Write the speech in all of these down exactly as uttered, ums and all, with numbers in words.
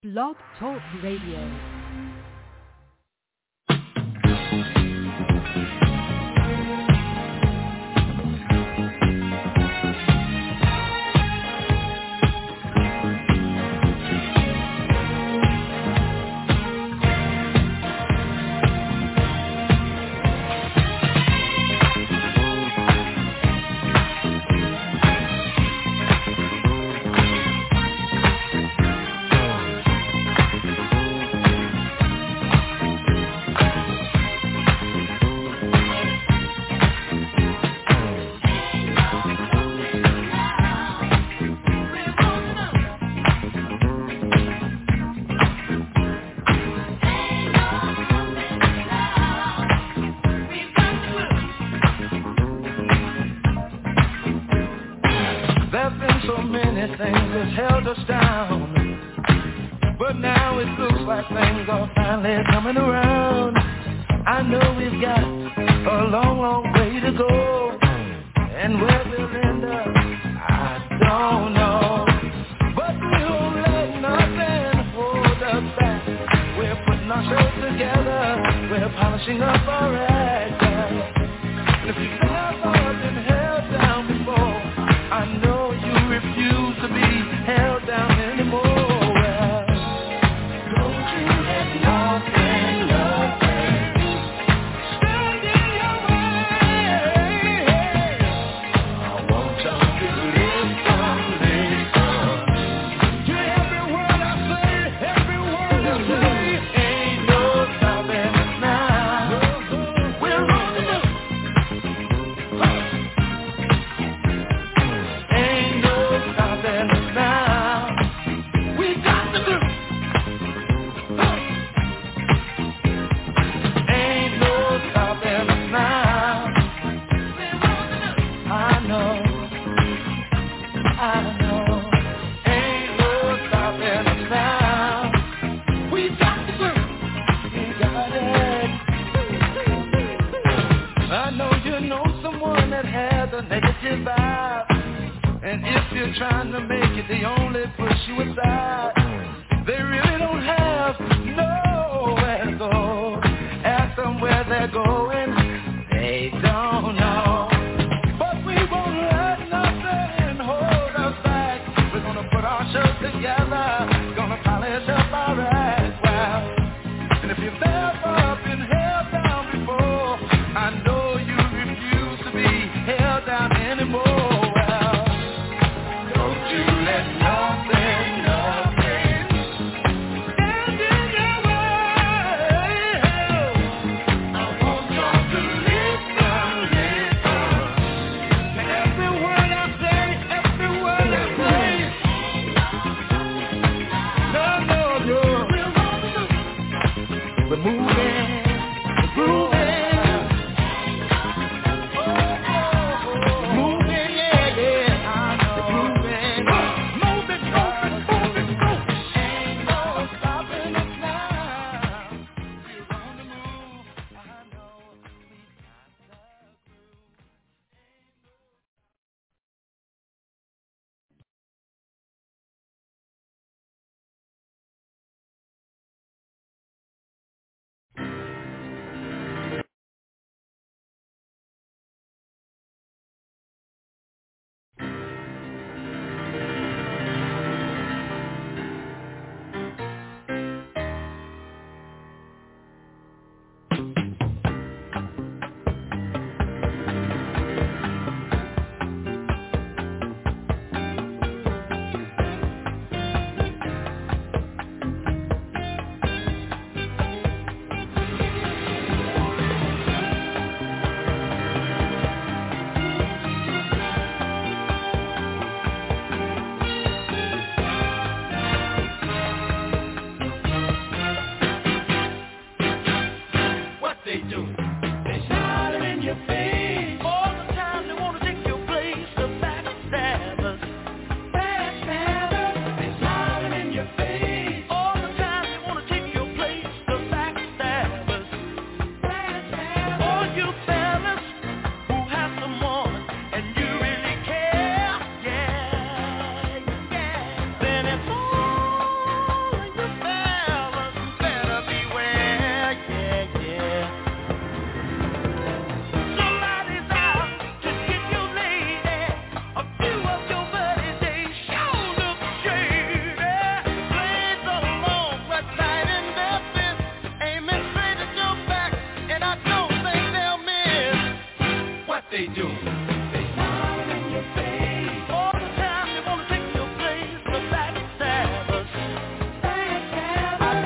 Blog Talk Radio.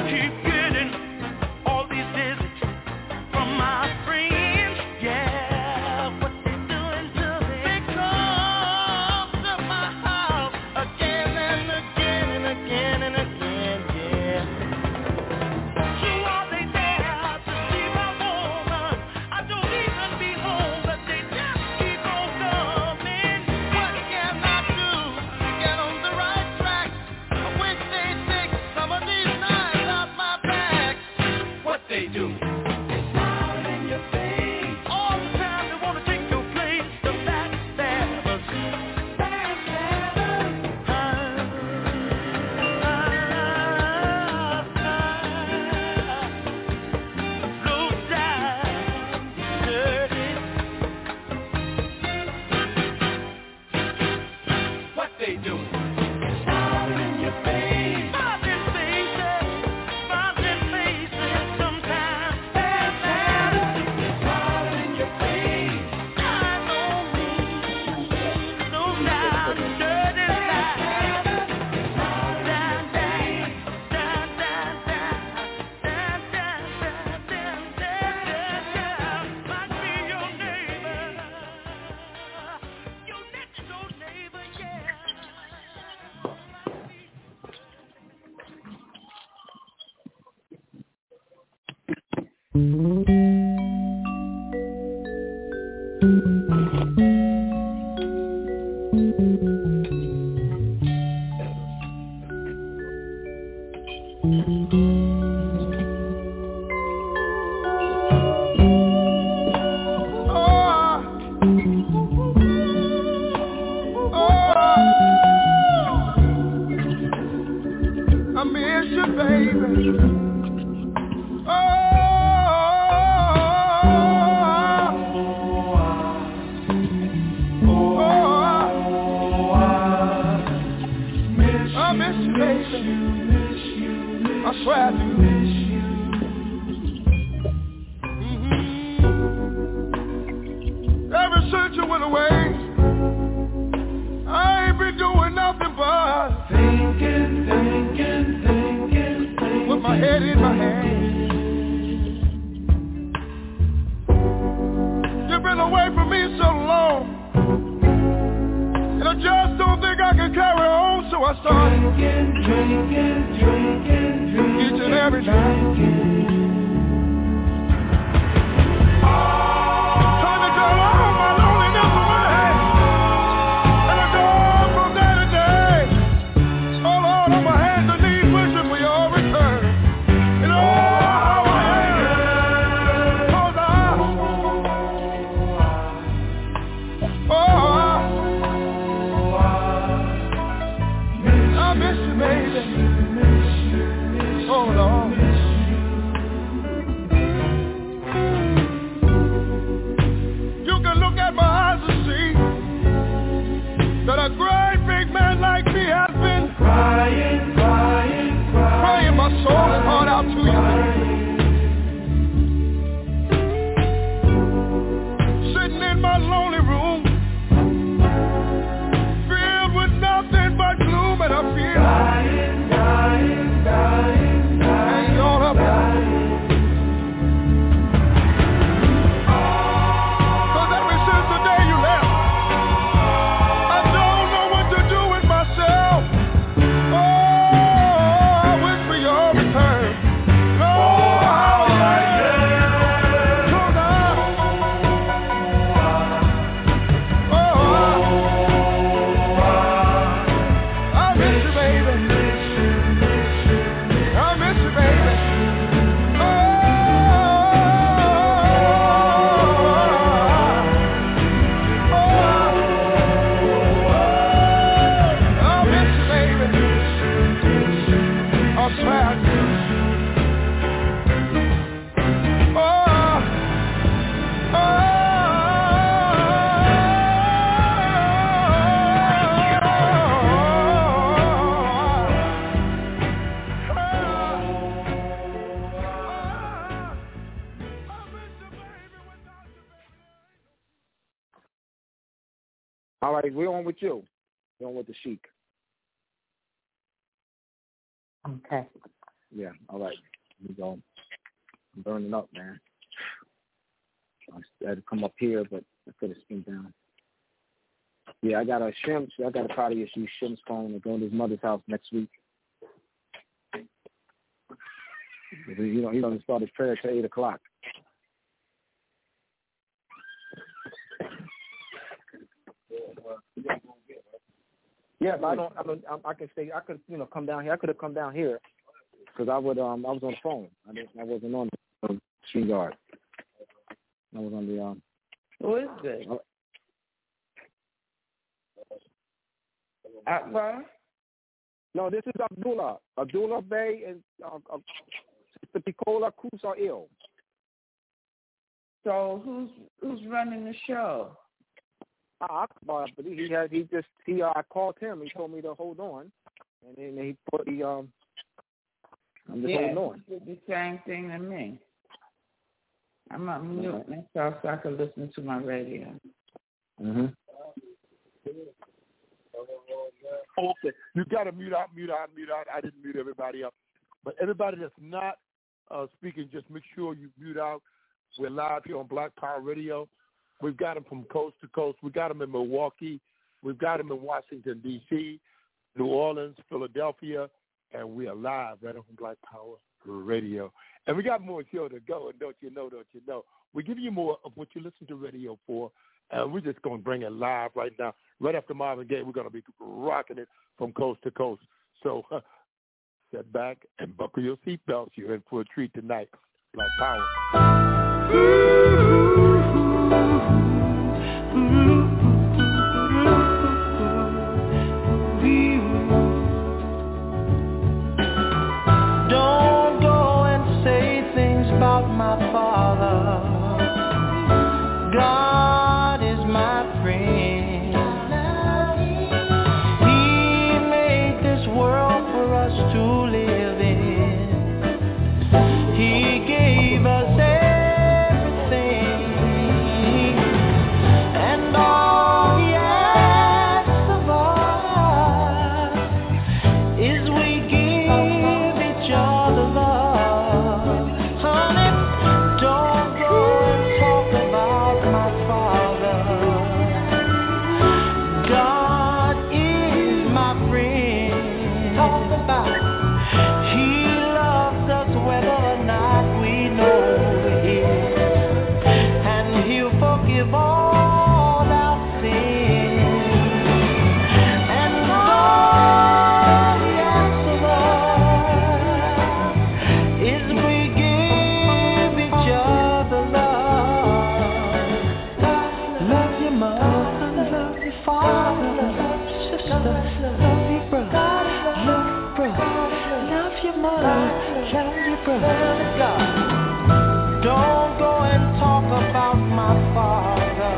All right, we're on with you. We're on with the Sheik. Okay. Yeah, all right. We go. I'm burning up, man. I had to come up here, but I could have spun down. Yeah, I got a Shim. I got a party issue. Shim's phone. We're going to his mother's house next week. You know, he doesn't start his prayer till eight o'clock. Yeah, but I don't. I don't. I can stay. I could, you know, come down here. I could have come down here because I would. Um, I was on the phone. I didn't. I wasn't on the StreamYard. I was on the. Um. Who is this? Uh, Akbar? No, this is Abdullah. Abdullah Bey and uh, uh, Sister Piccola Cruz are ill. So who's who's running the show? Uh, Akbar, but he had he just he uh, I called him. He told me to hold on, and then he put the um. I'm just yeah, holding on. He did the same thing to me. I'm up mute myself so I can listen to my radio. Mhm. Okay, you got to mute out, mute out, mute out. I didn't mute everybody up, but everybody that's not uh, speaking, just make sure you mute out. We're live here on Black Power Radio. We've got them from coast to coast. We got them in Milwaukee. We've got them in Washington, D C, New Orleans, Philadelphia, and we are live right on Black Power Radio. And we got more show to go, and don't you know, don't you know. We give you more of what you listen to radio for, and we're just going to bring it live right now. Right after Marvin Gaye, we're going to be rocking it from coast to coast. So uh, sit back and buckle your seatbelts. You're in for a treat tonight. Black Power. Don't go and say things about my father. God is my friend. He made this world for us to live in. He gave us Don't go and talk about my father.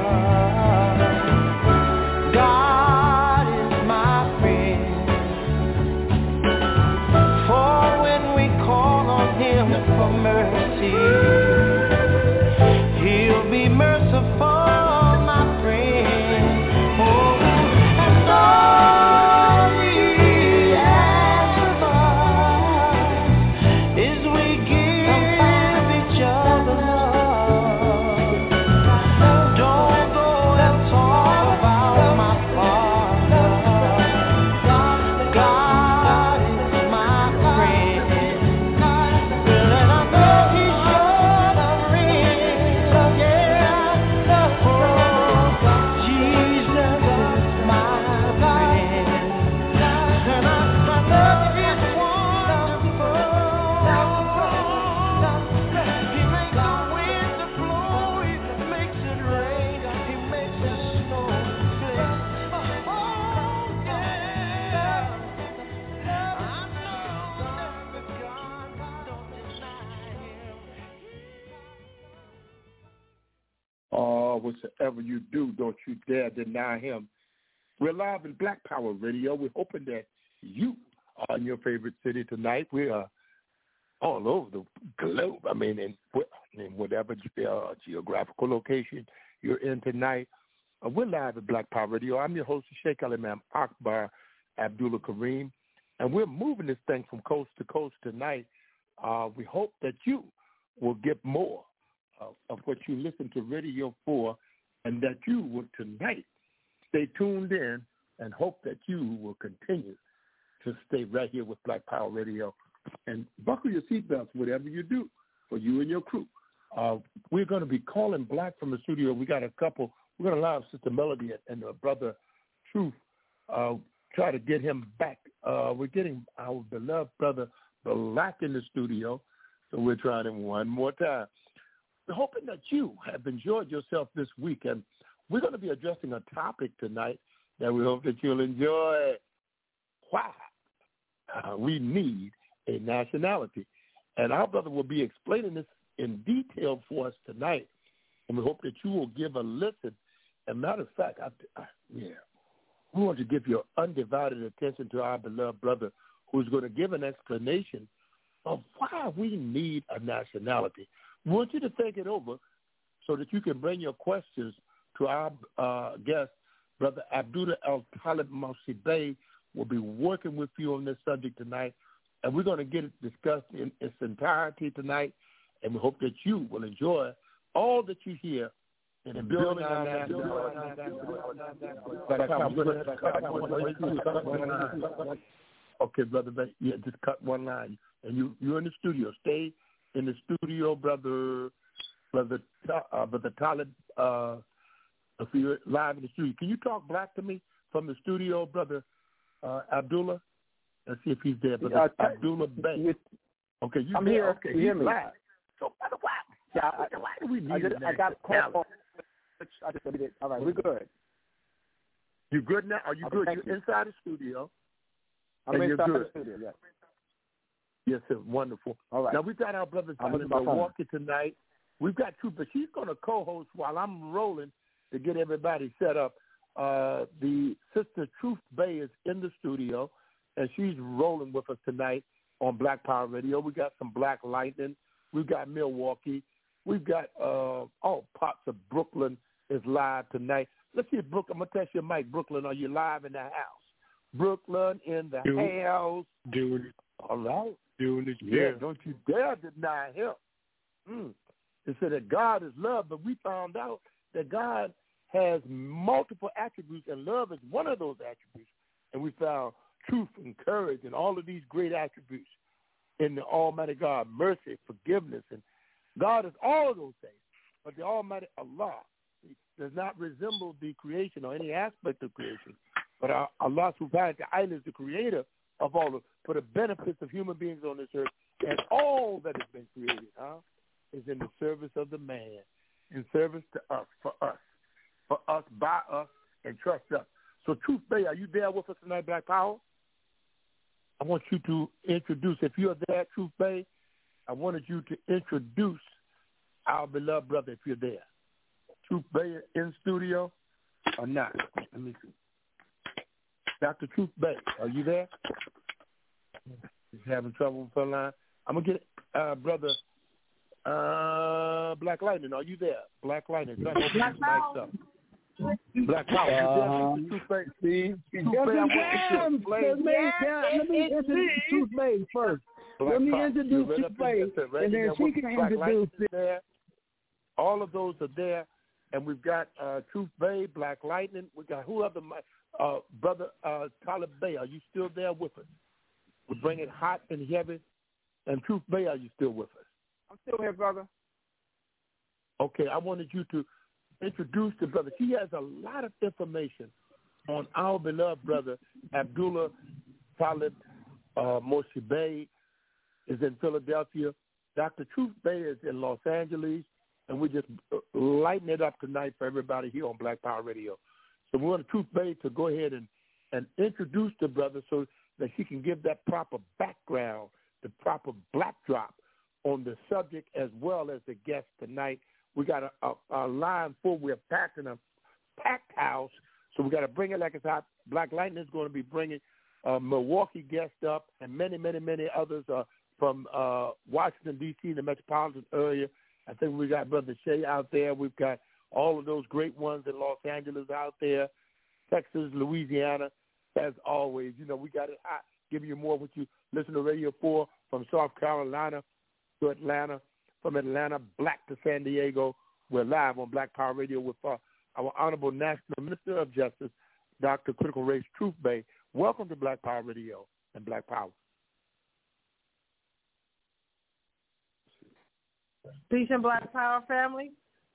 God is my friend. For when we call on him for mercy, he'll be merciful, my friend. Oh, and all we ask for is we give each other love. Don't go and talk about my father. God is my friend. And I know he's sure to ring. Yeah. Oh, Jesus is my friend. And I, I love his wonderful. He makes the wind to blow, he makes it rain, he makes the snow flick. Oh, yeah. I know that God don't deny him. Oh, whatsoever you do, don't you dare deny him. We're live in Black Power Radio. We're hoping that you are in your favorite city tonight. We are all over the globe. I mean, in, in whatever uh, geographical location you're in tonight. Uh, we're live at Black Power Radio. I'm your host, Sheikh Al-Imam Akbar Abdullah Kareem, and we're moving this thing from coast to coast tonight Uh, we hope that you will get more of, of what you listen to Radio for, and that you will tonight stay tuned in and hope that you will continue to stay right here with Black Power Radio. And buckle your seatbelts, whatever you do, for you and your crew. Uh, we're going to be calling Black from the studio. We got a couple. We're going to allow Sister Melody and uh, Brother Truth uh, try to get him back. Uh, we're getting our beloved brother Black in the studio, so we're trying him one more time. We're hoping that you have enjoyed yourself this week, and we're going to be addressing a topic tonight that we hope that you'll enjoy. Why uh, we need a nationality. And our brother will be explaining this in detail for us tonight, and we hope that you will give a listen. And matter of fact, I, I, yeah, we want to give your undivided attention to our beloved brother who's going to give an explanation of why we need a nationality. We want you to think it over so that you can bring your questions to our uh, guest, Brother Abdullah Al-Talib Morsy will be working with you on this subject tonight, and we're going to get it discussed in its entirety tonight, and we hope that you will enjoy all that you hear in the building our nationality. Okay, Brother, yeah, just cut one line. And you, you're in the studio. Stay in the studio, Brother Brother, uh, Brother Talib, uh, if you're live in the studio. Can you talk Black to me from the studio, Brother uh, Abdullah? Let's see if he's there. Brother uh, Abdullah Bey. Okay, you I'm there? here. Okay, you hear me? Live. So, Brother, why, yeah, why, I, why do we need I, just, I got called. I just did it. All right, we're good. You good now? Are you okay, good? You're you. inside the studio. I'm and inside you're the studio, yes. Yes, sir. Wonderful. All right. Now, we've got our brothers down in Milwaukee tonight. We've got two, but she's going to co-host while I'm rolling to get everybody set up. Uh, the Sister Truth Bey is in the studio, and she's rolling with us tonight on Black Power Radio. We got some Black Lightning. We've got Milwaukee. We've got uh, all parts of Brooklyn is live tonight. Let's see if Brooklyn, I'm going to test your mic. Brooklyn, are you live in the house? Brooklyn in the Dude. house. Dude. All right. Doing it, yeah. Don't you dare deny him. Mm. It said that God is love, but we found out that God has multiple attributes, and love is one of those attributes. And we found truth and courage and all of these great attributes in the Almighty God, mercy, forgiveness, and God is all of those things. But the Almighty Allah does not resemble the creation or any aspect of creation. But our, Allah subhanahu wa ta'ala is the creator of all of, for the benefits of human beings on this earth, and all that has been created, huh, is in the service of the man, in service to us, for us, for us, by us, and trust us. So, Truth Bey, are you there with us tonight, Black Power? I want you to introduce, if you're there, Truth Bey, I wanted you to introduce our beloved brother, if you're there. Truth Bey in studio or not? Let me see. Doctor Truth Bey, are you there? He's having trouble with the line. I'm going to get uh, Brother uh, Black Lightning. Are you there? Black Lightning. Black Power. Black Power. Um, Truth Bey. See, Truth Bey, I want to let me, let me introduce Truth Bey first. Black let me Power. introduce Truth Bey, and then she can introduce it. All of those are there. And we've got uh, Truth Bey, Black Lightning. We got whoever, uh, Brother uh, Talib Bey. Are you still there with us? We bring it hot and heavy. And Truth Bey, are you still with us? I'm still here, brother. Okay, I wanted you to introduce the brother. He has a lot of information on our beloved brother, Abdullah Talib uh, Morsy Bey is in Philadelphia. Doctor Truth Bey is in Los Angeles. And we're just lighting it up tonight for everybody here on Black Power Radio. So we want Truth Bey to go ahead and, and introduce the brother so that she can give that proper background, the proper backdrop on the subject as well as the guest tonight. We got a, a, a line full. We're packed in a packed house, so we got to bring it like it's hot. Black Lightning is going to be bringing a Milwaukee guest up and many, many, many others uh, from uh, Washington, D C, the metropolitan area. I think we got Brother Shea out there. We've got all of those great ones in Los Angeles out there, Texas, Louisiana. As always, you know, we got it hot, giving you more what you listen to radio for, from South Carolina to Atlanta, from Atlanta black to San Diego. We're live on Black Power Radio with uh, our Honorable National Minister of Justice, Doctor Critical Race Truth Bay. Welcome to Black Power Radio and Black Power. Peace and Black Power, family.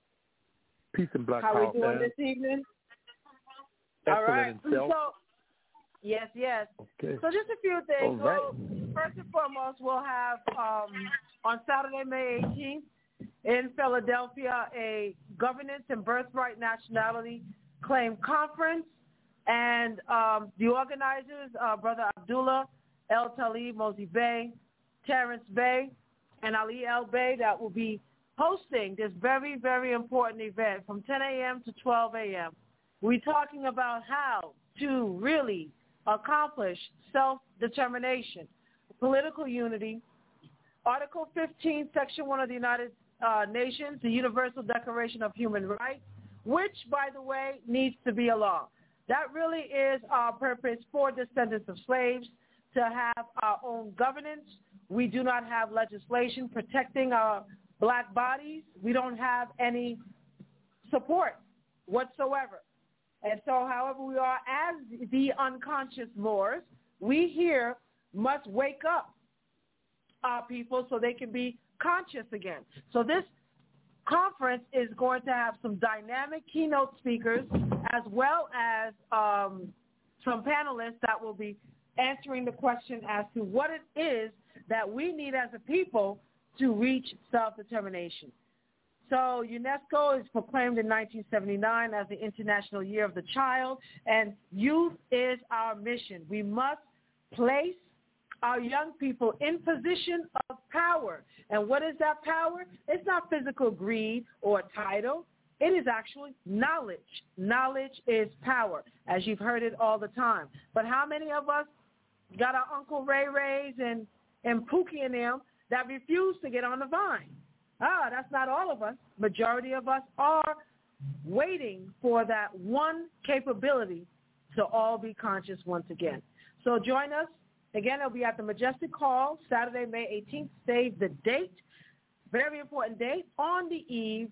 Peace and Black How Power, How we doing family. this evening? Excellent. All right. Himself. So, yes, yes. Okay. So just a few things. All right. Well, first and foremost, we'll have um, on Saturday, May eighteenth, in Philadelphia, a Governance and Birthright Nationality Claim Conference. And um, the organizers, uh, Brother Abdullah El Talib Mozi Bey, Terrence Bey, and Ali El Bey, that will be hosting this very, very important event from ten a.m. to twelve a.m. We're talking about how to really accomplish self-determination, political unity, Article fifteen, Section one of the United uh, Nations, the Universal Declaration of Human Rights, which, by the way, needs to be a law. That really is our purpose for descendants of slaves, to have our own governance. We do not have legislation protecting our black bodies. We don't have any support whatsoever. And so, however we are as the unconscious Moors, we here must wake up our people so they can be conscious again. So this conference is going to have some dynamic keynote speakers as well as um, some panelists that will be answering the question as to what it is that we need as a people to reach self-determination. So UNESCO is proclaimed in nineteen seventy-nine as the International Year of the Child, and youth is our mission. We must place our young people in position of power. And what is that power? It's not physical greed or title. It is actually knowledge. Knowledge is power, as you've heard it all the time. But how many of us got our Uncle Ray Rays and, and Pookie and them that refuse to get on the vine? Ah, that's not all of us. Majority of us are waiting for that one capability to all be conscious once again. So join us. Again, it'll be at the Majestic Hall, Saturday, May eighteenth. Save the date. Very important date, on the eve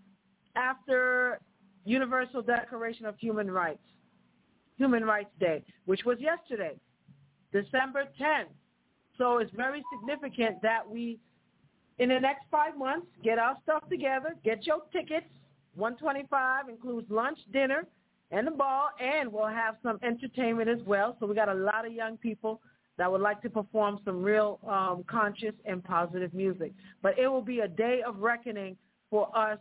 after Universal Declaration of Human Rights, Human Rights Day, which was yesterday, December tenth. So it's very significant that we, in the next five months, get our stuff together, get your tickets. one twenty-five includes lunch, dinner, and the ball, and we'll have some entertainment as well. So we got a lot of young people that would like to perform some real um, conscious and positive music. But it will be a day of reckoning for us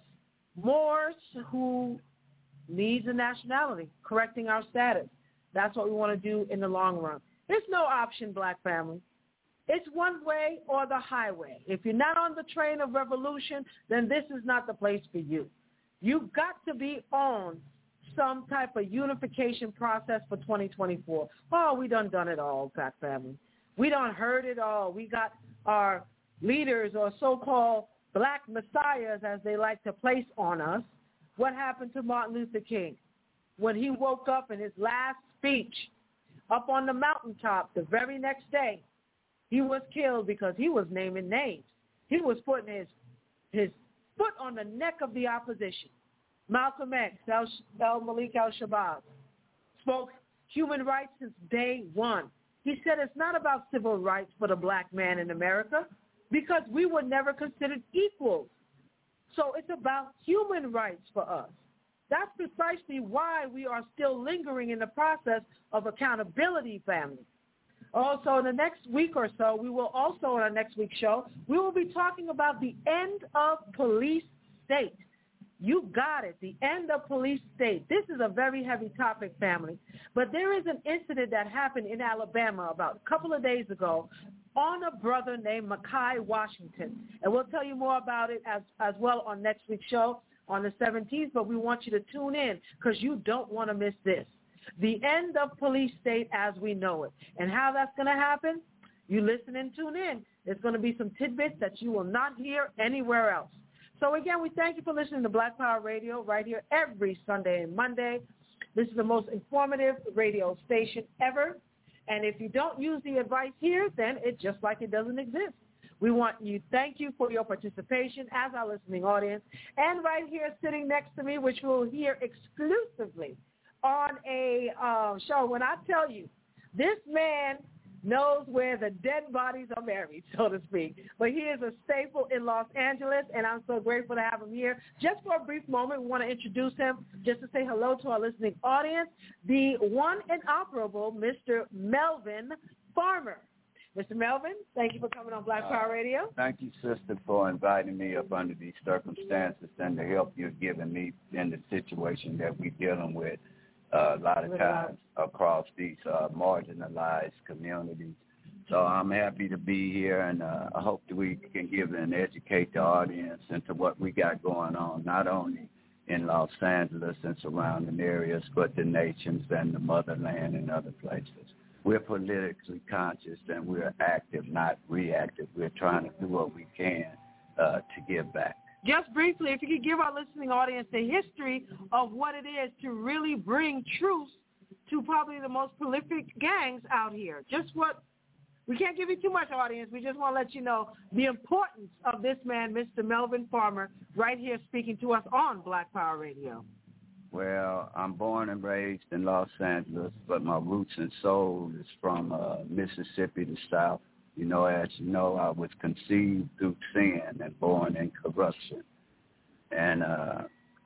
Moors who needs a nationality, correcting our status. That's what we want to do in the long run. There's no option, black family. It's one way or the highway. If you're not on the train of revolution, then this is not the place for you. You've got to be on some type of unification process for twenty twenty-four. Oh, we done done it all, black family. We done heard it all. We got our leaders or so-called black messiahs, as they like to place on us. What happened to Martin Luther King? When he woke up in his last speech up on the mountaintop the very next day, he was killed because he was naming names. He was putting his his foot on the neck of the opposition. Malcolm X, El, El Malik El-Shabazz, spoke human rights since day one. He said it's not about civil rights for the black man in America because we were never considered equals. So it's about human rights for us. That's precisely why we are still lingering in the process of accountability, family. Also, in the next week or so, we will also, in our next week's show, we will be talking about the end of police state. You got it, the end of police state. This is a very heavy topic, family. But there is an incident that happened in Alabama about a couple of days ago on a brother named Mekhi Washington. And we'll tell you more about it as, as well on next week's show on the seventeenth, but we want you to tune in because you don't want to miss this. The end of police state as we know it. And how that's going to happen, you listen and tune in. There's going to be some tidbits that you will not hear anywhere else. So, again, we thank you for listening to Black Power Radio right here every Sunday and Monday. This is the most informative radio station ever. And if you don't use the advice here, then it's just like it doesn't exist. We want you, thank you for your participation as our listening audience. And right here sitting next to me, which we'll hear exclusively on a uh, show, when I tell you, this man knows where the dead bodies are buried, so to speak. But he is a staple in Los Angeles, and I'm so grateful to have him here. Just for a brief moment, we want to introduce him just to say hello to our listening audience, the one and operable Mister Melvin Farmer. Mister Melvin, thank you for coming on Black Power Radio. Uh, thank you, sister, for inviting me up under these circumstances and the help you're giving me in the situation that we're dealing with uh, a lot of times across these uh, marginalized communities. So I'm happy to be here, and uh, I hope that we can give and educate the audience into what we got going on, not only in Los Angeles and surrounding areas, but the nations and the motherland and other places. We're politically conscious, and we're active, not reactive. We're trying to do what we can uh, to give back. Just briefly, if you could give our listening audience the history of what it is to really bring truth to probably the most prolific gangs out here. Just what, we can't give you too much, audience. We just want to let you know the importance of this man, Mister Melvin Farmer, right here speaking to us on Black Power Radio. Well, I'm born and raised in Los Angeles, but my roots and soul is from uh, Mississippi, the South. You know, as you know, I was conceived through sin and born in corruption. And uh,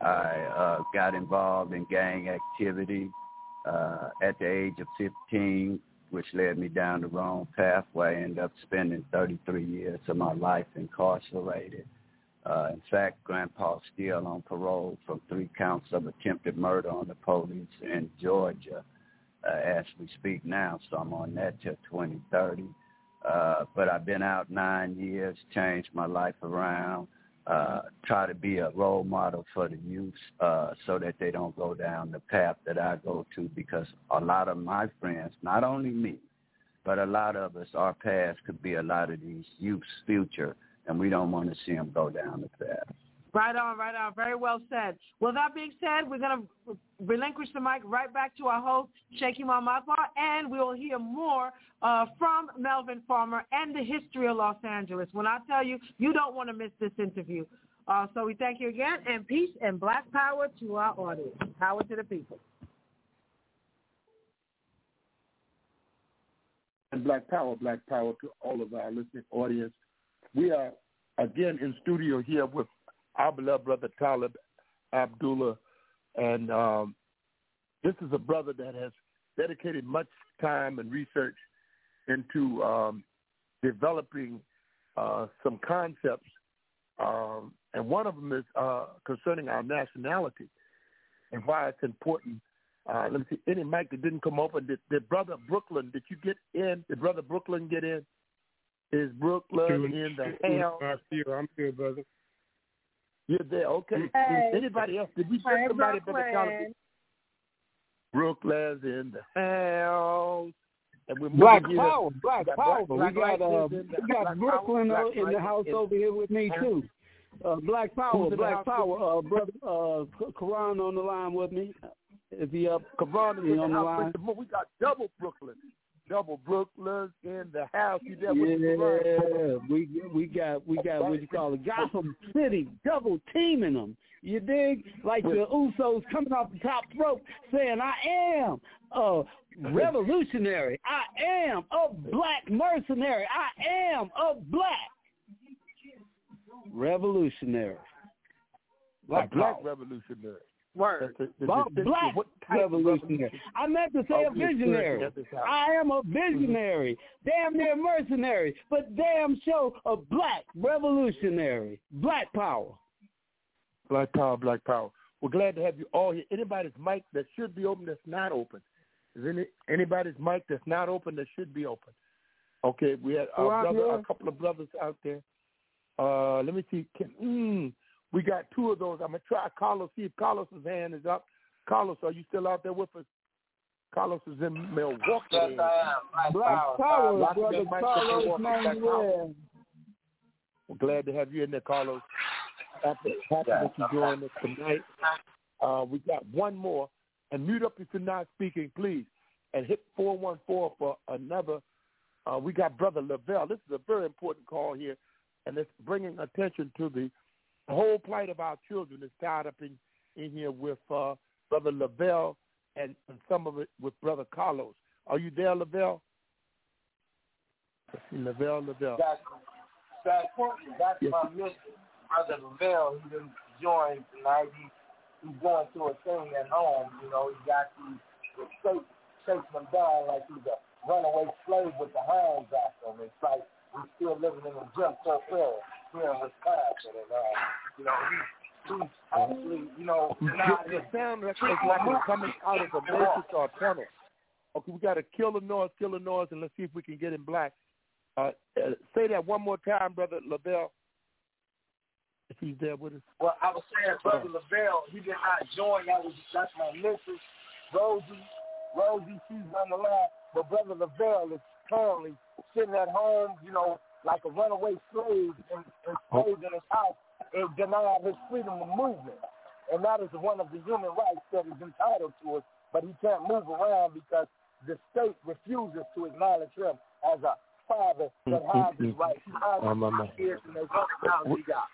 I uh, got involved in gang activity uh, at the age of fifteen, which led me down the wrong pathway. I ended up spending thirty-three years of my life incarcerated. Uh, in fact, Grandpa's still on parole from three counts of attempted murder on the police in Georgia uh, as we speak now, so I'm on that till twenty thirty. Uh, but I've been out nine years, changed my life around, uh, try to be a role model for the youth uh, so that they don't go down the path that I go to, because a lot of my friends, not only me, but a lot of us, our past could be a lot of these youth's future, and we don't want to see them go down the path. Right on, right on. Very well said. Well, that being said, we're going to relinquish the mic right back to our host, Sheikh Imam Akbar, and we will hear more uh, from Melvin Farmer and the history of Los Angeles. When I tell you, you don't want to miss this interview. Uh, so we thank you again, and peace and black power to our audience. Power to the people. And black power, black power to all of our listening audience. We are, again, in studio here with our beloved brother Talib Abdullah, and um, this is a brother that has dedicated much time and research into um, developing uh, some concepts, um, and one of them is uh, concerning our nationality and why it's important. Uh, let me see, any mic that didn't come open, did, did Brother Brooklyn, did you get in? Did Brother Brooklyn get in? Is Brooklyn in the hell? I'm here, I'm here, brother. You're there, okay. Hey. Anybody else? Did we get Hey, somebody Brooklyn. from the college? Brooklyn's in the house. And we're Black moving Power, here. Black We got Power. Black- We got Black uh, Lives in the- we got Black Brooklyn Power, uh, in Black the house Lives over here with me too. Uh, Black Power, Who's in the Black house Power. Uh, brother, uh, Karan on the line with me. If he up, Karan is he in on the the house. line. We got double Brooklyn. Double Brooklyn's in the house. You there with Karan? Yeah, we we got we got what you call it, Gotham City, double teaming them. You dig? Like the Usos coming off the top rope saying, "I am a revolutionary. I am a black mercenary. I am a black revolutionary." Black, black revolutionary. Word. That's a- the Black distinction. What type of revolutionary. I meant to say Oh, a we experienced visionary. at this house. I am a visionary. Damn near mercenary, but damn show a black revolutionary. Black power. Black power, black power. We're glad to have you all here. Anybody's mic that should be open that's not open. Is any anybody's mic that's not open that should be open? Okay, we had Oh, our I'm brother, here. a couple of brothers out there. Uh, let me see. Can, mm, we got two of those. I'm gonna try Carlos. See if Carlos's hand is up. Carlos, are you still out there with us? Carlos is in Milwaukee. Black power, Lots of brother that mic Carlos that they want back Manuel. We're glad to have you in there, Carlos. Happy, happy that you joined us tonight. Uh, we got one more. And mute up if you're not speaking, please. And hit four one four for another. Uh, we got Brother Lavelle. This is a very important call here. and it's bringing attention to the whole plight of our children is tied up in, in here with uh, Brother Lavelle and, and some of it with Brother Carlos. Are you there, Lavelle? Let's see, Lavelle, Lavelle. That's, that's, that's yes. my mission. Brother Lavelle, he didn't join tonight. He, he's going through a thing at home. You know, he got the, the state chasing him down like he's a runaway slave with the hands after him. It's like he's still living in the Jim Crow era here in Wisconsin. And, uh, you know, he, he's actually, you know, not the sound like it's like it's coming out of a matrix or a tunnel. Okay, we got to kill the noise, kill the noise, and let's see if we can get him black. Uh, uh, say that one more time, Brother Lavelle. If he's there with us. Well, I was saying, Brother Lavelle, he did not join. That was that's my missus, Rosie. Rosie, she's on the line. But Brother Lavelle is currently sitting at home, you know, like a runaway slave and enslaved in his house and denied his freedom of movement. And that is one of the human rights that is entitled to us. But he can't move around because the state refuses to acknowledge him as a father that has his rights. He has his kids and there's nothing else he got.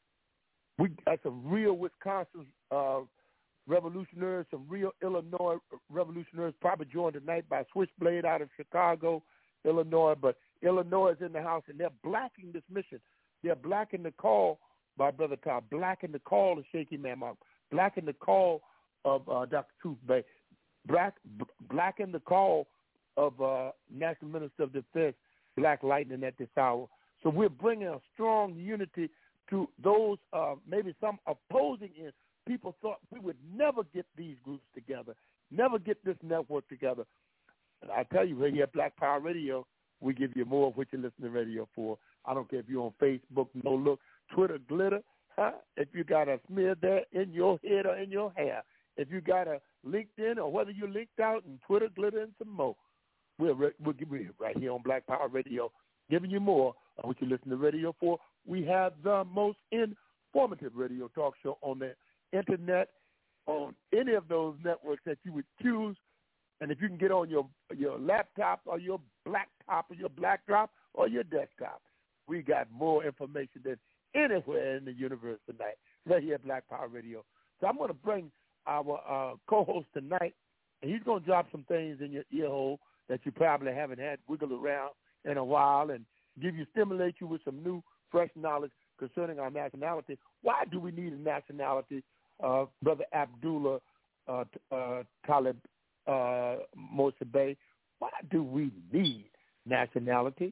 We got some real Wisconsin uh, revolutionaries, some real Illinois revolutionaries, probably joined tonight by Switchblade out of Chicago, Illinois. But Illinois is in the house, and they're blacking this mission. They're blacking the call by Brother Todd, blacking the call of Shaky Man Mark, blacking the call of uh, Doctor Truth Bay, black, b- blacking the call of uh, National Minister of Defense, Black Lightning, at this hour. So we're bringing a strong unity to those, uh, maybe some opposing in. People thought we would never get these groups together, never get this network together. And I tell you, right here at Black Power Radio, we give you more of what you listen to radio for. I don't care if you're on Facebook, No Look, Twitter, Glitter, huh? If you got a smear there in your head or in your hair, if you got a LinkedIn or whether you linked out in Twitter, Glitter, and some more, we'll, we'll give you right here on Black Power Radio, giving you more of what you listen to radio for. We have the most informative radio talk show on the internet, on any of those networks that you would choose. And if you can get on your your laptop or your black top or your black drop or your desktop, we got more information than anywhere in the universe tonight, right here at Black Power Radio. So I'm going to bring our uh, co-host tonight, and he's going to drop some things in your ear hole that you probably haven't had wiggle around in a while and give you, stimulate you with some new, fresh knowledge concerning our nationality. Why do we need a nationality, uh, Brother Abdullah uh, uh, Talib uh, Moshe? Why do we need nationality?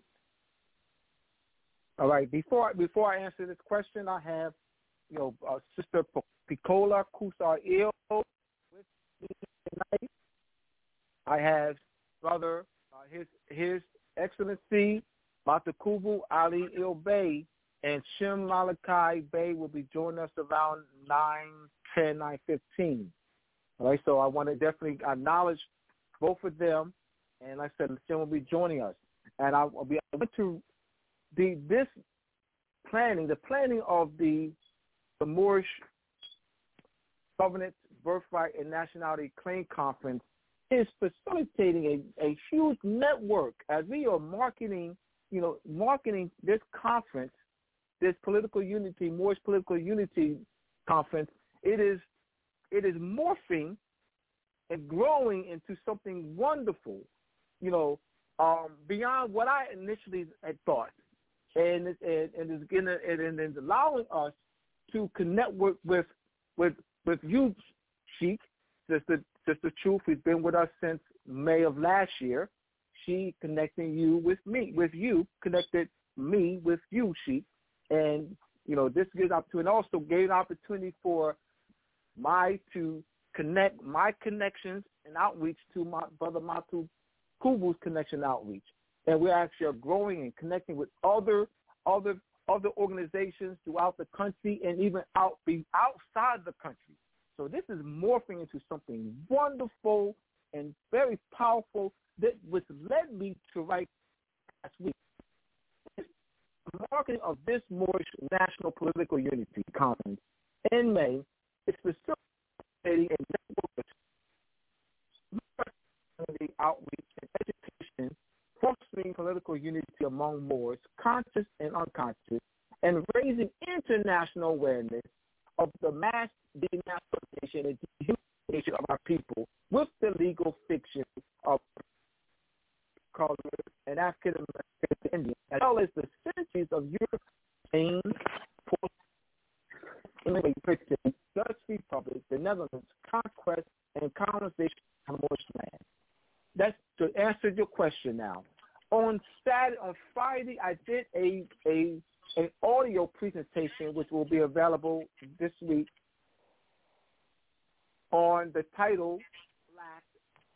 All right. Before before I answer this question, I have, you know, uh, Sister Piccola Kusar-Il with me tonight. I have Brother, uh, his his Excellency Matakubu Ali Il Bey and Shem Malachi Bey will be joining us around nine ten, nine fifteen. All right, so I want to definitely acknowledge both of them, and like I said, Shem will be joining us. And I will be able to the this planning, the planning of the the Moorish Covenant, Birthright, and Nationality Claim Conference is facilitating a, a huge network as we are marketing, you know, marketing this conference, this political unity, Moorish political unity conference. It is it is morphing and growing into something wonderful, you know, um, beyond what I initially had thought. And it, and, and it's gonna and it's allowing us to connect with with with, with you, Sheik, Sister Sister Truth, who's been with us since May of last year. She connecting you with me, with you, connected me with you, Sheik. And, you know, this gives opportunity, and also gave an opportunity for my to connect my connections and outreach to my brother Matu Kubu's connection outreach. And we actually are growing and connecting with other other other organizations throughout the country and even out be outside the country. So this is morphing into something wonderful and very powerful that which led me to write last week. The marketing of this Moorish National Political Unity Conference in May is facilitating a network of outreach and education, fostering political unity among Moors, conscious and unconscious, and raising international awareness of the mass denationalization and dehumanization of our people with the legal fiction of colors and African American Indians, as well as the centuries of European, Britain, Dutch Republic, the Netherlands, conquest and colonization of Moorish land. That's to answer your question now. On Saturday, on Friday, I did a a an audio presentation which will be available this week on the title Black,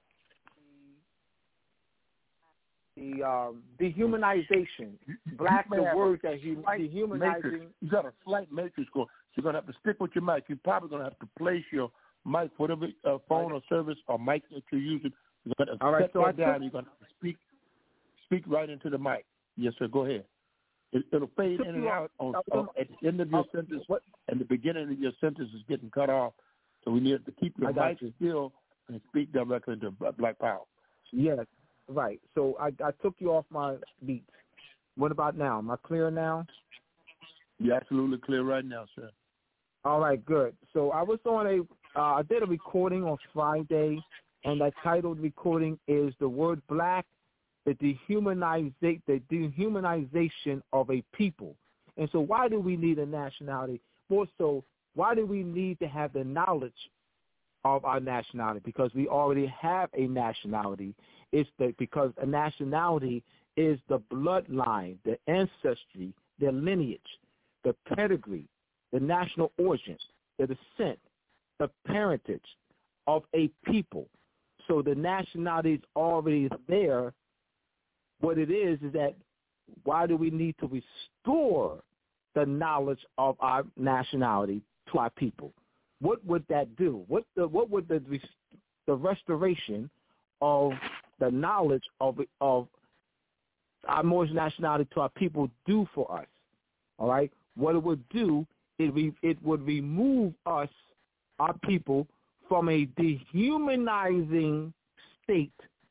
the, the um, dehumanization. Black, the word that he dehumanizing. Matrix. You got a slight matrix going. You're gonna have to stick with your mic. You're probably gonna have to place your mic, whatever uh, phone or service or mic that you're using. You're gonna All right, set so that I down. took, You're gonna have to speak speak right into the mic. Yes, sir. Go ahead. It, it'll fade in and out on, on, at the end of your sentence, what? and the beginning of your sentence is getting cut off. So we need to keep your mic you. still and speak directly to Black Power. Yes, right. So I, I took you off my beat. What about now? Am I clear now? You're absolutely clear right now, sir. All right, good. So I was on a, uh, I did a recording on Friday, and that titled recording is The Word Black, the dehumanization, the dehumanization of a people. And so why do we need a nationality? More so, why do we need to have the knowledge of our nationality? Because we already have a nationality. It's the, because a nationality is the bloodline, the ancestry, the lineage, the pedigree, the national origin, the descent, the parentage of a people. So the nationality is already there. What it is is that why do we need to restore the knowledge of our nationality to our people? What would that do? What the what would the the restoration of the knowledge of of our Moorish nationality to our people do for us? All right, what it would do is it, it would remove us, our people, from a dehumanizing state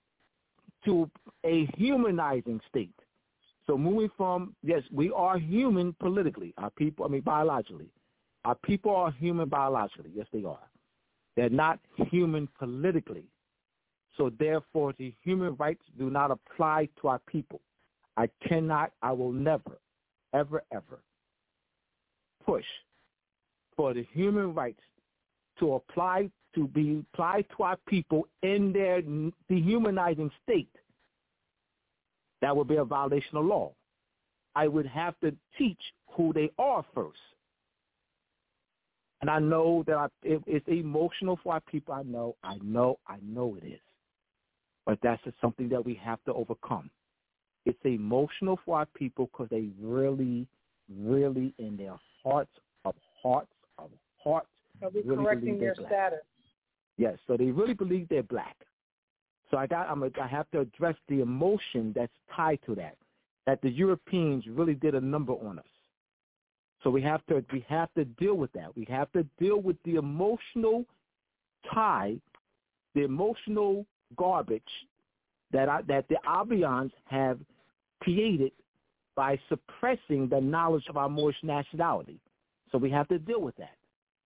to a humanizing state. So moving from, yes, we are human politically, our people, I mean biologically. Our people are human biologically. Yes, they are. They're not human politically. So therefore, the human rights do not apply to our people. I cannot, I will never, ever, ever push for the human rights to apply to be applied to our people in their dehumanizing state. That would be a violation of law. I would have to teach who they are first. And I know that I, it, it's emotional for our people. I know, I know, I know it is. But that's just something that we have to overcome. It's emotional for our people because they really, really in their hearts of hearts of hearts. Are we really correcting their black. status? Yes, so they really believe they're black. So I got, I'm a, I have to address the emotion that's tied to that, that the Europeans really did a number on us. So we have to, we have to deal with that. We have to deal with the emotional tie, the emotional garbage that I, that the Albions have created by suppressing the knowledge of our Moorish nationality. So we have to deal with that.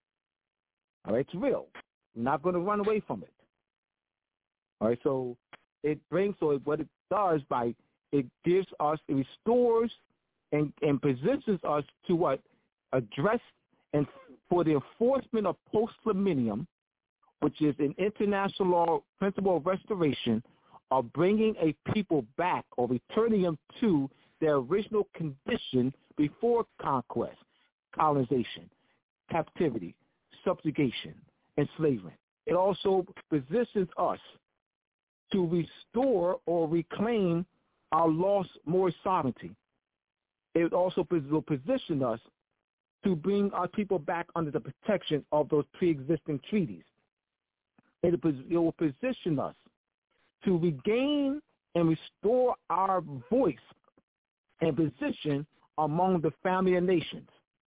All right, it's real. We're not going to run away from it. All right, so it brings, so it, what it does by, it gives us, it restores and, and positions us to what? Address and for the enforcement of post-millennium, which is an international law principle of restoration, of bringing a people back or returning them to their original condition before conquest, colonization, captivity, subjugation, enslavement. It also positions us to restore or reclaim our lost Moorish sovereignty. It also will position us to bring our people back under the protection of those pre-existing treaties. It will position us to regain and restore our voice and position among the family of nations.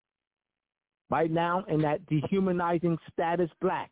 Right now, in that dehumanizing status, black,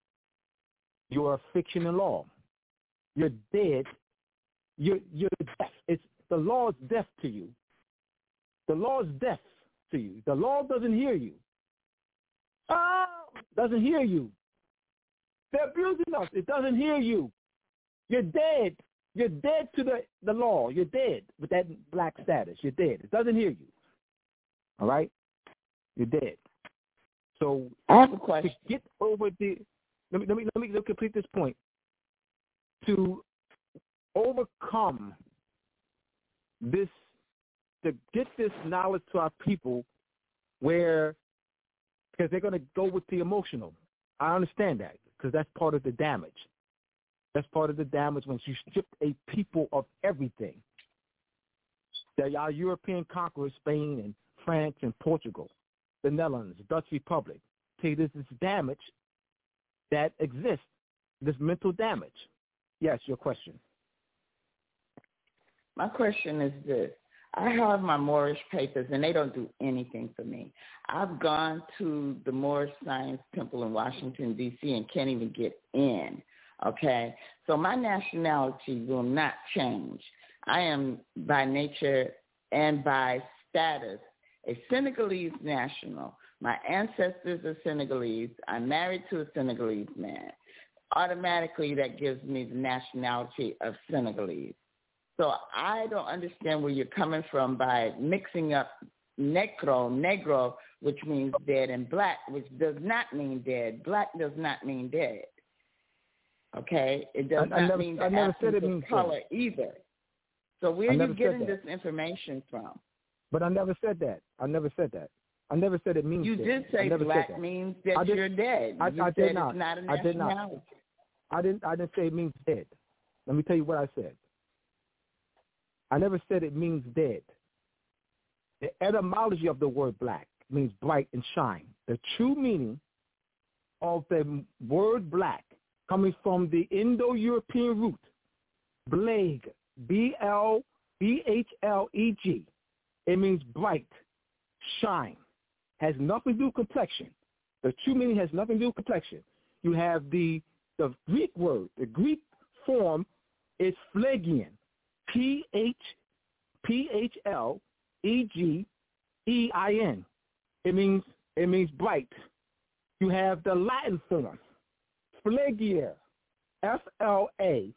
you are a fiction in law. You're dead. You're, you're deaf. It's, the law is deaf to you. The law is deaf. to you. The law doesn't hear you. Oh, doesn't hear you. They're abusing us. It doesn't hear you. You're dead. You're dead to the, the law. You're dead with that black status. You're dead. It doesn't hear you. All right? You're dead. So I have a question. To get over the let me let me let me complete this point. To overcome this, to get this knowledge to our people, where because they're going to go with the emotional. I understand that because that's part of the damage. That's part of the damage when you strip a people of everything. That our European conquerors, Spain and France and Portugal, the Netherlands, the Dutch Republic. See, this is damage that exists, this mental damage. Yes, your question. My question is this. I have my Moorish papers, and they don't do anything for me. I've gone to the Moorish Science Temple in Washington, D C, and can't even get in, okay? So my nationality will not change. I am by nature and by status a Senegalese national. My ancestors are Senegalese. I'm married to a Senegalese man. Automatically, that gives me the nationality of Senegalese. So I don't understand where you're coming from by mixing up negro, negro, which means dead, and black, which does not mean dead. Black does not mean dead. Okay? It does I, I not never, mean the I never said it absence means of color dead. either. So where I are you never getting said this that. information from? But I never said that. I never said that. I never said it means You dead. did I say never black said that. means that I did, you're dead. I, You I said did not. it's not a I did not. nationality. I didn't. I didn't say it means dead. Let me tell you what I said. I never said it means dead. The etymology of the word black means bright and shine. The true meaning of the word black, coming from the Indo-European root, bleg, B L B H L E G. It means bright, shine. Has nothing to do with complexion. The true meaning has nothing to do with complexion. You have the the Greek word. The Greek form is phlegian, P H P H L E G E I N. It means it means bright. You have the Latin form, phlegier, F L A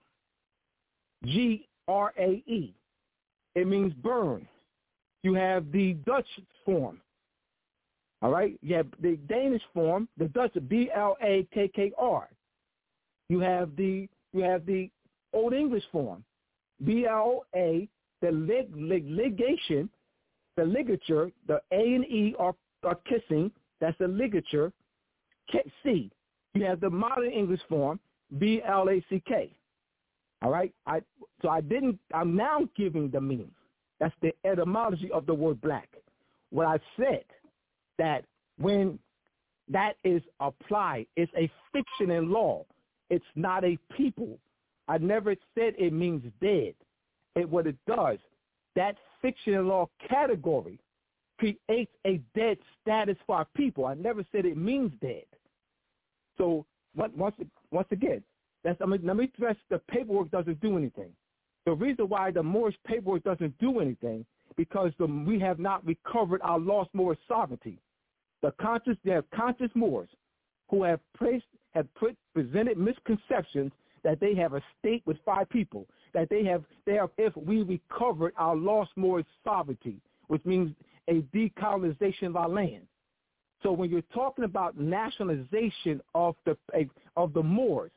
G R A E. It means burn. You have the Dutch form. All right? You have the Danish form, the Dutch, B L A K K R. You have the you have the Old English form, B L A, the lig, lig, ligation, the ligature, the A and E are, are kissing. That's the ligature. C. You have the modern English form, B L A C K. All right? I so I didn't. I'm now giving the meaning. That's the etymology of the word black. What I said that when that is applied, it's a fiction in law. It's not a people. I never said it means dead. It, what it does, that fiction in law category creates a dead status for our people. I never said it means dead. So once once again, that's, I mean, let me stress the paperwork doesn't do anything. The reason why the Moorish paperwork doesn't do anything because the, we have not recovered our lost Moorish sovereignty. The conscious, they have conscious Moors who have placed, have put, presented misconceptions that they have a state with five people, that they have, they have, if we recovered our lost Moorish sovereignty, which means a decolonization of our land. So when you're talking about nationalization of the of the Moors,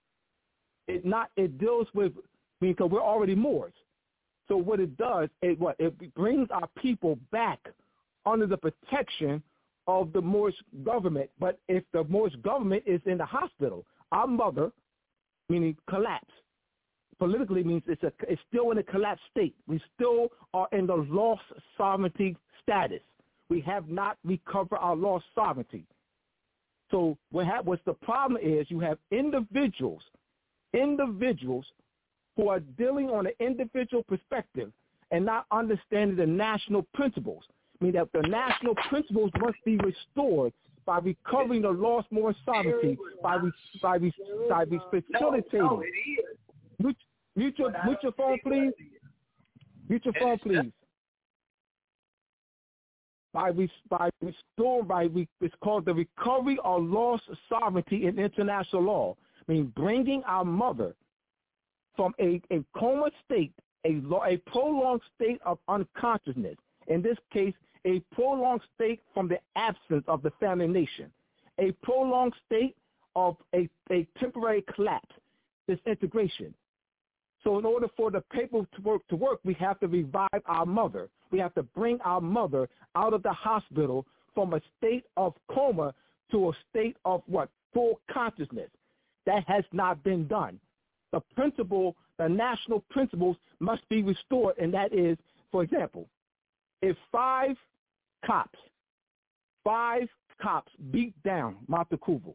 it not it deals with because we're already Moors. So what it does, it what it brings our people back under the protection of the Moorish government. But if the Moorish government is in the hospital, our mother, meaning collapse, politically means it's a it's still in a collapsed state. We still are in the lost sovereignty status. We have not recovered our lost sovereignty. So what ha- what's the problem is you have individuals, individuals who are dealing on an individual perspective and not understanding the national principles. I mean that the national principles must be restored by recovering the lost Moorish sovereignty, by re- by re- by re- facilitating. No, no, it is. Mute, mute your mute your phone, please. Mute your phone, please. by, by restoring, by, it's called the recovery of lost sovereignty in international law. I mean, bringing our mother from a, a coma state, a, a prolonged state of unconsciousness, in this case, a prolonged state from the absence of the family nation, a prolonged state of a, a temporary collapse, disintegration. So in order for the paper to work, to work, we have to revive our mother. We have to bring our mother out of the hospital from a state of coma to a state of what? Full consciousness. That has not been done. The principle, the national principles must be restored, and that is, for example, if five cops, five cops beat down Martha Kuvu,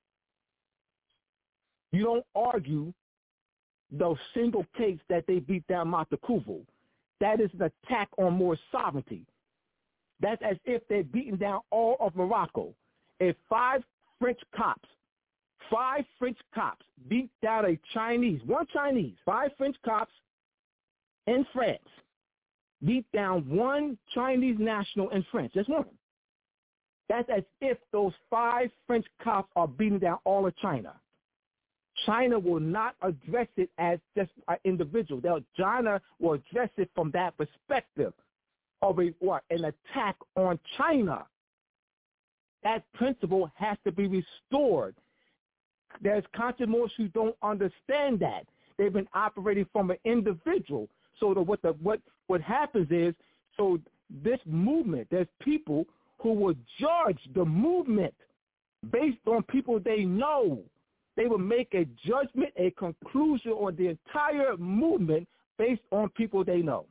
you don't argue the single case that they beat down Martha Kuvu. That is an attack on more sovereignty. That's as if they're beating down all of Morocco. If five French cops, five French cops beat down a Chinese, one Chinese, five French cops in France beat down one Chinese national in France, just one. That's as if those five French cops are beating down all of China. China will not address it as just an individual. They'll, China will address it from that perspective of a, what, an attack on China. That principle has to be restored. There's conscious who don't understand that. They've been operating from an individual. So the, what, the, what, what happens is, so this movement, there's people who will judge the movement based on people they know. They will make a judgment, a conclusion on the entire movement based on people they know.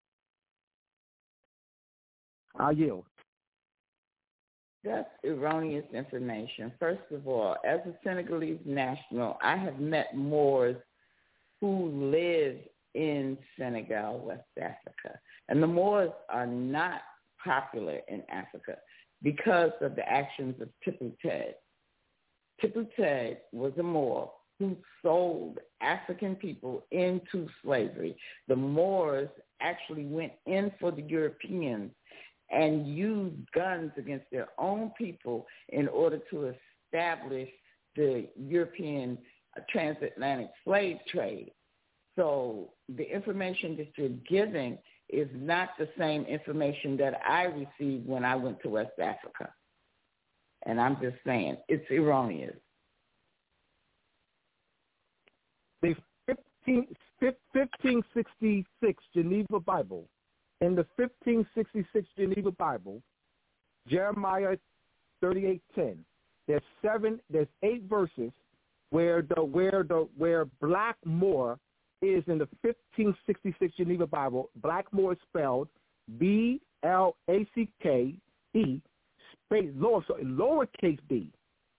I yield. That's erroneous information. First of all, as a Senegalese national, I have met Moors who live in Senegal, West Africa. And the Moors are not popular in Africa because of the actions of Tipu Ted. Tipu Ted was a Moor who sold African people into slavery. The Moors actually went in for the Europeans and used guns against their own people in order to establish the European transatlantic slave trade. So the information that you're giving is not the same information that I received when I went to West Africa. And I'm just saying, it's erroneous. The fifteen sixty-six Geneva Bible, in the fifteen sixty-six Geneva Bible, Jeremiah thirty-eight ten, there's seven, there's eight verses where the where the where Black Moor is in the fifteen sixty-six Geneva Bible. Black Moor is spelled B L A C K E space lower, so lowercase b,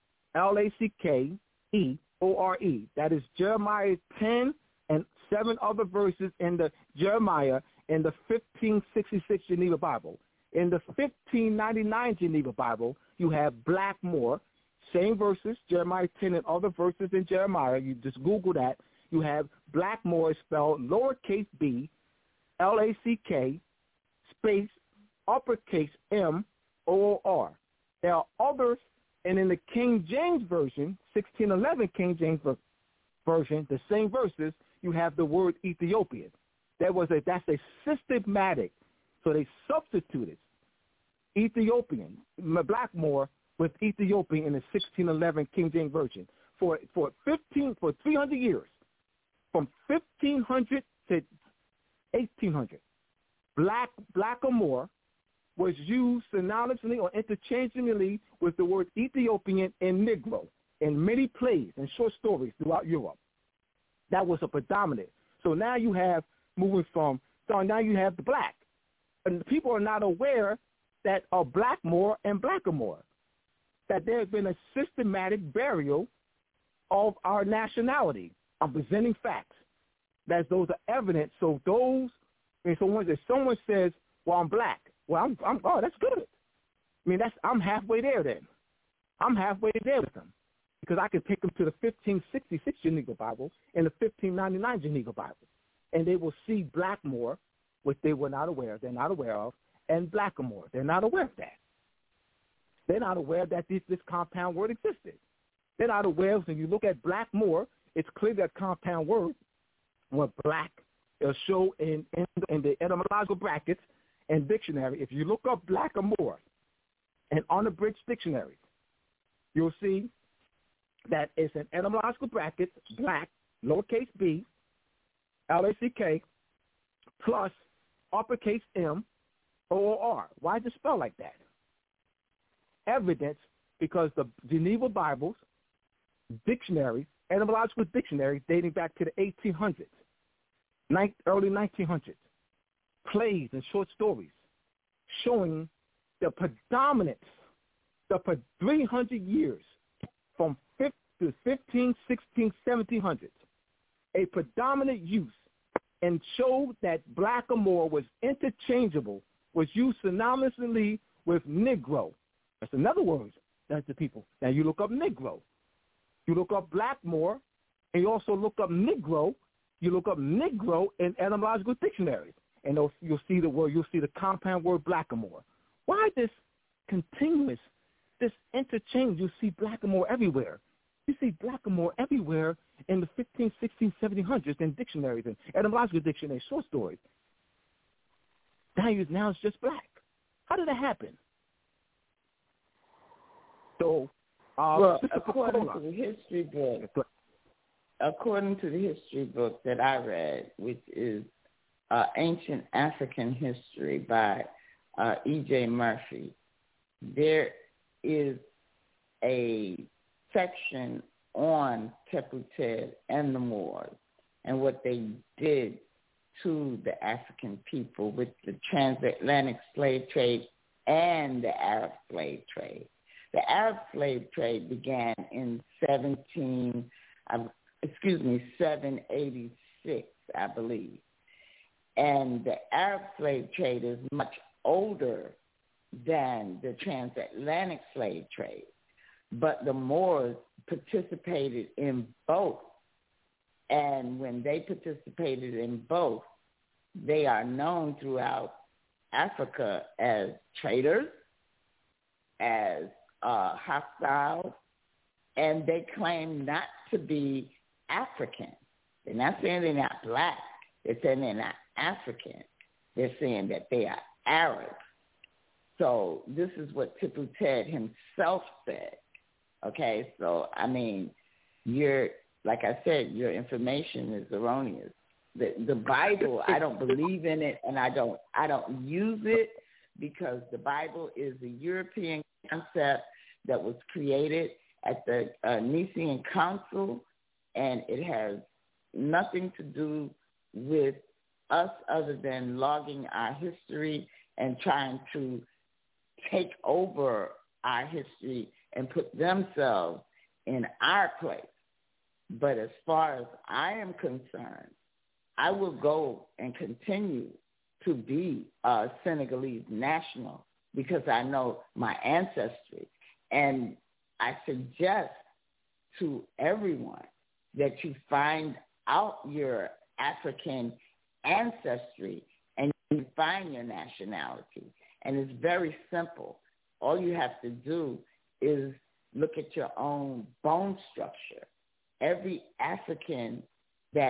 L A C K E O R E. That is Jeremiah ten and seven other verses in the Jeremiah in the fifteen sixty-six Geneva Bible. In the fifteen ninety-nine Geneva Bible, you have Black Moor, same verses, Jeremiah ten and other verses in Jeremiah. You just Google that. You have Black Moor spelled lowercase b, L A C K, space, uppercase M, O O R. There are others, and in the King James Version, sixteen eleven King James Version, the same verses, you have the word Ethiopian. That was a that's a systematic. So they substituted Ethiopian, Black Moor, with Ethiopian in the sixteen eleven King James Version for for fifteen for three hundred years, from fifteen hundred to eighteen hundred. Black Black or Moor was used synonymously or interchangeably with the word Ethiopian and Negro in many plays and short stories throughout Europe. That was a predominant. So now you have moving from, so now you have the black. And people are not aware that a Black Moor and Blackamoor, that there has been a systematic burial of our nationality. I'm presenting facts. That those are evidence. So those, and so when if someone says, well, I'm black, well, I'm, I'm, oh, that's good. I mean, that's I'm halfway there then. I'm halfway there with them because I can take them to the fifteen sixty-six Geneva Bible and the fifteen ninety-nine Geneva Bible, and they will see Black Moor, which they were not aware, they're not aware of, and blackamoor. They're not aware of that. They're not aware that this, this compound word existed. They're not aware, when you look at Blackmore, it's clear that compound word, when black is shown in, in, in the etymological brackets and dictionary. If you look up blackamoor and unabridged dictionary, you'll see that it's an etymological bracket, black, lowercase b, L A C K, plus uppercase M, O O R. Why is it spelled like that? Evidence, because the Geneva Bibles, dictionary, etymological dictionary dating back to the eighteen hundreds, early nineteen hundreds, plays and short stories showing the predominance, the for three hundred years, from fifteen, sixteen, seventeen hundreds, a predominant use, and showed that blackamoor was interchangeable, was used synonymously with Negro. That's another word that's the people. Now you look up Negro. You look up Blackmore, and you also look up Negro. You look up Negro in etymological dictionaries, and you'll see the word, you'll see the compound word blackamoor. Why this continuous, this interchange? You see blackamoor everywhere. You see blackamoor everywhere in the fifteen, sixteen, seventeen hundreds in dictionaries and etymological dictionaries, short stories. Now, you, now it's just black. How did that happen? So, uh, well, according to the history book, according to the history book that I read, which is uh, Ancient African History by uh, E J Murphy, there is a section on Tepu-Ted and the Moors and what they did to the African people with the transatlantic slave trade and the Arab slave trade. The Arab slave trade began in seventeen, uh, excuse me, seven eighty-six, I believe. And the Arab slave trade is much older than the transatlantic slave trade. But the Moors participated in both. And when they participated in both, they are known throughout Africa as traitors, as uh, hostiles, and they claim not to be African. They're not saying they're not black. They're saying they're not African. They're saying that they are Arab. So this is what Tepu-Ted himself said. Okay, so, I mean, you're, like I said, your information is erroneous. The, the Bible, I don't believe in it, and I don't, I don't use it because the Bible is a European concept that was created at the uh, Nicene Council, and it has nothing to do with us other than logging our history and trying to take over our history and put themselves in our place. But as far as I am concerned, I will go and continue to be a Senegalese national because I know my ancestry. And I suggest to everyone that you find out your African ancestry and you find your nationality. And it's very simple. All you have to do is look at your own bone structure. Every African that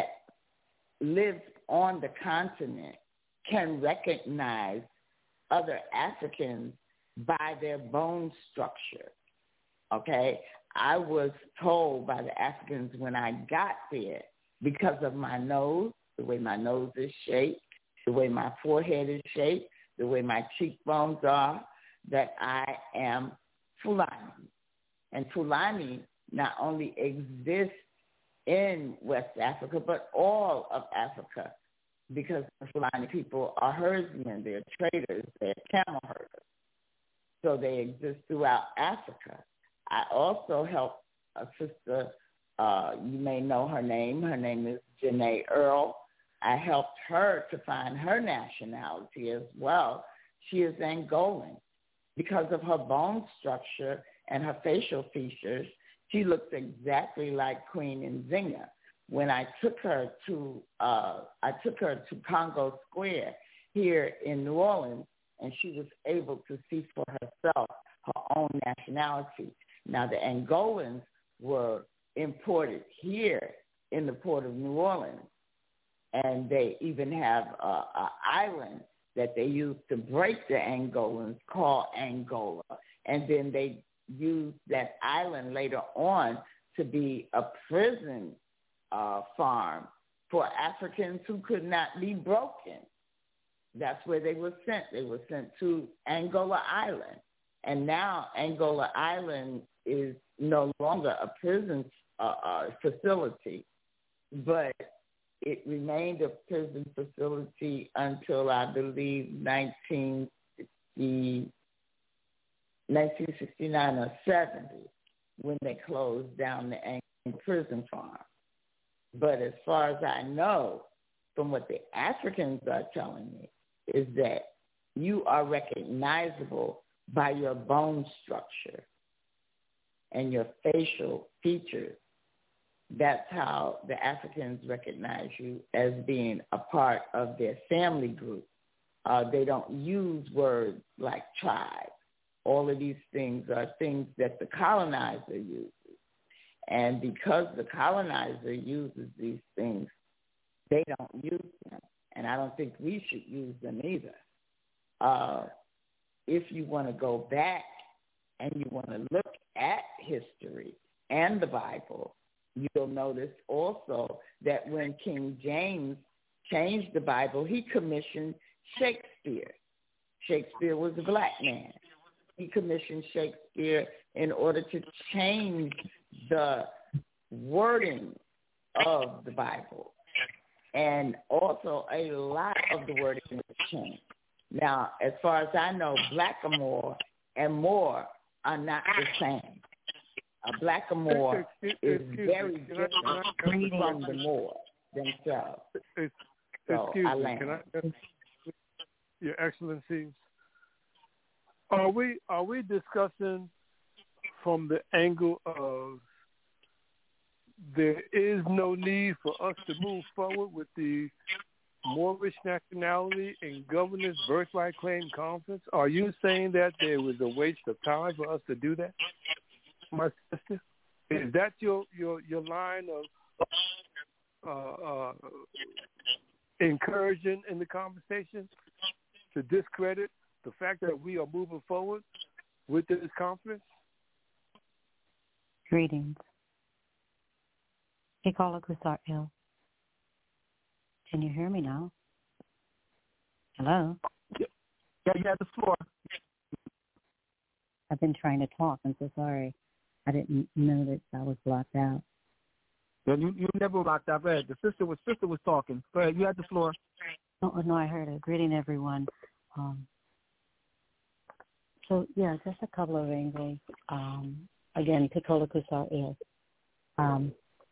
lives on the continent can recognize other Africans by their bone structure, okay? I was told by the Africans when I got there, because of my nose, the way my nose is shaped, the way my forehead is shaped, the way my cheekbones are, that I am Fulani. And Fulani not only exists in West Africa, but all of Africa, because the Fulani people are herdsmen, they're traders, they're camel herders. So they exist throughout Africa. I also help a sister, uh, you may know her name, her name is Janae Earl. I helped her to find her nationality as well. She is Angolan. Because of her bone structure and her facial features, she looks exactly like Queen Nzinga. When I took her to, uh, I took her to Congo Square here in New Orleans, and she was able to see for herself her own nationality. Now, the Angolans were imported here in the port of New Orleans, and they even have an island that they used to break the Angolans called Angola, and then they used that island later on to be a prison uh, farm for Africans who could not be broken. That's where they were sent. They were sent to Angola Island. And now Angola Island is no longer a prison uh, uh, facility, but it remained a prison facility until, I believe, nineteen sixty-nine or seventy, when they closed down the Angola prison farm. But as far as I know, from what the Africans are telling me, is that you are recognizable by your bone structure and your facial features. That's how the Africans recognize you as being a part of their family group. Uh, they don't use words like tribe. All of these things are things that the colonizer uses. And because the colonizer uses these things, they don't use them. And I don't think we should use them either. Uh, if you want to go back and you want to look at history and the Bible, you'll notice also that when King James changed the Bible, he commissioned Shakespeare. Shakespeare was a black man. He commissioned Shakespeare in order to change the wording of the Bible. And also a lot of the wording was changed. Now, as far as I know, blackamoor and Moor are not the same. A blackamoor is very different from the Moor themselves. So Excuse I me, land. can I, Your Excellencies, are we are we discussing from the angle of there is no need for us to move forward with the Moorish nationality and governance birthright claim conference? Are you saying that there was a waste of time for us to do that, my sister? Is that your your, your line of uh, uh, incursion in the conversation to discredit the fact that we are moving forward with this conference? Greetings. Ikala Kusaril. Can you hear me now? Hello? Yeah, you have the floor. I've been trying to talk. I'm so sorry. I didn't know that I was blocked out. Yeah, you, you never blocked out. Go ahead. The sister was sister was talking. Go ahead. You had the floor. Oh, no, I heard it. Greeting, everyone. Um, so, yeah, just a couple of angles. Um, again, Pikola Kusar is. Um,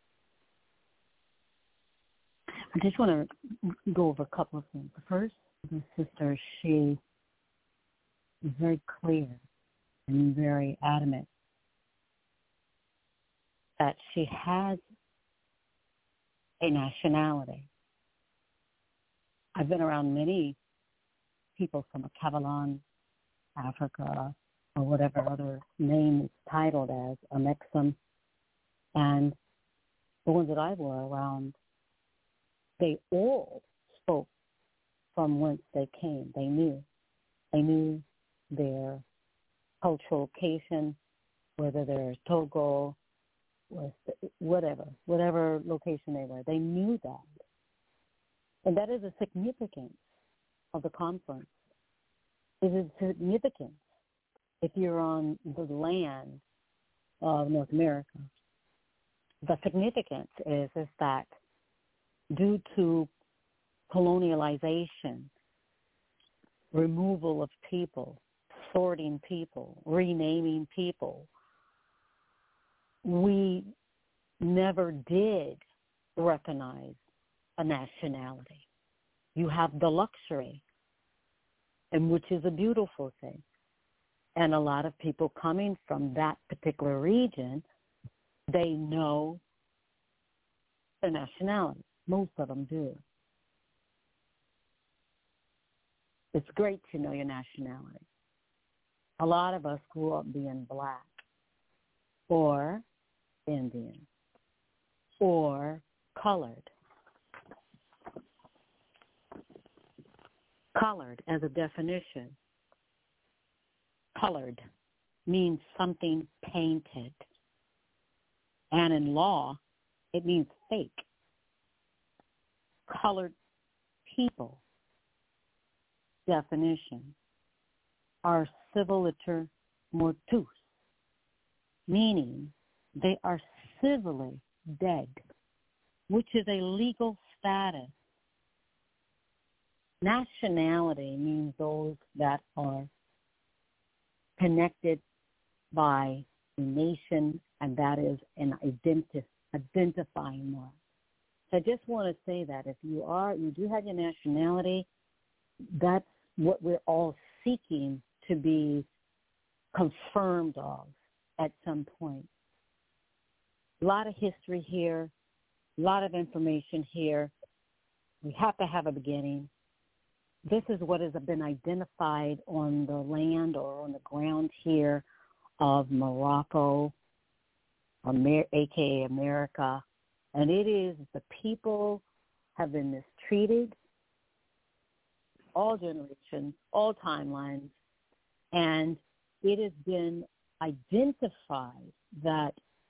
I just want to go over a couple of things. First, the sister, she is very clear and very adamant that she has a nationality. I've been around many people from Cavalon, Africa, or whatever other name is titled as, Amexum, and the ones that I were around, they all spoke from whence they came. They knew. They knew their cultural location, whether they're Togo, whatever, whatever location they were. They knew that. And that is the significance of the conference. It is significant if you're on the land of North America. The significance is, is that due to colonialization, removal of people, sorting people, renaming people, we never did recognize a nationality. You have the luxury, and which is a beautiful thing. And a lot of people coming from that particular region, they know their nationality. Most of them do. it's great to know your nationality. A lot of us grew up being black or Indian or colored. Colored as a definition. Colored means something painted. And in law, it means fake. Colored people, definition, are civiliter mortus, meaning they are civilly dead, which is a legal status. Nationality means those that are connected by a nation, and that is an identi- identifying mark. So I just want to say that if you are, you do have your nationality, that's what we're all seeking to be confirmed of at some point. A lot of history here, a lot of information here. We have to have a beginning. This is what has been identified on the land or on the ground here of Morocco, Amer- a k a. America. And it is the people have been mistreated, all generations, all timelines, and it has been identified that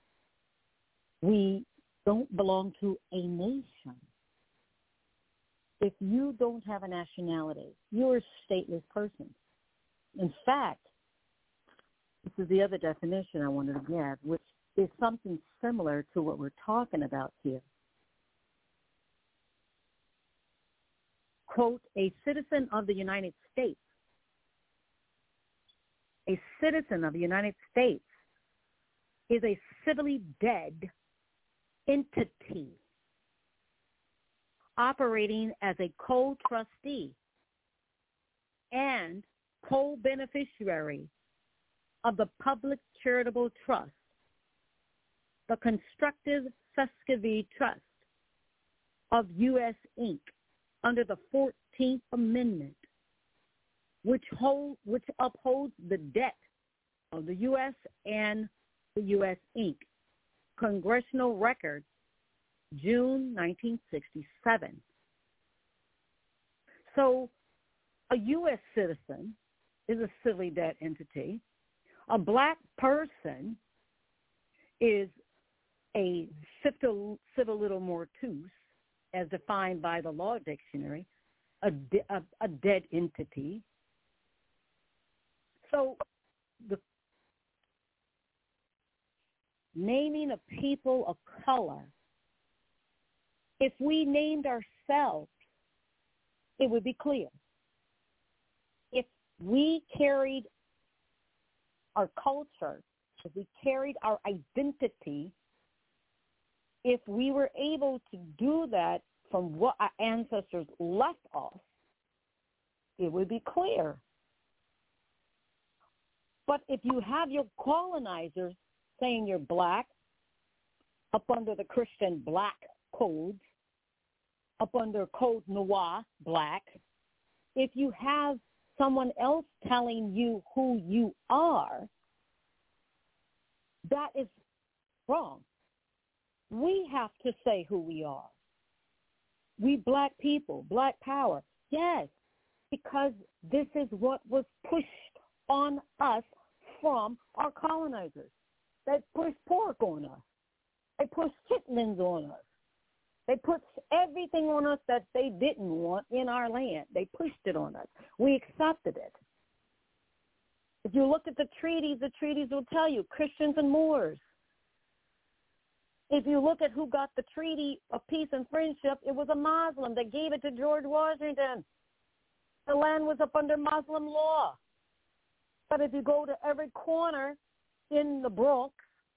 we don't belong to a nation. If you don't have a nationality, you're a stateless person. In fact, this is the other definition I wanted to give, which is something similar to what we're talking about here. Quote, a citizen of the United States. A citizen of the United States is a civilly dead entity operating as a co-trustee and co-beneficiary of the public charitable trust, the Constructive Susquehanna Trust of U S Incorporated, under the fourteenth Amendment, which hold, which upholds the debt of the U S and the U S Incorporated. Congressional Record, June nineteen sixty-seven. So a U S citizen is a civilly dead entity. A black person is a civil, civiliter mortus, as defined by the Law Dictionary, a, de- a, a dead entity. So the naming of people of color, if we named ourselves, it would be clear. If we carried our culture, if we carried our identity, if we were able to do that from what our ancestors left us, it would be clear. But if you have your colonizers saying you're black, up under the Christian black codes, up under Code Noir black, if you have someone else telling you who you are, that is wrong. We have to say who we are. We black people, black power. Yes, because this is what was pushed on us from our colonizers. They pushed pork on us. They pushed chitlins on us. They put everything on us that they didn't want in our land. They pushed it on us. We accepted it. If you look at the treaties, the treaties will tell you Christians and Moors. If you look at who got the Treaty of Peace and Friendship, it was a Muslim that gave it to George Washington. The land was up under Muslim law. But if you go to every corner in the Bronx,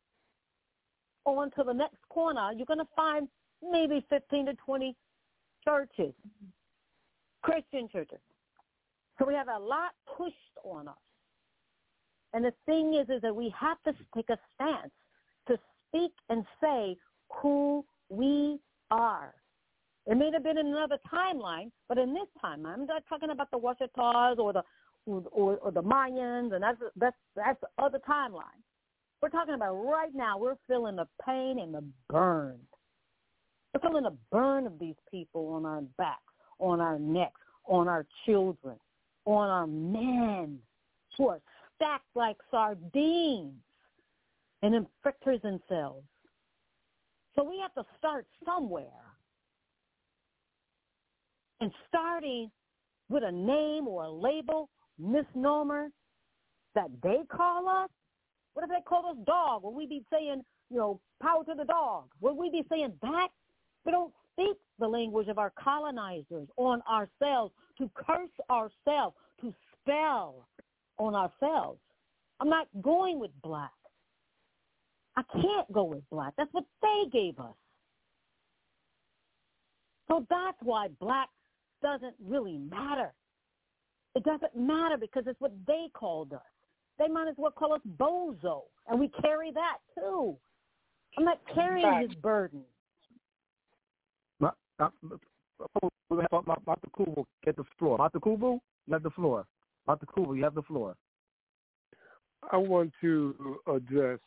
on to the next corner, you're going to find maybe fifteen to twenty churches, Christian churches. So we have a lot pushed on us. And the thing is, is that we have to take a stance to speak and say who we are. It may have been in another timeline, but in this timeline, I'm not talking about the Washatas or the or, or the Mayans, and that's that's that's the other timeline. We're talking about right now. We're feeling the pain and the burn. We're feeling the burn of these people on our backs, on our necks, on our children, on our men who are stacked like sardines and in prison cells. So we have to start somewhere. And starting with a name or a label, misnomer, that they call us. What if they call us dog? Will we be saying, you know, power to the dog? Will we be saying that? We don't speak the language of our colonizers on ourselves, to curse ourselves, to spell on ourselves. I'm not going with black. I can't go with black. That's what they gave us. So that's why black doesn't really matter. It doesn't matter because it's what they called us. They might as well call us bozo, and we carry that too. I'm not carrying his burden. Ma- ma- ma- ma- Mata Kubu, get the floor. Mata Kubu, you have the floor. Mata Kubu, you have the floor. I want to address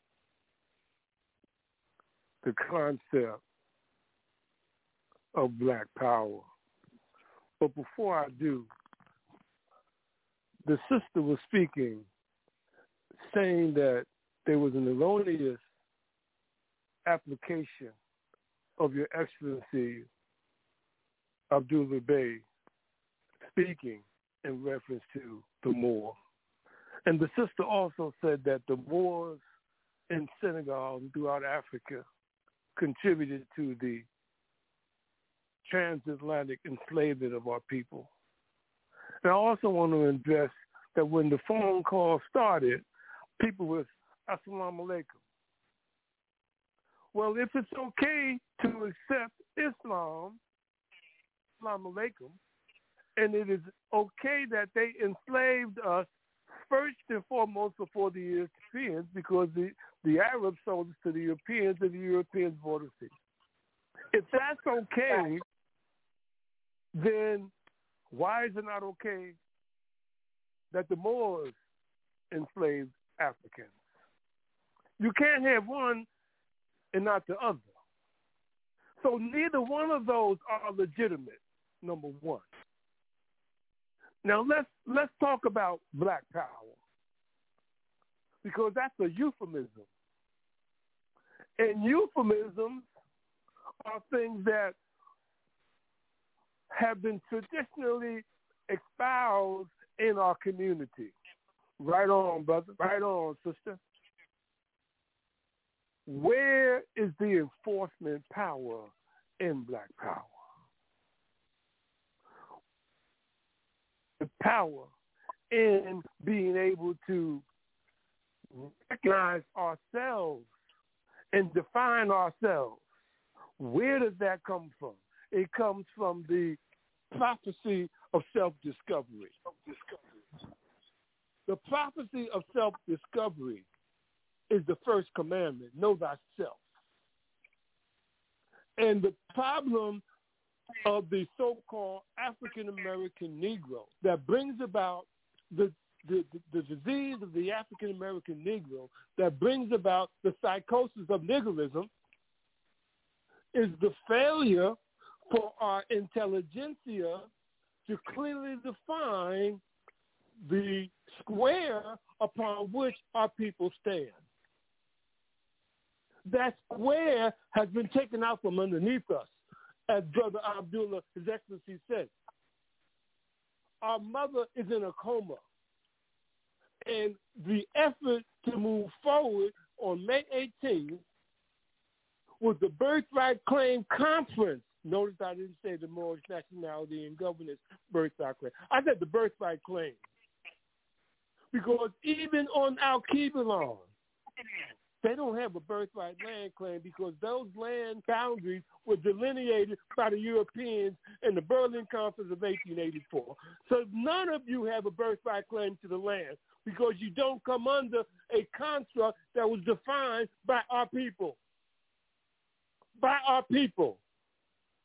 the concept of black power. But before I do, the sister was speaking, saying that there was an erroneous application of Your Excellency Abdullah Bey speaking in reference to the Moor. And the sister also said that the Moors in Senegal and throughout Africa contributed to the transatlantic enslavement of our people. And I also want to address that when the phone call started, people was, Assalamu alaikum. Well, if it's okay to accept Islam, Assalamu alaikum, and it is okay that they enslaved us first and foremost before the Europeans, because the, the Arabs sold us to the Europeans and the Europeans bought us here. If that's okay, then why is it not okay that the Moors enslaved Africans? You can't have one and not the other. So neither one of those are legitimate, number one. Now let's let's talk about black power, because that's a euphemism. And euphemisms are things that have been traditionally espoused in our community. Right on, brother. Right on, sister. Where is the enforcement power in black power? The power in being able to recognize ourselves and define ourselves. Where does that come from? It comes from the prophecy of self-discovery. The prophecy of self-discovery is the first commandment, know thyself. And the problem of the so-called African-American Negro that brings about the, the, the, the disease of the African-American Negro, that brings about the psychosis of Negroism, is the failure for our intelligentsia to clearly define the square upon which our people stand. That square has been taken out from underneath us, as Brother Abdullah, His Excellency, said. Our mother is in a coma, and the effort to move forward on May eighteenth was the Birthright Claim Conference. Notice I didn't say the Moorish Nationality and Governance Birthright Claim. I said the Birthright Claim. Because even on Al-Kibalon, they don't have a birthright land claim, because those land boundaries were delineated by the Europeans in the Berlin Conference of eighteen eighty-four. So none of you have a birthright claim to the land, because you don't come under a construct that was defined by our people. By our people.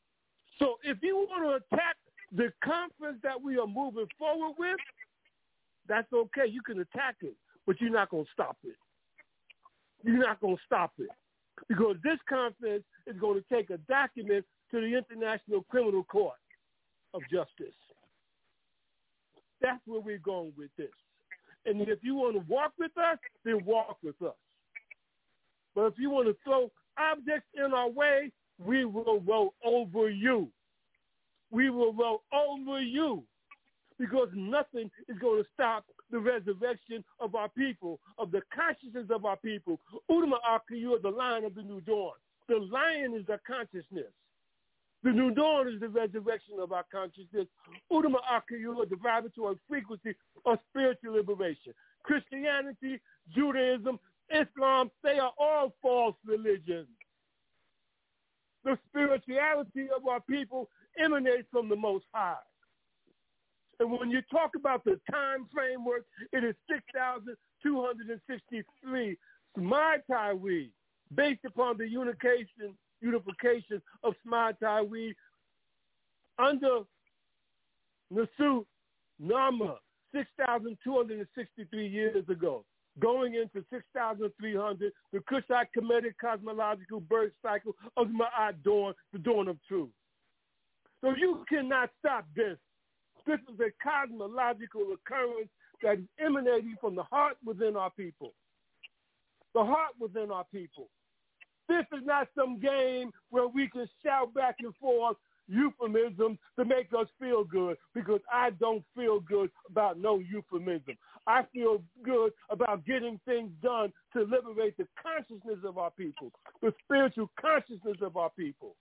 So if you want to attack the conference that we are moving forward with, that's okay. You can attack it, but you're not going to stop it. You're not going to stop it. Because this conference is going to take a document to the International Criminal Court of Justice. That's where we're going with this. And if you want to walk with us, then walk with us. But if you want to throw objects in our way, we will roll over you. We will roll over you. Because nothing is going to stop the resurrection of our people, of the consciousness of our people. Udama Akayu, the lion of the new dawn. The lion is our consciousness. The new dawn is the resurrection of our consciousness. Udama Akayu, the vibratory frequency of spiritual liberation. Christianity, Judaism, Islam, they are all false religions. The spirituality of our people emanates from the Most High. And when you talk about the time framework, it is six thousand two hundred sixty-three Smai-Taiwi, based upon the unification, unification of Smai-Taiwi under Nasut Nama, six thousand two hundred sixty-three years ago. Going into six thousand three hundred, the Kushite Kemetic cosmological birth cycle of the Ma'at dawn, the dawn of truth. So you cannot stop this. This is a cosmological occurrence that is emanating from the heart within our people. The heart within our people. This is not some game where we can shout back and forth euphemisms to make us feel good, because I don't feel good about no euphemism. I feel good about getting things done to liberate the consciousness of our people, the spiritual consciousness of our people.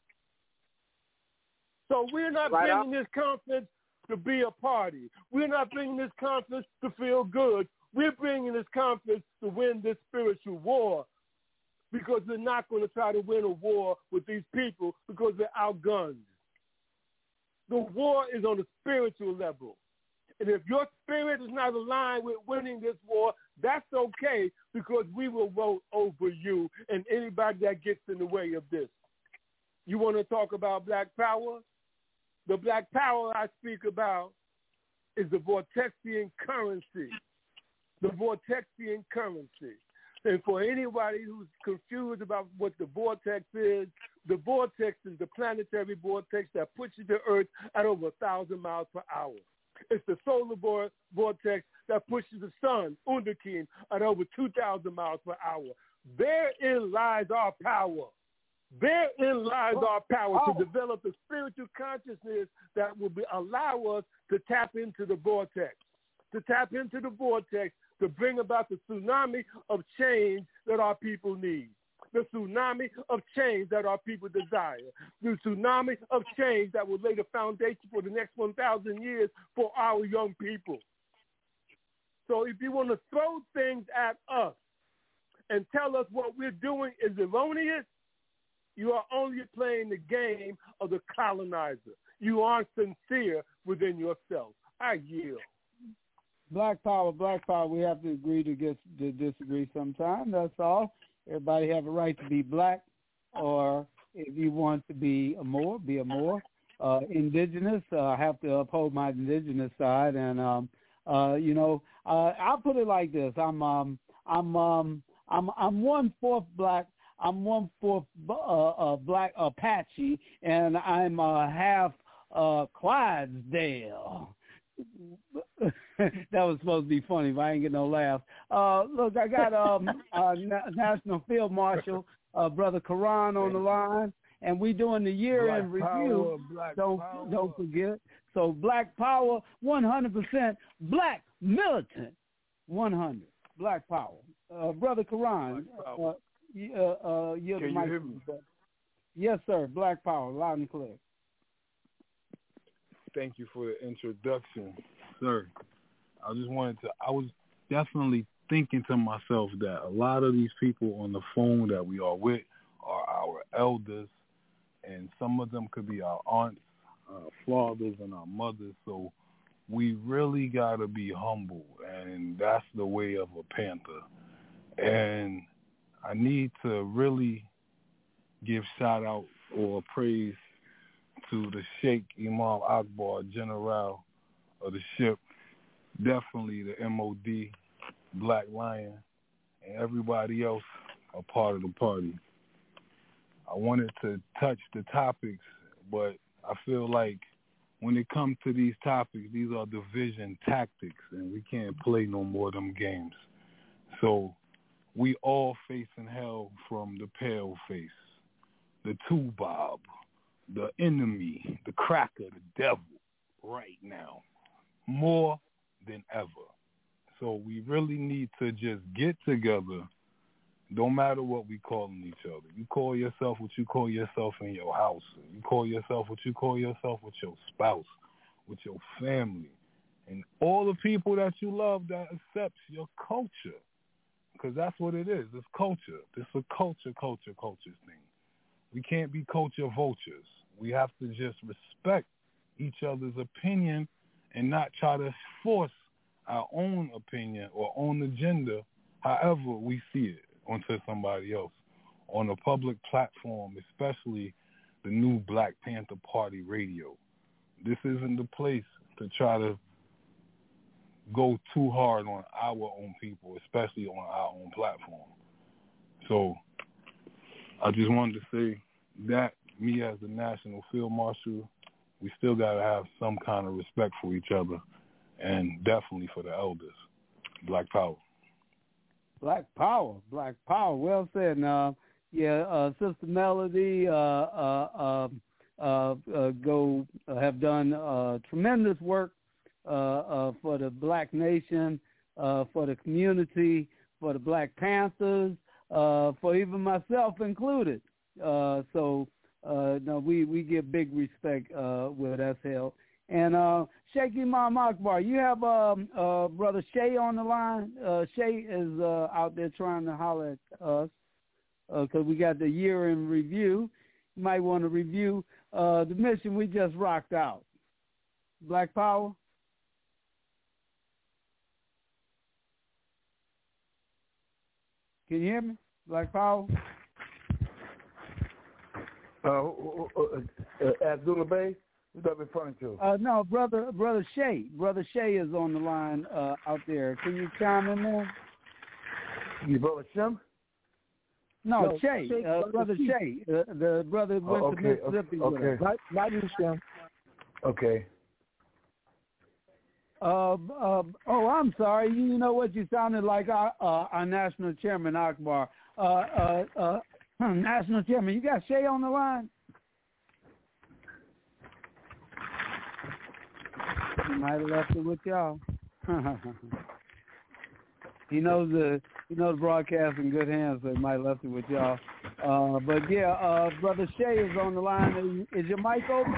So we're not Right bringing this conference to be a party. We're not bringing this conference to feel good. We're bringing this conference to win this spiritual war, because we're not going to try to win a war with these people because they're outgunned. The war is on a spiritual level. And if your spirit is not aligned with winning this war, that's okay, because we will vote over you and anybody that gets in the way of this. You want to talk about black power? The black power I speak about is the Vortexian currency. The Vortexian currency. And for anybody who's confused about what the vortex is, the vortex is the planetary vortex that pushes the Earth at over a thousand miles per hour. It's the solar vortex that pushes the sun, Undakin, at over two thousand miles per hour. Therein lies our power. Therein lies our power to develop the spiritual consciousness that will be, allow us to tap into the vortex, to tap into the vortex, to bring about the tsunami of change that our people need, the tsunami of change that our people desire, the tsunami of change that will lay the foundation for the next one thousand years for our young people. So if you want to throw things at us and tell us what we're doing is erroneous, you are only playing the game of the colonizer. You aren't sincere within yourself. I yield. Black power, black power. We have to agree to, get, to disagree sometime. That's all. Everybody have a right to be black, or if you want to be a Moor, be a Moor. Uh, indigenous, uh, I have to uphold my indigenous side, and um, uh, you know, uh, I'll put it like this: I'm, um, I'm, um, I'm, I'm one fourth black. I'm one fourth uh, uh, black Apache, and I'm uh, half uh, Clydesdale. That was supposed to be funny, but I ain't get no laugh. Uh, look, I got um, uh, Na- National Field Marshal, uh, Brother Quran on the line, and we doing the year-end review. Black don't power. don't forget. So Black Power, one hundred percent Black militant, one hundred Black Power. Uh, Brother Quran, uh, uh, uh, you're Can the you mic- hear me? Yes, sir. Black Power, loud and clear. Thank you for the introduction, sir. I just wanted to, I was definitely thinking to myself that a lot of these people on the phone that we are with are our elders, and some of them could be our aunts, our fathers, and our mothers. So we really got to be humble, and that's the way of a panther. And I need to really give shout out or praise to the Sheikh Imam Akbar, General of the ship, definitely the M O D, Black Lion, and everybody else a part of the party. I wanted to touch the topics, but I feel like when it comes to these topics, these are division tactics, and we can't play no more of them games. So we all facing hell from the pale face, the two bob, the enemy, the cracker, the devil right now, more than ever. So we really need to just get together, no matter what we calling each other. You call yourself what you call yourself in your house. You call yourself what you call yourself with your spouse, with your family, and all the people that you love that accepts your culture. Because that's what it is. It's culture. It's a culture, culture, culture thing. We can't be culture vultures. We have to just respect each other's opinion and not try to force our own opinion or own agenda however we see it onto somebody else on a public platform, especially the new Black Panther Party radio. This isn't the place to try to go too hard on our own people, especially on our own platform. So I just wanted to say that me as the National Field Marshal, we still got to have some kind of respect for each other, and definitely for the elders. Black Power. Black Power, Black Power. Well said. Now, yeah, uh, Sister Melody, uh, uh, uh, uh, uh, go uh, have done uh, tremendous work uh, uh, for the Black nation, uh, for the community, for the Black Panthers, uh, for even myself included. Uh, so, uh, no, we we give big respect uh, where that's held. And uh, Sheikh Imam Akbar, you have um, uh, Brother Shay on the line. Uh, Shay is uh, out there trying to holler at us because uh, we got the year in review. You might want to review uh, the mission we just rocked out. Black Power. Can you hear me? Black Power. Uh, uh, uh, Abdullah Bey, who's that referring to? Uh, no, brother, brother Shay, brother Shay is on the line uh, out there. Can you chime in there? You brother Shem? No, no Shay, Shay uh, brother Shay. Shay, uh, the brother went oh, okay, to Mississippi. Okay, with okay. us. Not, not you, Shem. Okay. Uh, uh, oh, I'm sorry. You, you know what? You sounded like our, uh, our national chairman, Akbar. Uh, uh, uh, national chairman, you got Shay on the line? He might have left it with y'all. he knows the he knows broadcast in good hands, so he might have left it with y'all. Uh, but yeah, uh, brother Shay is on the line. Is, is your mic open?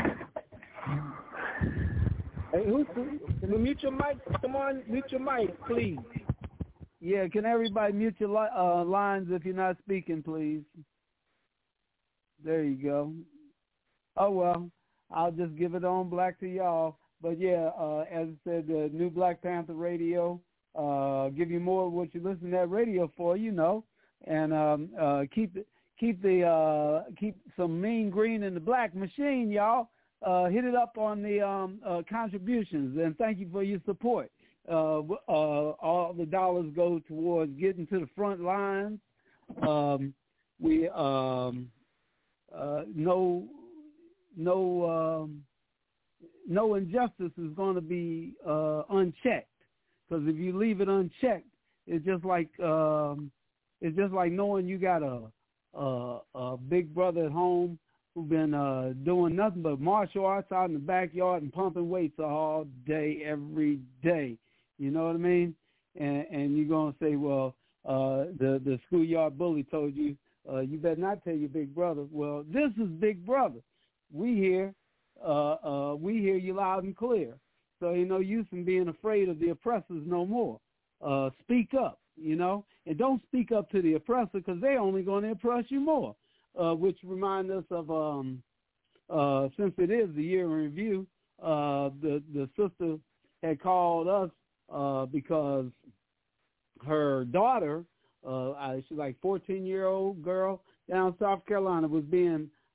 Hey, who, who, mute your mic. Come on, mute your mic, please. Yeah, can everybody mute your li- uh, lines if you're not speaking, please? There you go. Oh, well, I'll just give it on black to y'all. But, yeah, uh, as I said, the new Black Panther radio, uh, give you more of what you listen to that radio for, you know, and um, uh, keep keep the uh, keep some mean green in the black machine, y'all. Uh, hit it up on the um, uh, contributions, and thank you for your support. Uh, uh, all the dollars go towards getting to the front lines. Um, we um, uh, no no um, no injustice is going to be uh, unchecked, because if you leave it unchecked, it's just like um, it's just like knowing you got a, a a big brother at home who've been uh, doing nothing but martial arts out in the backyard and pumping weights all day, every day. You know what I mean? And, and you're going to say, well, uh, the, the schoolyard bully told you, uh, you better not tell your big brother. Well, this is big brother. We hear, uh, uh, we hear you loud and clear. So, you know, use in being afraid of the oppressors no more. Uh, speak up, you know, and don't speak up to the oppressor, because they're only going to oppress you more. Uh, which remind us of, um, uh, since it is the year in review, uh, the, the sister had called us uh, because her daughter, uh, she's like fourteen-year-old girl down in South Carolina, was being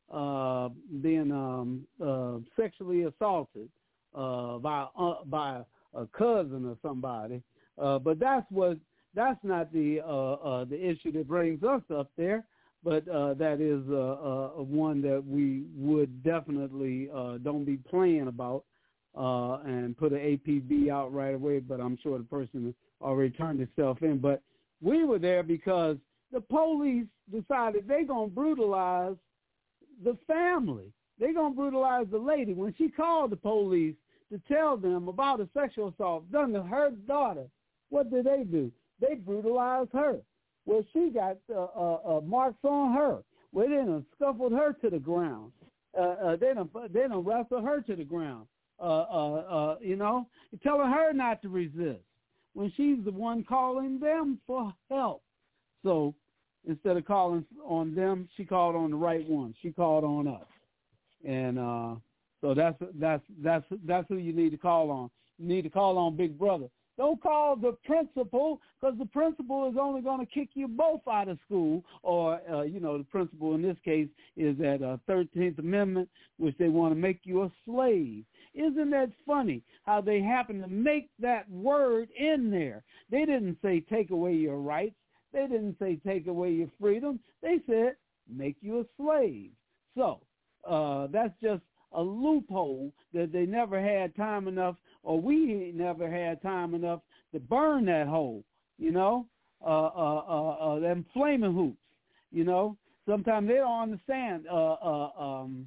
uh, being um, uh, sexually assaulted uh, by uh, by a cousin or somebody. Uh, but that's what that's not the uh, uh, the issue that brings us up there. But uh, that is uh, uh, one that we would definitely uh, don't be playing about uh, and put an A P B out right away. But I'm sure the person already turned himself in. But we were there because the police decided they're going to brutalize the family. They're going to brutalize the lady. When she called the police to tell them about a sexual assault done to her daughter, what did they do? They brutalized her. Well, she got uh, uh, uh, marks on her. Well, they done scuffled her to the ground. Uh, uh, they done, they done wrestled her to the ground, uh, uh, uh, you know, telling her not to resist when she's the one calling them for help. So instead of calling on them, she called on the right one. She called on us. And uh, so that's that's that's that's who you need to call on. You need to call on Big Brother. Don't call the principal, because the principal is only going to kick you both out of school. Or, uh, you know, the principal in this case is at uh, thirteenth Amendment, which they want to make you a slave. Isn't that funny how they happen to make that word in there? They didn't say take away your rights. They didn't say take away your freedom. They said make you a slave. So uh, that's just a loophole that they never had time enough, or we never had time enough to burn that hole, you know, uh, uh, uh, uh, them flaming hoops, you know. Sometimes they don't understand uh, uh, um,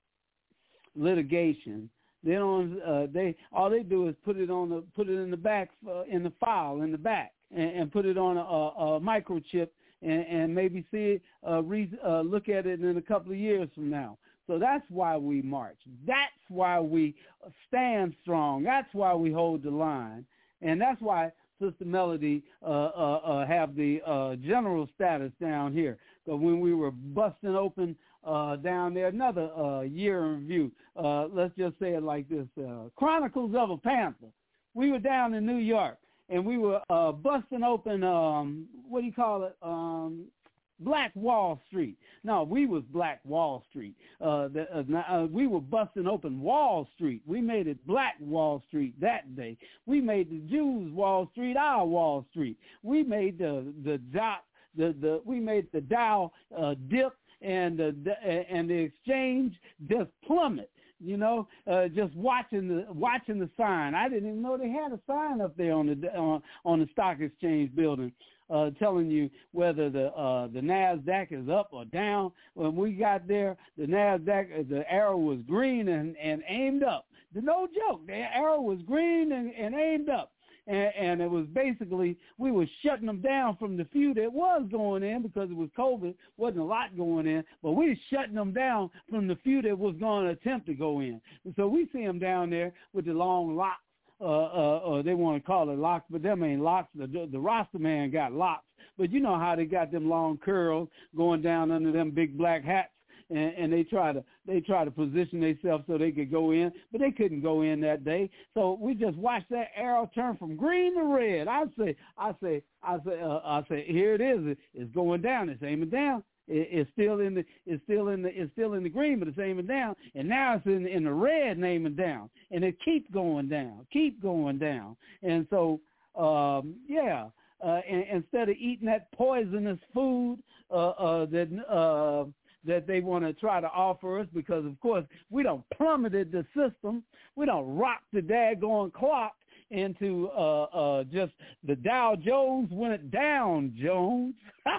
litigation. They don't. Uh, they all they do is put it on the put it in the back uh, in the file in the back and, and put it on a, a, a microchip and, and maybe see it, uh, re, uh, look at it in a couple of years from now. So that's why we march. That's why we stand strong. That's why we hold the line. And that's why Sister Melody uh, uh, uh, have the uh, general status down here. So when we were busting open uh, down there, another uh, year in review, uh, let's just say it like this, uh, Chronicles of a Panther. We were down in New York, and we were uh, busting open, um, what do you call it, um, Black Wall Street. No, we was Black Wall Street. Uh, the, uh, uh, we were busting open Wall Street. We made it Black Wall Street that day. We made the Jews Wall Street our Wall Street. We made the the dot the the we made the Dow uh, dip and the, the and the exchange just plummet. You know, uh, just watching the watching the sign. I didn't even know they had a sign up there on the on, on the stock exchange building. Uh, telling you whether the uh, the NASDAQ is up or down. When we got there, the NASDAQ, the arrow was green and, and aimed up. No joke, the arrow was green and, and aimed up. And, and it was basically, we were shutting them down from the few that was going in because it was COVID, wasn't a lot going in, but we were shutting them down from the few that was going to attempt to go in. And so we see them down there with the long locks. Uh, uh, uh, they want to call it locks, but them ain't locks. The, the, the Rasta man got locks, but you know how they got them long curls going down under them big black hats, and, and they try to they try to position themselves so they could go in, but they couldn't go in that day. So we just watched that arrow turn from green to red. I say, I say, I say, uh, I say, here it is. It, it's going down. It's aiming down. It's still in the it's still in the it's still in the green, but it's aiming down, and now it's in in the red and aiming down, and it keeps going down, keep going down, and so um, yeah, uh, and, instead of eating that poisonous food uh, uh, that uh, that they want to try to offer us, because of course we don't plummeted the system, we don't rock the daggone clock into uh, uh, just the Dow Jones went down, Jones.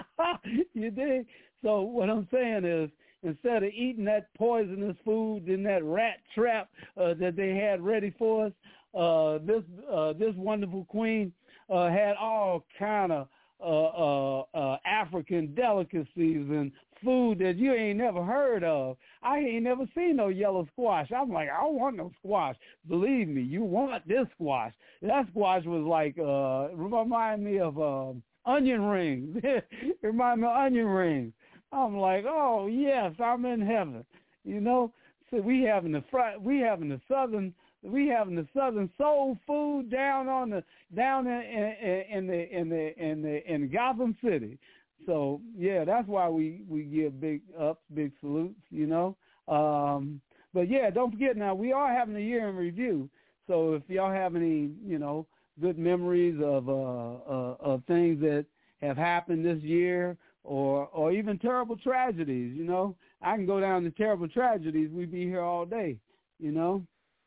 You dig? So what I'm saying is, instead of eating that poisonous food in that rat trap uh, that they had ready for us, uh, this uh, this wonderful queen uh, had all kind of uh, uh, uh, African delicacies and food that you ain't never heard of. I ain't never seen no yellow squash. I'm like, I don't want no squash. Believe me, you want this squash. That squash was like, uh, remind me of uh, onion rings. It remind me of onion rings. I'm like, oh yes, I'm in heaven. You know, so we having the fr- we having the southern we having the southern soul food down on the down in, in, in the in the in the in Gotham City. So yeah, that's why we, we give big ups, big salutes, you know. Um, but yeah, don't forget now we are having a year in review. So if y'all have any, you know, good memories of uh, uh, of things that have happened this year, or or even terrible tragedies, you know, I can go down to terrible tragedies. We'd be here all day, you know.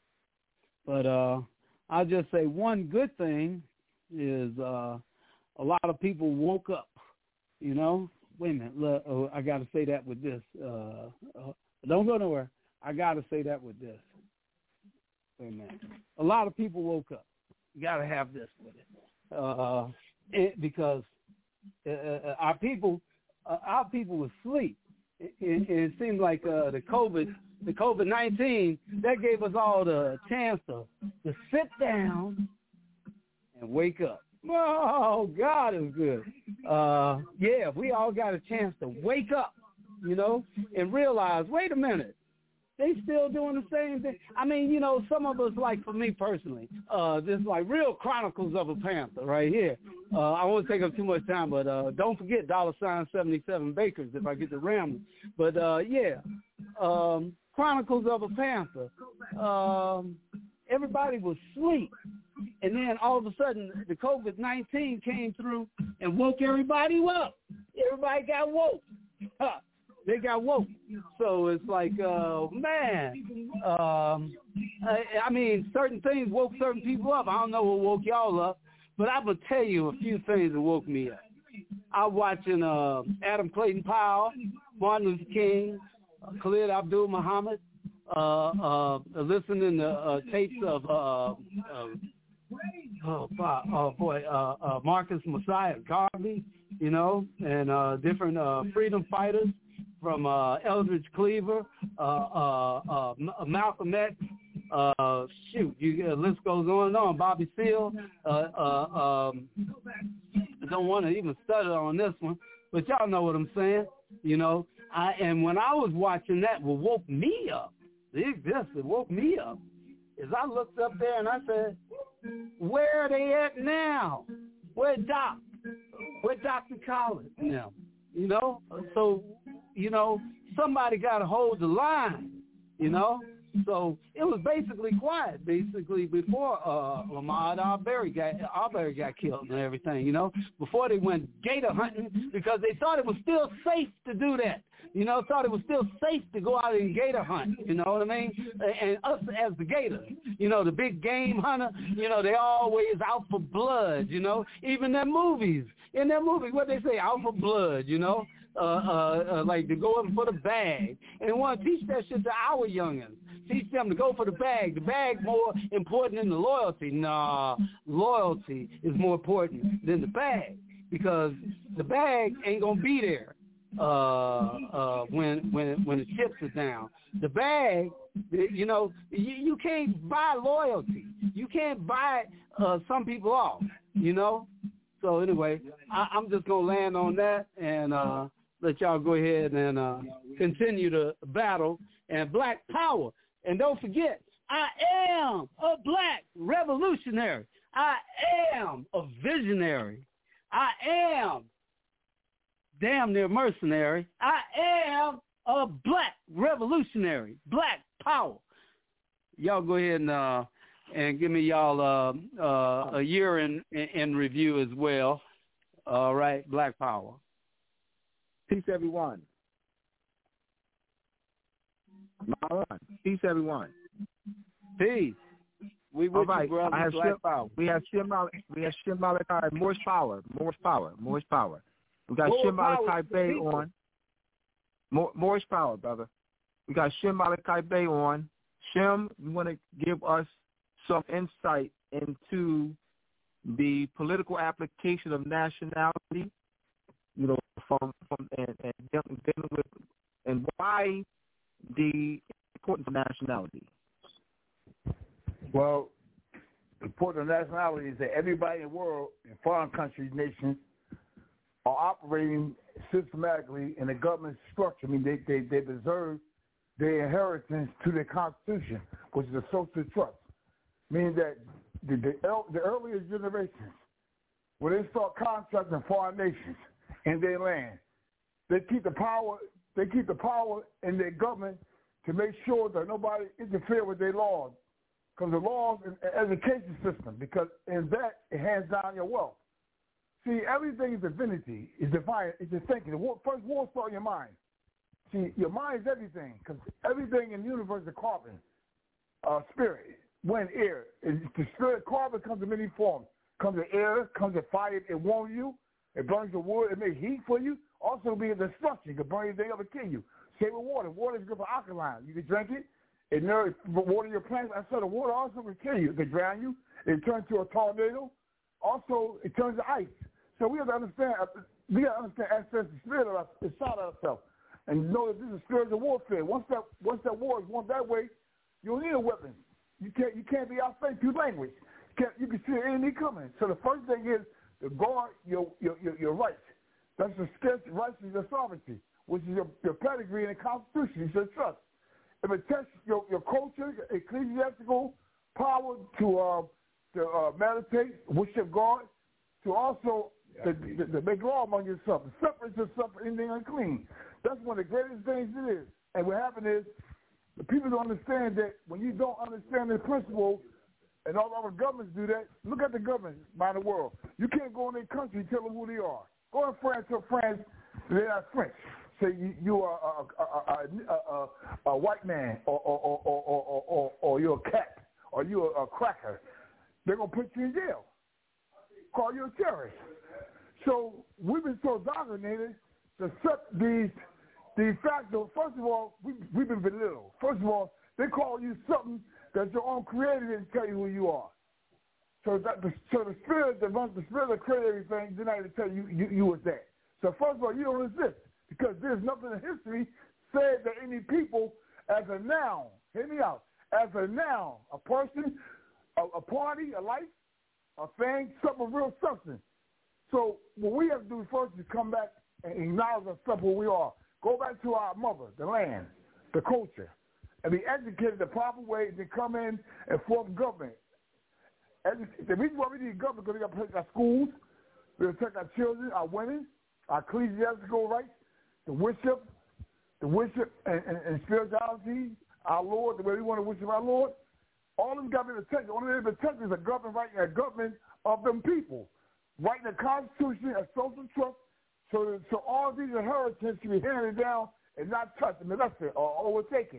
But uh, I'll just say one good thing is uh, a lot of people woke up. You know, wait a minute. Look, oh, I got to say that with this. Uh, uh, don't go nowhere. I got to say that with this. Wait a minute. A lot of people woke up. You got to have this with it, uh, it because uh, our people, uh, our people were asleep. It, it, it seemed like uh, the COVID, the COVID nineteen, that gave us all the chance to to sit down and wake up. Oh, God is good. Uh, yeah, we all got a chance to wake up, you know, and realize, wait a minute, they still doing the same thing. I mean, you know, some of us, like for me personally, uh, this is like real Chronicles of a Panther right here. Uh, I won't take up too much time, but uh, don't forget dollar sign seventy-seven Bakers if I get the rambling. But, uh, yeah, um, Chronicles of a Panther. Um, everybody was asleep. And then all of a sudden, the COVID nineteen came through and woke everybody up. Everybody got woke. They got woke. So it's like, uh, man, um, I, I mean, certain things woke certain people up. I don't know what woke y'all up, but I'm going to tell you a few things that woke me up. I was watching uh, Adam Clayton Powell, Martin Luther King, uh, Khalid Abdul Muhammad, uh, uh, listening to uh, tapes of uh, uh, Oh, oh boy, uh, uh, Marcus Messiah Garvey, you know, and uh, different uh, freedom fighters from uh, Eldridge Cleaver, uh, uh, uh, Malcolm X, uh, shoot, you, uh, list goes on and on, Bobby Seale. Uh, uh, um, I don't want to even stutter on this one, but y'all know what I'm saying, you know. I, and when I was watching that, what woke me up, this, it woke me up, is I looked up there and I said, where are they at now? Where Doc? Where Doctor Collins now? You know? So, you know, somebody got to hold the line, you know? So it was basically quiet, basically, before uh, Ahmaud Arbery got, Arbery got killed and everything, you know, before they went gator hunting, because they thought it was still safe to do that. You know, thought it was still safe to go out and gator hunt, you know what I mean? And us as the gators, you know, the big game hunter, you know, they always out for blood, you know, even their movies, in their movies, what they say, out for blood, you know, uh, uh, uh, like to go in for the bag. And they want to teach that shit to our youngins. Teach them to go for the bag. The bag more important than the loyalty. Nah, loyalty is more important than the bag, because the bag ain't going to be there. Uh, uh, when when when the chips are down, the bag, you know, you, you can't buy loyalty. You can't buy uh, some people off, you know. So anyway, I, I'm just gonna land on that and uh, let y'all go ahead and uh, continue the battle and Black Power. And don't forget, I am a Black revolutionary. I am a visionary. I am damn near mercenary. I am a Black revolutionary. Black Power. Y'all go ahead and uh, and give me y'all uh, uh, a year in, in in review as well. All right, Black Power. Peace, everyone. Marlon. Peace, everyone. Peace. We with All right. you, brother. I have Black Shim, Power. We have Shim Malachi. We have Shim Malachi. Morse Power. Morse Power. Morse Power. We got More Shim Malachi power Bay on. More, Morse Power, brother. We got Shim Malachi Bay on. Shim, you want to give us some insight into the political application of nationality, you know, from from and, and dealing with, and why the importance of nationality. Well, the importance of nationality is that everybody in the world, in foreign countries, nations, are operating systematically in a government structure. I mean, they, they, they preserve their inheritance to their constitution, which is a social trust, meaning that the, the, the earlier generations, when they start contracting foreign nations in their land. They keep the power. They keep the power in their government to make sure that nobody interfere with their laws, because the laws in the education system, because in that it hands down your wealth. See, everything is divinity, is divine, it's just thinking. The war, first war starts in your mind. See, your mind is everything, because everything in the universe is carbon, uh, spirit, wind, air. It's the spirit, carbon comes in many forms. Comes in air, comes in fire, it warms you, it burns the wood, it makes heat for you. Also, it'll be a destruction, it can burn anything up and kill you. Same with water. Water is good for alkaline. You can drink it. It nourishes, water your plants. I said the water also can kill you. It can drown you. It turns to a tornado. Also, it turns to ice. So we have to understand, we have to understand access the spirit of us, inside of ourselves, and know that this is spiritual warfare. Once that once that war is won that way, you don't need a weapon. You can't you can't be outflanked through language. You, can't, you can see the enemy coming. So the first thing is to guard your your your, your rights. That's the scarce rights is your sovereignty, which is your, your pedigree in the Constitution. You should trust. If it tests your, your culture, your ecclesiastical power to uh, to uh, meditate, worship God, to also to, to, to make law among yourself, to separate yourself from anything unclean. That's one of the greatest things it is. And what happened is, the people don't understand that when you don't understand the principle, and all our governments do that, look at the governments by the world. You can't go in their country and tell them who they are. Go in France, tell France they're not French. Say you, you are a, a, a, a, a, a white man, or, or, or, or, or, or, or you're a cat, or you're a cracker. They're going to put you in jail, call you a terrorist. So we've been so dominated to accept these de facto. First of all, we, we've been belittled. First of all, they call you something that your own creator didn't tell you who you are. So that the, so the spirit that runs the spirit that created everything did not even tell you you, you was that. So first of all, you don't exist, because there's nothing in history said that any people as a noun, hear me out, as a noun, a person, a, a party, a life, a thing, something of real substance. So what we have to do first is come back and acknowledge ourselves who we are. Go back to our mother, the land, the culture, and be educated the proper way to come in and form government. And the reason why we need government is because we got to protect our schools, we got to protect our children, our women, our ecclesiastical rights, the worship, the worship and, and, and spirituality, our Lord, the way we want to worship our Lord. All of them got to be protected. The only way to protect is a government right, a government of them people. Writing a constitution, a social trust, so that, so all these inheritance can be handed down and not touched and molested or overtaken.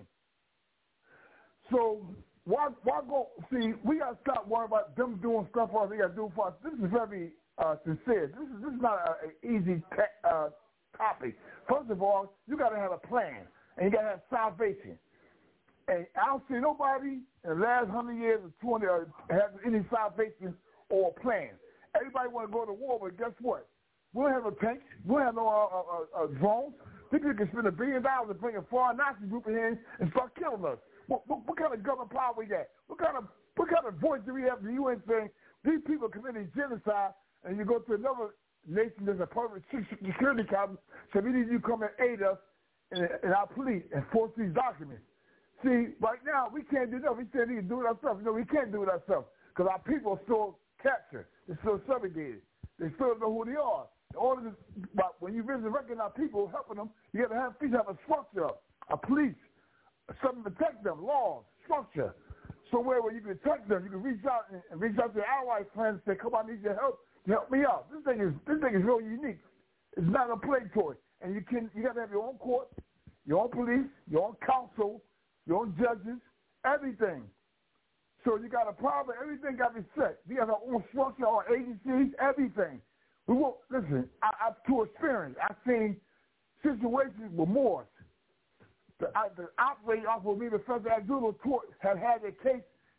So why why go? See, we got to stop worrying about them doing stuff for us. They got to do for us. This is very uh, sincere. This is this is not an easy te- uh, topic. First of all, you got to have a plan, and you got to have salvation. And I don't see nobody in the last hundred years or two hundred have any salvation or plan. Everybody want to go to war, but guess what? We don't have no tanks. We don't have no uh, uh, uh, drones. People can spend a billion dollars to bring a foreign Nazi group in here and start killing us. What, what, what kind of government power we got? What kind of what kind of voice do we have in the U N saying these people committing genocide, and you go to another nation that's a perfect security council, so we need you to come and aid us in, in our police and force these documents. See, right now we can't do nothing. We can't even do it ourselves. No, we can't do it ourselves because our people are still captured. They're still subjugated. They still don't know who they are. In order to, but when you really recognize our people, helping them, you got to have you have a structure, a police, something to protect them, laws, structure, somewhere where you can protect them. You can reach out and, and reach out to your ally friends and say, "Come on, I need your help to help me out." This thing is this thing is really unique. It's not a play toy, and you can you got to have your own court, your own police, your own council, your own judges, everything. So you got a problem. Everything got to be set. We have our own structure, our agencies, everything. We won't listen. I, I to experience. I've seen situations with Moors. The, I, the operating off of me, Professor Abdullah Court, had had their case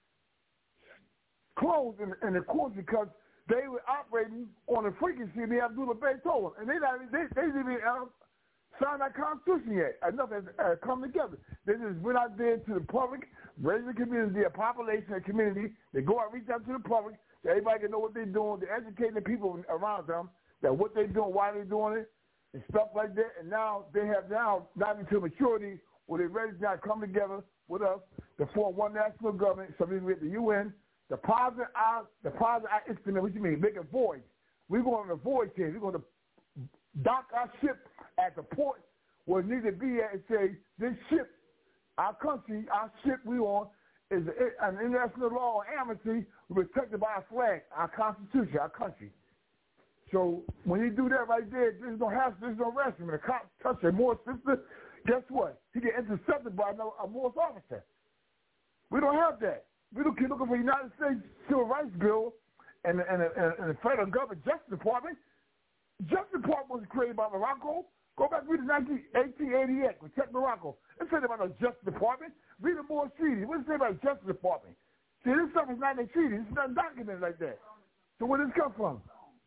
closed in, in the court because they were operating on a frequency the Abdullah Bey told them, and they not they they didn't even uh, sign that constitution yet. Enough has uh, come together. They just went out there to the public, raise the community, a population, a community. They go out, reach out to the public. So everybody can know what they're doing. They're educating the people around them that what they're doing, why they're doing it, and stuff like that. And now they have now gotten to maturity where they're ready to now come together with us to form one national government, something with the U N, deposit our deposit our instrument. What you mean? Make a void. We're going to avoid change. We're going to dock our ship at the port where it needs to be at and say, this ship, our country, our ship we on, is an international law or amnesty protected by our flag, our constitution, our country. So when you do that right there, there's no hassle, there's no ransom. When the cops touch a Moore sister, guess what? He get intercepted by a Morse officer. We don't have that. We don't keep looking for the United States Civil Rights Bill and the, and the, and the federal government Justice Department. Justice Department was created by Morocco. Go back, read the eighteen eighty-eight, protect Morocco. It said about the Justice Department. Read the Moore Treaty. What does it say about the Justice Department? See, this stuff is not in the treaty. It's not documented like that. So where does this come from?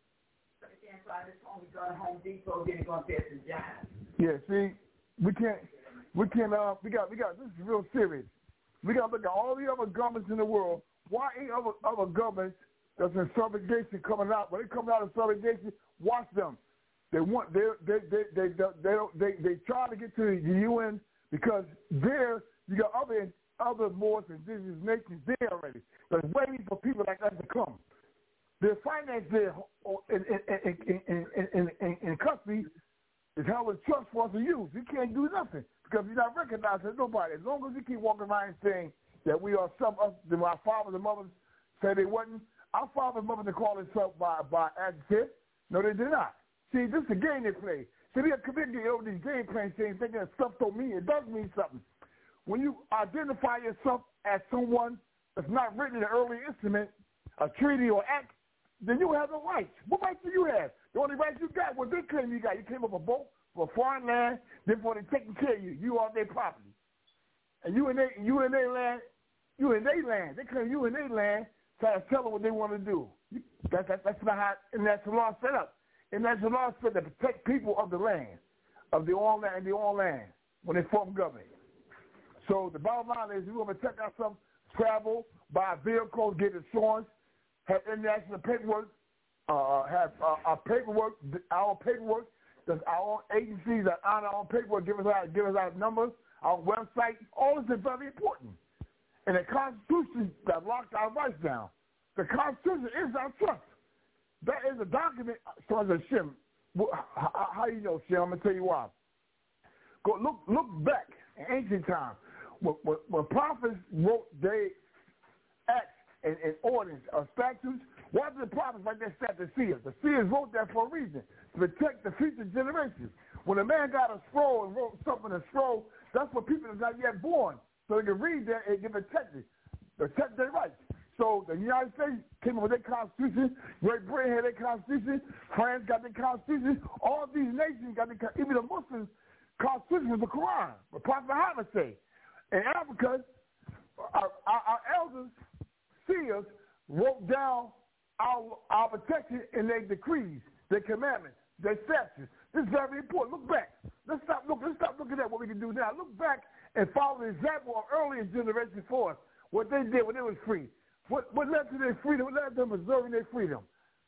Yeah, see, we can't, we can't, uh, we got, we got, this is real serious. We got to look at all the other governments in the world. Why ain't other, other governments that's in subjugation coming out? When they come out of subjugation, watch them. They want, they, they, they, they, they, they, they, they try to get to the U N because there you got other, other Moors and indigenous nations there already. They're waiting for people like us to come. Their finance there in, in, in, in, in, in, in custody is held in trust for us to use. We can't do nothing because we're not recognized as nobody. As long as we keep walking around saying that we are some of them, our fathers and mothers say they wasn't. Our fathers and mothers didn't call themselves by, by adjective. No, they did not. See, this is a game they play. See, we have committed over these game playing things thinking that stuff don't mean it does mean something. When you identify yourself as someone that's not written in an early instrument, a treaty or act, then you have no rights. What rights do you have? The only rights you got was they claim you got. You came up a boat for foreign land, therefore they're taking care of you. You are their property. And you and they, you and their land, you and their land. They claim you and their land, try to tell them what they want to do. That, that, that's not how international law is set up. International law is set to protect people of the land, of the oil land, the oil land, when they form government. So the bottom line is we want to protect ourselves, travel, buy vehicles, get insurance, have international paperwork, uh, have uh, our paperwork, our paperwork, there's our own agencies that honor our own paperwork, give us our, give us our numbers, our website. All this is very important. And the Constitution that locks our rights down. The Constitution is our trust. That is a document. So as a Shem, how, how you know, Shem? I'm gonna tell you why. Go look, look back in ancient times when, when, when prophets wrote their acts and, and ordinance or statutes. Why did the prophets write that statute? The seers. The seers wrote that for a reason, to protect the future generations. When a man got a scroll and wrote something in a scroll, that's for people that are not yet born, so they can read that and get protected, protect their rights. So the United States came up with their constitution. Great Britain had their constitution. France got their constitution. All of these nations got their constitution. Even the Muslims' constitution was the Quran. But Prophet Muhammad said, in Africa, our, our, our elders, seers, wrote down our, our protection in their decrees, their commandments, their statutes. This is very important. Look back. Let's stop, look, let's stop looking at what we can do now. Look back and follow the example of earlier generations before us, what they did when they was free. What, what led to their freedom? What led to them preserving their freedom?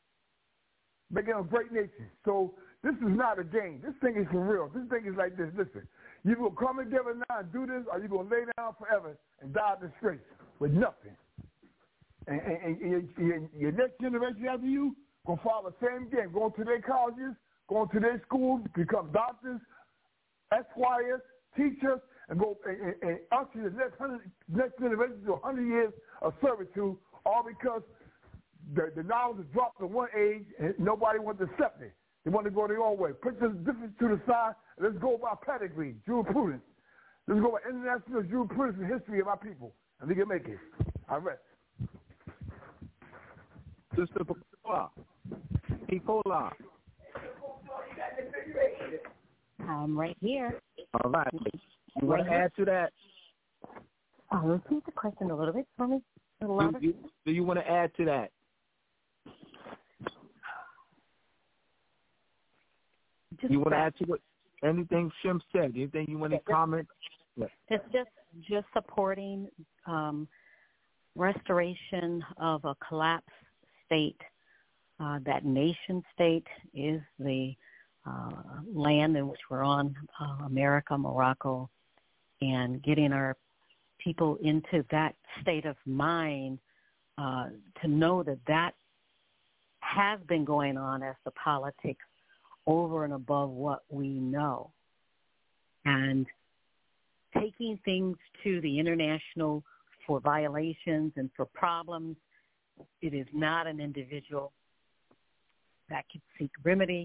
Making them a great nation. So this is not a game. This thing is for real. This thing is like this. Listen, you going to come together now and do this, or you going to lay down forever and die of disgrace with nothing. And, and, and your, your, your next generation after you going to follow the same game, going to their colleges, going to their schools, become doctors, esquires, teachers, and go and, and, and usher the next, hundred, next generation to one hundred years of servitude, all because the, the knowledge has dropped to one age and nobody wants to accept it. They want to go their own way. Put this difference to the side, and let's go by pedigree, jurisprudence. Let's go by international jurisprudence and history of our people, and we can make it. I rest. Sister Pacola. Pacola. I'm right here. All right. You want to add to that? Oh, repeat the question a little bit for me. A little do, you, do you want to add to that? Just you want to that. add to what anything Shem said? Anything you want to comment? It's just just supporting um, restoration of a collapsed state. Uh, that nation state is the uh, land in which we're on, uh, America, Morocco, and getting our people into that state of mind uh, to know that that has been going on as the politics over and above what we know. And taking things to the international for violations and for problems, it is not an individual that can seek remedy.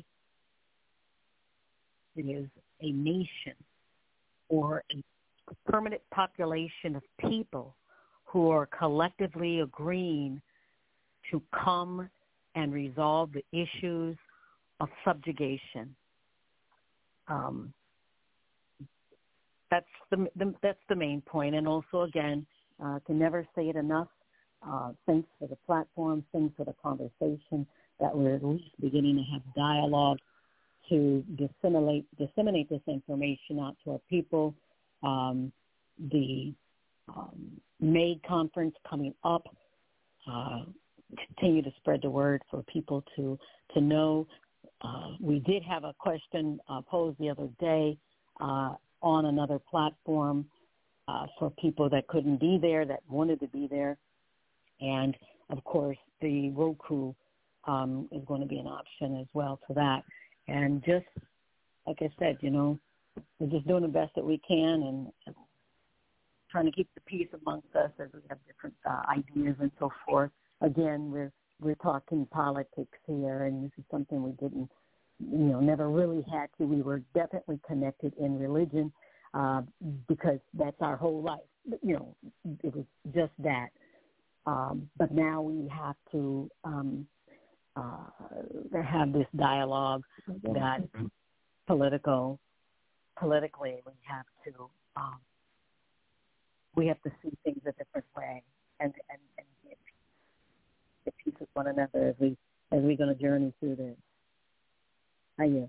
It is a nation or a permanent population of people who are collectively agreeing to come and resolve the issues of subjugation. Um, that's the, the that's the main point. And also, again, uh, can never say it enough. Uh, thanks for the platform. Thanks for the conversation. That we're at least beginning to have dialogue to disseminate disseminate this information out to our people. Um, the um, May conference coming up. Uh, continue to spread the word for people to to know. Uh, we did have a question uh, posed the other day uh, on another platform uh, for people that couldn't be there, that wanted to be there. And, of course, the Roku um, is going to be an option as well for that. And just, like I said, you know, we're just doing the best that we can and, and trying to keep the peace amongst us as we have different uh, ideas and so forth. Again, we're we're talking politics here, and this is something we didn't, you know, never really had to. We were definitely connected in religion uh, because that's our whole life. You know, it was just that. Um, but now we have to um, uh, have this dialogue that political, politically we have to um, we have to see things a different way and and, and get, get peace with one another as we as we're going to journey through this. How you?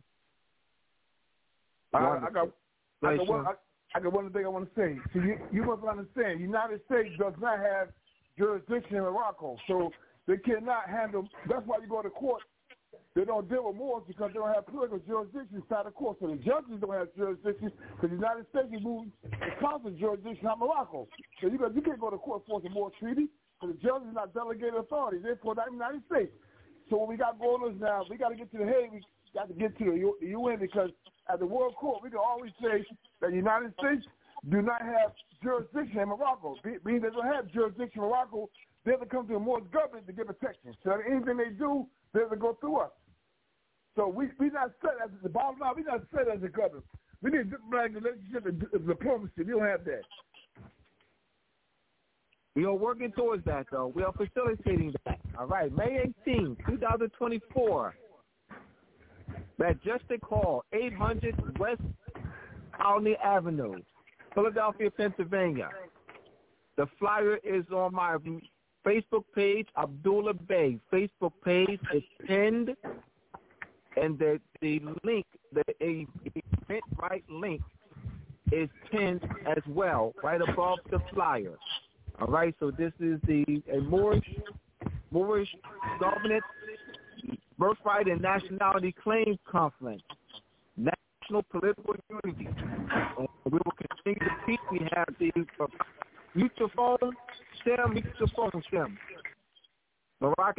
I, I got I got one I, I got one thing I want to say. So you you must understand, the United States does not have jurisdiction in Morocco, so they cannot handle. That's why you go to court. They don't deal with Moors because they don't have political jurisdiction inside the court. So the judges don't have jurisdiction because the United States removed the council jurisdiction out of Morocco. So you, you can't go to court for the Moor Treaty because the judges are not delegated authority. Therefore, not the United States. So what we got going on is now we got to get to the Hague. We got to get to the U N because at the World Court we can always say that the United States do not have jurisdiction in Morocco. Being they don't have jurisdiction in Morocco, they have to come to the Moorish government to get protection. So anything they do, they have to go through us. So we we not set as the bottom line. We not set as a government. We need diplomatic relationship and diplomacy. We don't have that. We are working towards that, though. We are facilitating that. All right, May eighteenth, twenty twenty-four. Majestic Hall, eight hundred West Colony Avenue, Philadelphia, Pennsylvania. The flyer is on my Facebook page, Abdullah Bey Facebook page. It's pinned, and the the link, the Eventbrite link, is pinned as well, right above the flyer. All right, so this is the a Moorish Moorish Governance, Birthright and Nationality Claims Conference, National Political Unity. And we will continue to speak. We have the uh, mute your phone, Shem, mute your phone, Shem. Moroccan,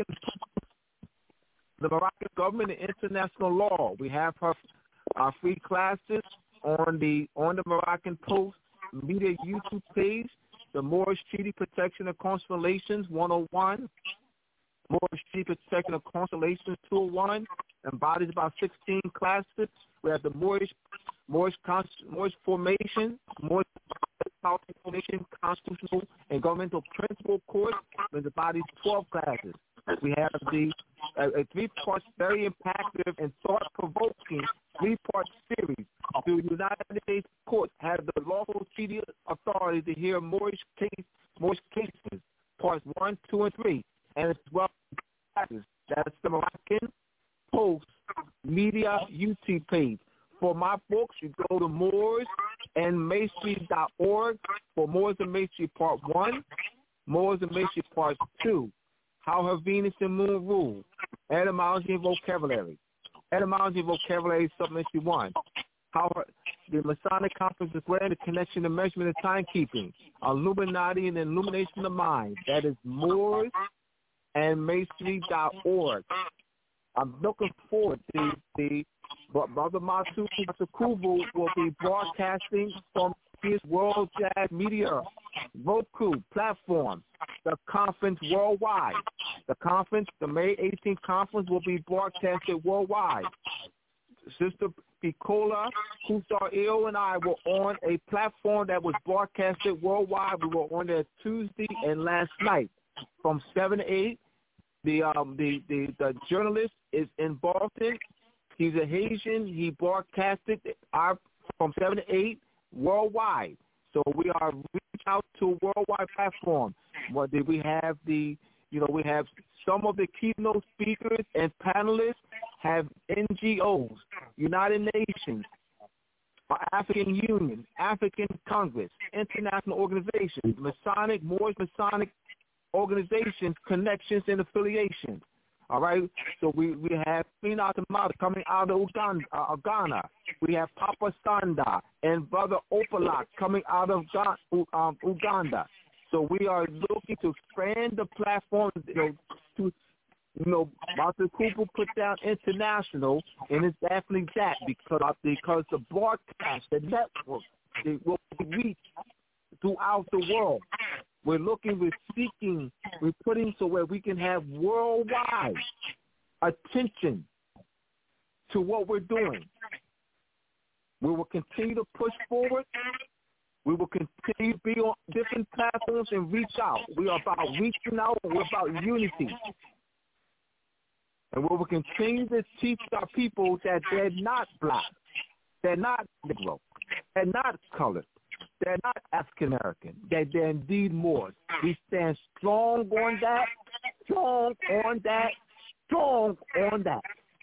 the Moroccan government and international law. We have her our free classes on the on the Moroccan Post media YouTube page. The Moorish Treaty Protection of Constellations one oh one, Moorish Treaty Protection of Constellations two oh one, embodies about sixteen classes. We have the Moorish Moorish, Moorish Formation, Moorish Formation, Constitutional and Governmental Principle Course, which embodies twelve classes. We have the uh, a three-part, very impactful and thought-provoking three-part series. The United States courts have the lawful treaty authority to hear Moorish case, Moorish cases, parts one, two, and three, and as well as that's the Moroccan Post media YouTube page. For my books, you go to Moors and Masonry dot org for Moors and Masonry Part One, Moors and Masonry Part Two. How her Venus and Moon rule, etymology and vocabulary. Etymology and vocabulary, supplementary one. How her, the Masonic Conference is where the connection to measurement and timekeeping. Illuminati and illumination of mind. That is Moors and Masonry dot org. I'm looking forward to the but Brother Masu Masukubu will be broadcasting from his World Jazz Media Roku platform, the conference worldwide. The conference, the May eighteenth conference, will be broadcasted worldwide. Sister Piccola, Kusar and I were on a platform that was broadcasted worldwide. We were on there Tuesday and last night from seven to eight. The um the, the, the journalist is in Boston. He's a Haitian. He broadcasted our from seven to eight worldwide. So we are reaching out to a worldwide platform. What did we have the you know we have some of the keynote speakers and panelists have N G Os, United Nations, African Union, African Congress, international organizations, Masonic, Moorish Masonic organizations, connections, and affiliations. All right? So we, we have Fina Tamada coming out of Uganda, uh, Ghana. We have Papa Sanda and Brother Opalak coming out of um, Uganda. So we are looking to expand the platform, you know, to You know, Master Cooper put down international, and it's definitely that because because the broadcast, the network, they will reach throughout the world. We're looking, we're seeking, we're putting so where we can have worldwide attention to what we're doing. We will continue to push forward. We will continue to be on different platforms and reach out. We are about reaching out. We're about unity. And we will continue to teach our people that they're not black, they're not Negro, they're not colored, they're not African American, that they're indeed Moors. We stand strong on that, strong on that, strong on that.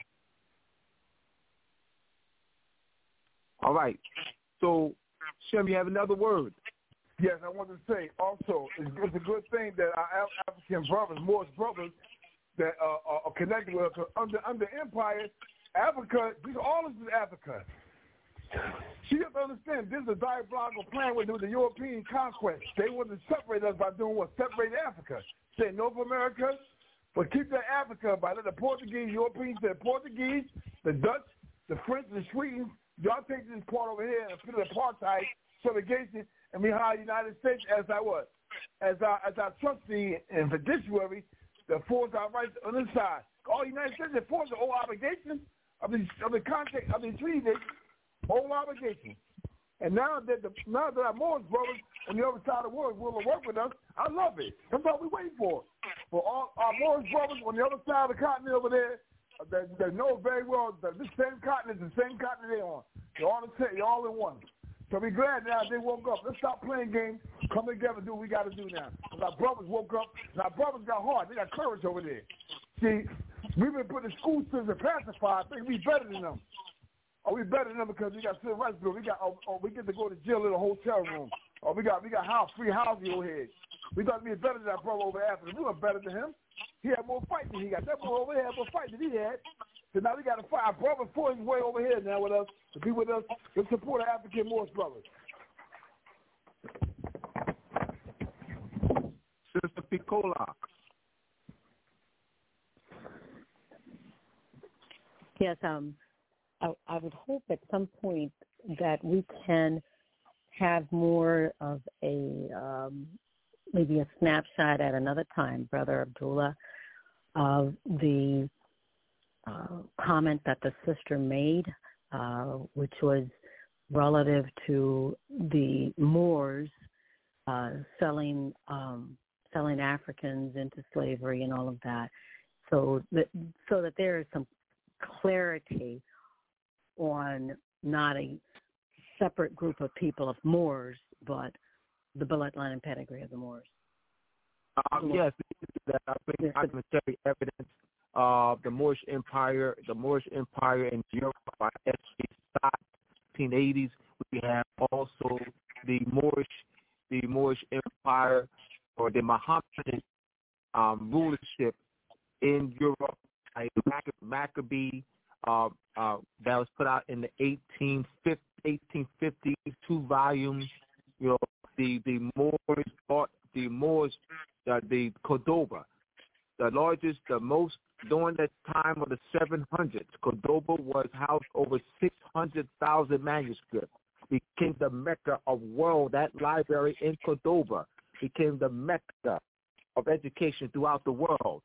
All right. So, Shem, you have another word. Yes, I want to say also, it's, it's a good thing that our African brothers, Moorish brothers, that uh, are connected with us. Under under empire, Africa, this, all this is Africa. She doesn't understand this is a diabolical plan with the European conquest. They want to separate us by doing what? Separate Africa. Say North America, but keep that Africa by letting the Portuguese, Europeans, the Portuguese, the Dutch, the French, the Swedes, y'all take this part over here and put it apartheid, segregation, and we hire the United States as our what? As our as our trustee and fiduciary that force our rights on this side. All the United States enforce the whole obligation of the of the contract of the treaty, whole obligation. And now that the now that our Moorish brothers on the other side of the world will work with us, I love it. That's what we wait for. For all our Moorish brothers on the other side of the continent over there, that, that know very well that this same continent is the same continent they're on. They're all the same, they're all in one. So be glad now they woke up. Let's stop playing games. Come together and do what we got to do now. Because our brothers woke up, and our brothers got heart. They got courage over there. See, we've been putting the school systems pacified. I think we better than them. Are we better than them because we got civil rights bill? We got, oh, oh, we get to go to jail in a hotel room. Or we got we got house free housing over here. We got to be better than our brother over Africa. We were better than him. He had more fight than he got. That boy over there had more fight than he had. So now we got to fight. Our brother fought his way over here now with us to be with us to support our African Moorish brothers. Sister Piccola. Yes, um, I, I would hope at some point that we can have more of a um, maybe a snapshot at another time, Brother Abdullah, of the uh, comment that the sister made, uh, which was relative to the Moors uh, selling um, selling Africans into slavery and all of that, so that so that there is some clarity on not a separate group of people of Moors, but the bloodline and pedigree of the Moors. Um, yes, that I think documentary evidence of the Moorish Empire, the Moorish Empire in Europe by S J Scott, nineteen eighties. We have also the Moorish, the Moorish Empire or the Mohammedan um, rulership in Europe, like Maccabee, uh, uh, that was put out in the eighteen fifties, two volumes. You know, the the Moors bought the Moors, uh, the Cordoba, the largest, the most during the time of the seven hundreds. Cordoba was housed over six hundred thousand manuscripts. Became the Mecca of world. That library in Cordoba became the Mecca of education throughout the world.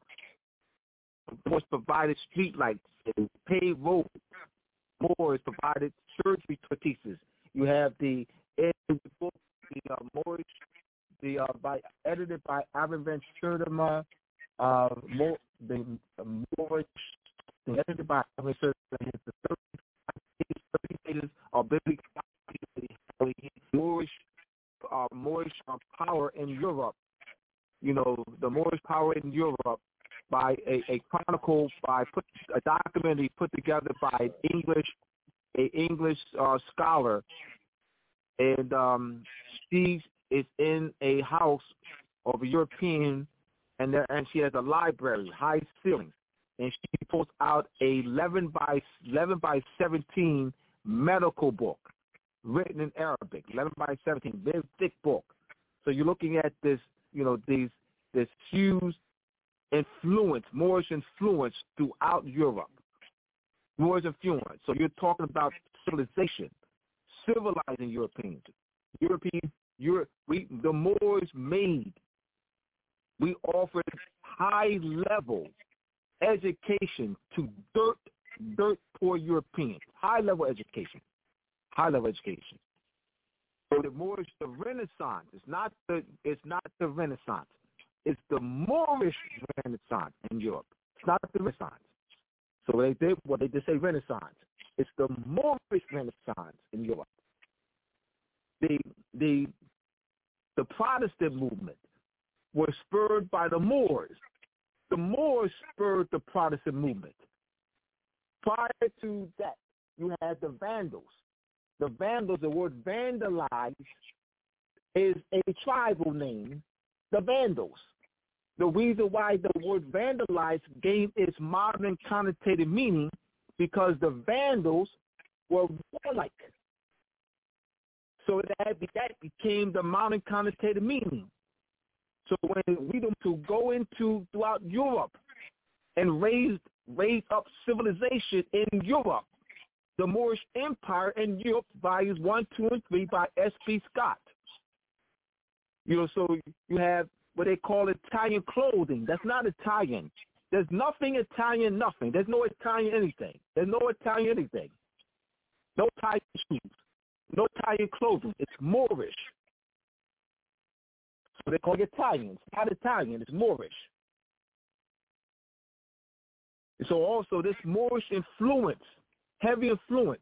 Moors provided streetlights, paved roads. Moors provided surgery treatises. You have the, the book, the uh, Moorish, the uh, by edited by Abin van Sertima, uh, Mo, the uh, Moorish, the edited by Abin van Sertima. The thirty pages of biblical Moorish, uh, Moorish uh, power in Europe. You know, the Moorish power in Europe by a, a chronicle, by put, a documentary put together by an English, a English uh, scholar, and um, she is in a house of a European, and there, and she has a library, high ceiling, and she pulls out a eleven by seventeen medical book written in Arabic, eleven by seventeen, very thick book. So you're looking at this, you know, these this huge influence, Moorish influence throughout Europe. Moorish influence. So you're talking about civilization, civilizing Europeans. European, Europe, we, the Moors made, we offered high-level education to dirt, dirt poor Europeans. High-level education. High-level education. So the Moorish, the Renaissance, it's not the, it's not the Renaissance. It's the Moorish Renaissance in Europe. It's not the Renaissance. So they did what well, they just say Renaissance. It's the Moorish Renaissance in Europe. The the the Protestant movement was spurred by the Moors. The Moors spurred the Protestant movement. Prior to that, you had the Vandals. The Vandals, the word vandalize is a tribal name, the Vandals. The reason why the word vandalize gained its modern connotative meaning because the Vandals were warlike. So that, that became the modern connotative meaning. So when we to go into throughout Europe and raise raise up civilization in Europe, the Moorish Empire in Europe, volumes one, two, and three by S P Scott. You know, so you have what they call Italian clothing. That's not Italian. There's nothing Italian, nothing. There's no Italian anything. There's no Italian anything. No Italian shoes. No Italian clothing. It's Moorish. So they call it Italian. It's not Italian. It's Moorish. And so also this Moorish influence, heavy influence,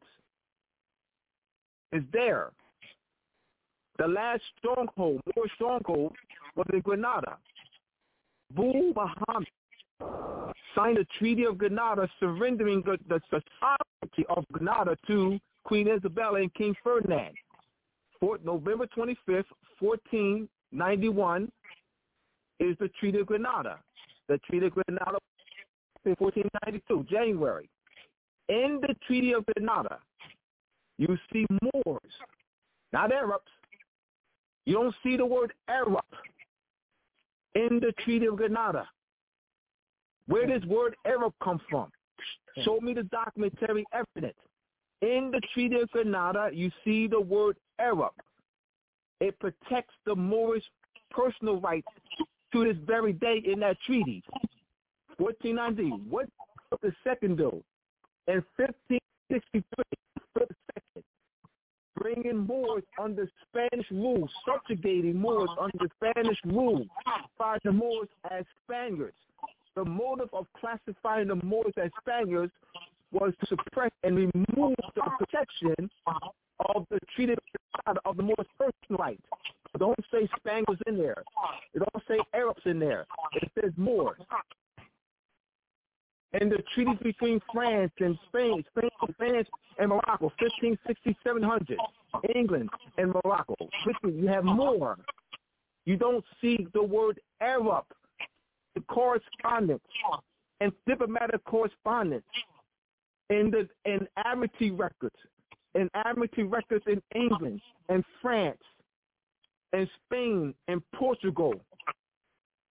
is there. The last stronghold, Moorish stronghold, was in Granada. Abu Muhammad signed the Treaty of Granada, surrendering the, the sovereignty of Granada to Queen Isabella and King Ferdinand. For November twenty-fifth, fourteen ninety-one, is the Treaty of Granada. The Treaty of Granada in fourteen ninety-two, January. In the Treaty of Granada, you see Moors, not Arabs. You don't see the word Arab in the Treaty of Granada. Where does word Arab come from? Show me the documentary evidence. In the Treaty of Granada, you see the word Arab. It protects the Moorish personal rights to this very day in that treaty. fourteen ninety. What the second do? In fifteen sixty-three, bringing Moors under Spanish rule, subjugating Moors under Spanish rule, by the Moors as Spaniards. The motive of classifying the Moors as Spaniards was to suppress and remove the protection of the Treaty of the Moors' personal rights. It don't say Spaniards in there. It don't say Arabs in there. It says Moors. And the treaties between France and Spain, Spain, France and Morocco, fifteen sixty, seven hundred, England and Morocco. You have more. You don't see the word Arab, the correspondence and diplomatic correspondence in the in amity records, in amity records in England and France and Spain and Portugal.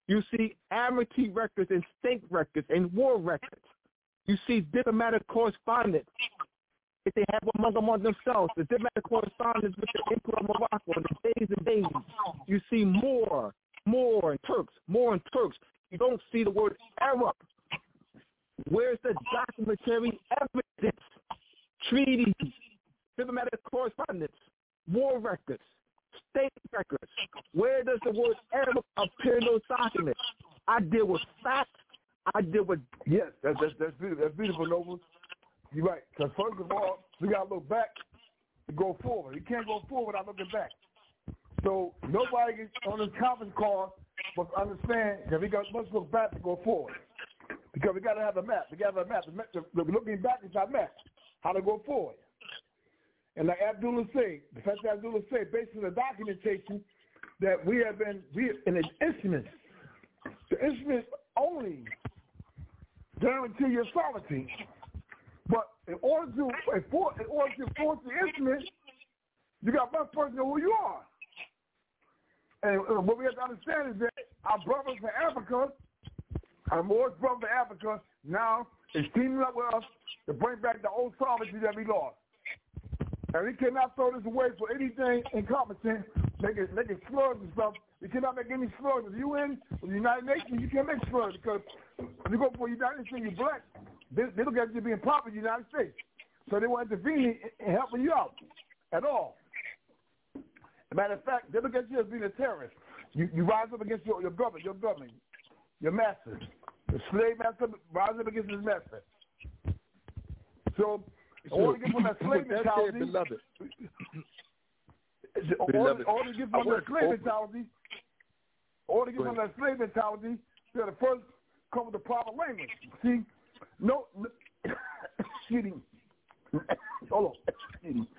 You see amity records and state records and war records. You see diplomatic correspondence that they have among, among themselves, the diplomatic correspondence with the Emperor of Morocco and the days and days. You see more, more and Turks, more and Turks. You don't see the word Arab. Where's the documentary evidence? Treaties, diplomatic correspondence, war records, state records. Where does the word Arab appear in those documents? I deal with facts. I deal with... Yes, that's, that's, that's beautiful. That's beautiful, Noble. You're right. Because first of all, we got to look back to go forward. You can't go forward without looking back. So nobody on this conference call must understand that we got must look back to go forward. Because we got to have a map. We got to have a map. The, the, the looking back is our map. How to go forward. And like Abdullah said, Professor Abdullah said, based on the documentation that we have been, we in the instruments, the instruments only guarantee your sovereignty. But in order to enforce, in order to enforce the instrument, you got one person to know who you are. And uh, what we have to understand is that our brothers in Africa, our Moorish brothers in Africa, now is teaming up with us to bring back the old sovereignty that we lost. And we cannot throw this away for anything incompetent, making making slurs and stuff. We cannot make any slurs. With the U N, with the United Nations, you can't make slurs because when you go for the United Nations, you're black. They, they look at you being proper in the United States. So they won't intervene in helping you out at all. As a matter of fact, they look at you as being a terrorist. You, you rise up against your, your government, your government, your master. The slave master rises up against his master. So, all to get from that slave mentality, beloved. All, all to get from that slave mentality, all to get from that slave mentality, you got to first come with the proper language. See, no, excuse me. Hold on, excuse me.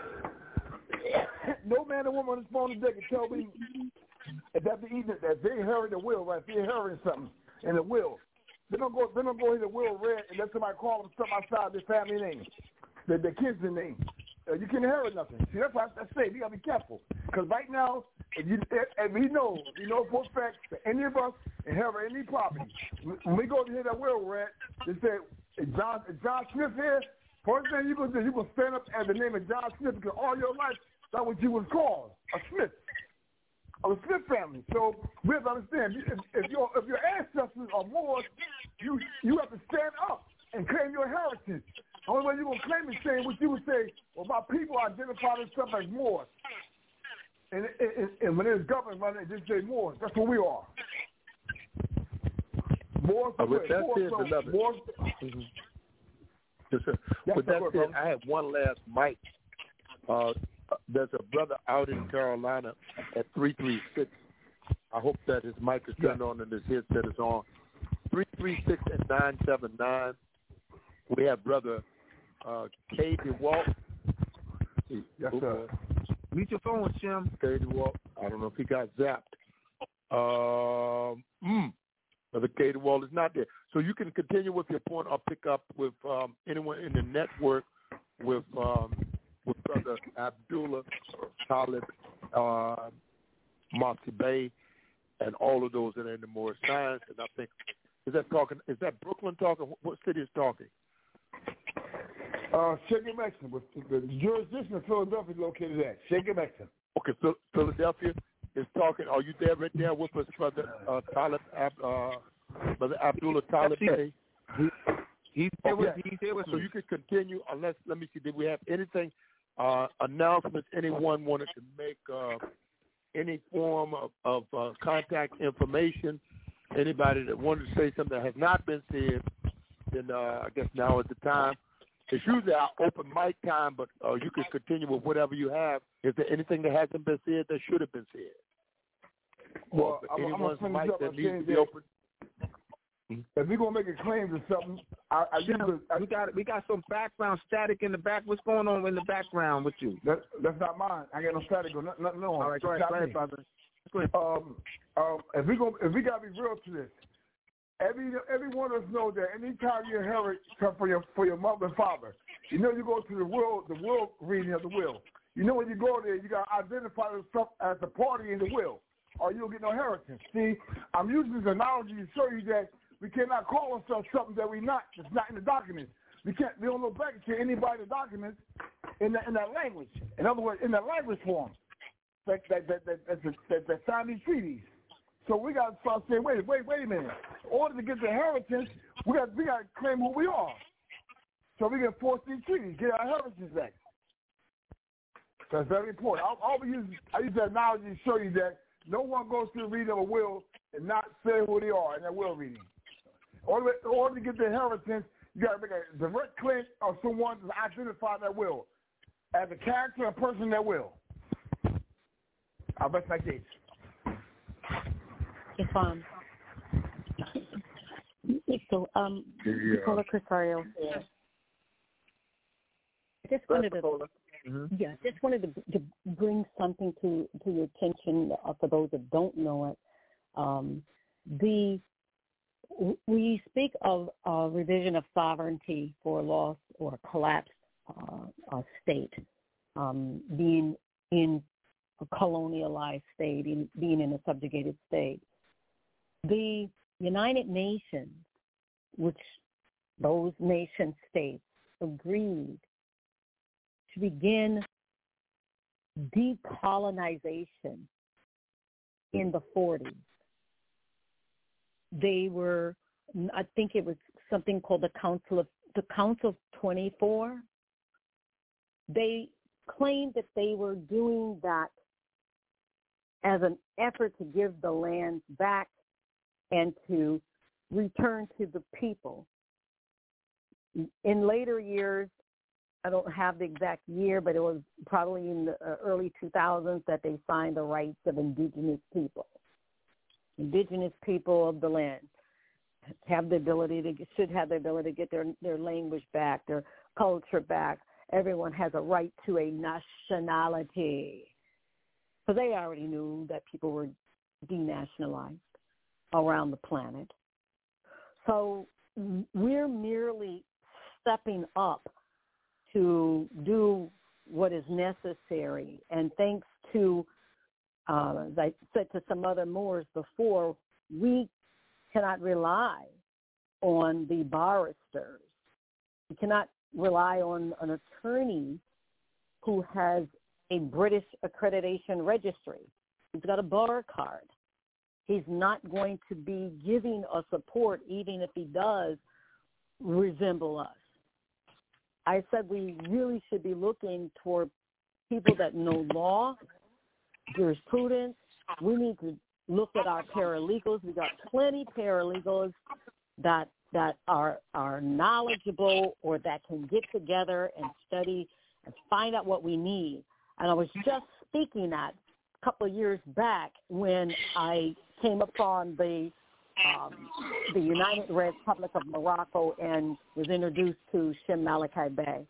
No man or woman on this phone today can tell me if that be either that they inherit the will, right? If they inherit something in the will, they don't go. They don't go in the will read and let somebody call them something outside their family name, their, their kids' name. Uh, you can inherit nothing. See, that's why I say you gotta be careful because right now, if you if we know, we know for a fact that any of us inherit any property. When we go to hear that will read, they say, "Is John, is John Smith here?" First thing you gonna do, you gonna stand up at the name of John Smith because all your life that's what you was called, a Smith, of the Smith family. So we have to understand if, if your if your ancestors are Moors, you you have to stand up and claim your heritage. The only way you're gonna claim is saying what you would say. Well, my people identify themselves as Moors, and, and, and when there's government running, they just say Moors. That's what we are. Moors. Uh, with that Moors, said, beloved. Moors, mm-hmm. Yes, sir. Yes, With that sir, said, brother. I have one last mic. Uh, there's a brother out in Carolina at three three six. I hope that his mic is turned on and his headset is on. three three six and nine seven nine. We have brother uh, K. DeWalt. Yes, sir. Meet your phone, Jim. K. DeWalt. I don't know if he got zapped. Um, mm, brother K. DeWalt is not there. So you can continue with your point. I'll pick up with um, anyone in the network with um, with brother Abdullah, Talib, uh, Moxie Bay, and all of those that are in the Moorish Science. And I think is that talking? Is that Brooklyn talking? What city is talking? Uh, Shaker Mexican, with the jurisdiction of Philadelphia is located at Shaker Mexican. Okay, so Philadelphia is talking. Are you there right there with us, brother uh, Talib, uh, brother Abdullah Talib Bay? He, he's there okay. with. He's there with So me. you can continue unless. Let me see. Did we have anything? Uh, announcements? Anyone wanted to make uh, any form of, of uh, contact information? Anybody that wanted to say something that has not been said? Then uh, I guess now is the time. It's usually our open mic time, but uh, you can continue with whatever you have. Is there anything that hasn't been said that should have been said? Well, or I'm, I'm anyone's gonna mic up that by needs to saying be that open? if we're gonna make a claim to something, I, I Jim, usually I, we got we got some background static in the back. What's going on in the background with you? that, that's not mine. I got no static or nothing, nothing on. All right, It's go ahead, not go ahead, me. brother. Go ahead. Um, um, if we go, if we gotta be real to this, every every one of us know that anytime you inherit something for your for your mother and father, you know you go to the will, the will reading of the will. You know when you go there, you gotta identify yourself as a party in the will. or you'll get no inheritance. See, I'm using this analogy to show you that we cannot call ourselves something that we're not. It's not in the documents. We can't. We don't look back to anybody in the documents in that in that language. In other words, in that language form that that that that that, that, that, that signed these treaties. So we got to start saying, wait, wait, wait a minute. In order to get the inheritance, we got we got to claim who we are. So we can force these treaties, get our inheritance back. That's very important. I'll, I'll use I use that analogy to show you that no one goes through the reading of a will and not say who they are in that will reading. In order, in order to get the inheritance, you got to make a direct claim of someone to identify that will as a character and person in that will. I'll rest my case. Yes, um, so, um, Yeah. Nicola Cresario here. I just wanted to, Mm-hmm. yeah, just wanted to, to bring something to, to your attention uh, for those that don't know it. Um, the we speak of uh, revision of sovereignty for a lost or a collapsed uh, a state, um, being in a colonialized state, in, being in a subjugated state. The United Nations, which those nation states agreed to begin decolonization in the forties. They were, I think it was something called the Council of the Council of twenty-four. They claimed that they were doing that as an effort to give the lands back and to return to the people. In later years, I don't have the exact year, but it was probably in the early two thousands that they signed the rights of indigenous people. Indigenous people of the land have the ability to should have the ability to get their, their language back, their culture back. Everyone has a right to a nationality. So they already knew that people were denationalized around the planet. So we're merely stepping up to do what is necessary. And thanks to, uh, as I said to some other Moors before, we cannot rely on the barristers. We cannot rely on an attorney who has a British accreditation registry. He's got a bar card. He's not going to be giving us support, even if he does resemble us. I said we really should be looking toward people that know law, jurisprudence. We need to look at our paralegals. We got plenty of paralegals that that are are knowledgeable or that can get together and study and find out what we need. And I was just speaking that a couple of years back when I came upon the um, the United Republic of Morocco and was introduced to Shem Malachi Bey.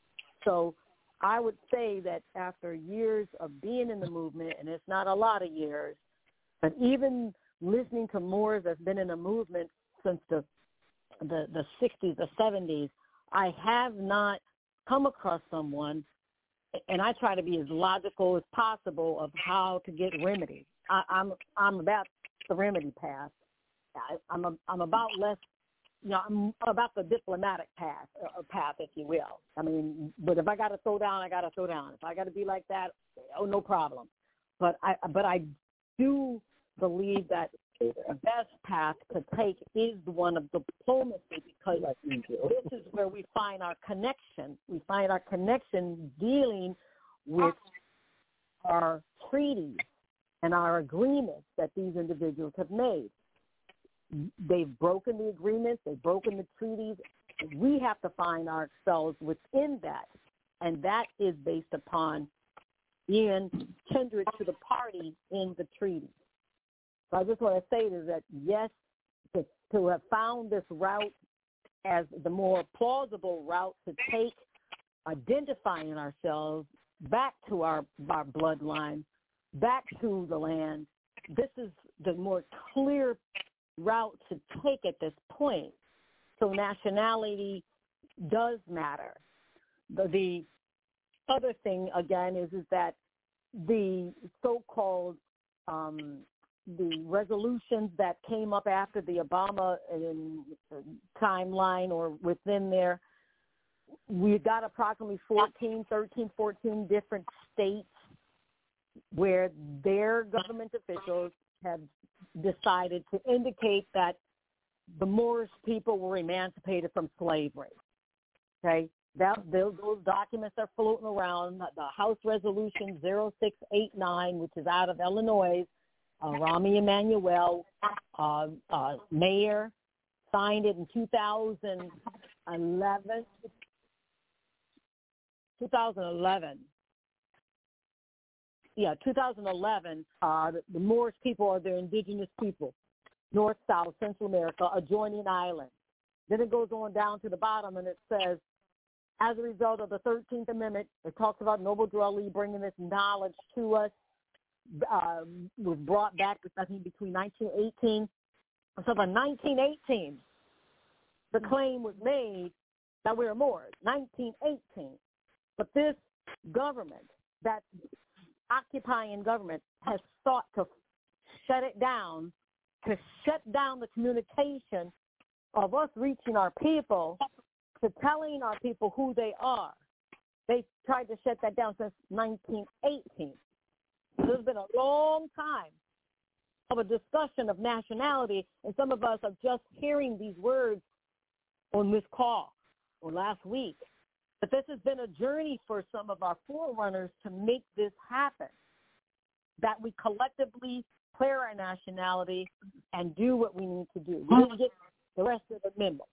So I would say that after years of being in the movement, and it's not a lot of years, but even listening to Moors that's been in the movement since the the, the sixties, the seventies, I have not come across someone, and I try to be as logical as possible of how to get remedy. I, I'm I'm about the remedy path. I, I'm a, I'm about less, you know, I'm about the diplomatic path, uh, path, if you will. I mean, but if I got to throw down, I got to throw down. If I got to be like that, oh, no problem. But I but I do believe that the best path to take is the one of diplomacy, because this is where we find our connection. We find our connection dealing with our treaties and our agreements that these individuals have made. They've broken the agreements. They've broken the treaties. We have to find ourselves within that, and that is based upon being kindred to the party in the treaty. So I just want to say is that, yes, to, to have found this route as the more plausible route to take, identifying ourselves back to our, our bloodline, back to the land, this is the more clear route to take at this point. So nationality does matter. The, the other thing, again, is, is that the so-called um, the resolutions that came up after the Obama uh, timeline or within there, we got approximately fourteen, thirteen, fourteen different states where their government officials have decided to indicate that the Moorish people were emancipated from slavery. Okay, that those, those documents are floating around. The House Resolution zero six eight nine, which is out of Illinois, uh, Rahm Emanuel, uh, uh, mayor, signed it in two thousand eleven. two thousand eleven. Yeah, two thousand eleven, uh, the, the Moorish people are the indigenous people, North, South, Central America, adjoining islands. Then it goes on down to the bottom and it says, as a result of the thirteenth Amendment, it talks about Noble Drew Ali bringing this knowledge to us, um, was brought back, I think, between nineteen eighteen. So by nineteen eighteen, the claim was made that we were Moors, nineteen eighteen. But this government, that occupying government, has sought to shut it down, to shut down the communication of us reaching our people, to telling our people who they are. They tried to shut that down since nineteen eighteen. So there's been a long time of a discussion of nationality, and some of us are just hearing these words on this call or last week. But this has been a journey for some of our forerunners to make this happen, that we collectively clear our nationality and do what we need to do. We didn't get the rest of the amendment.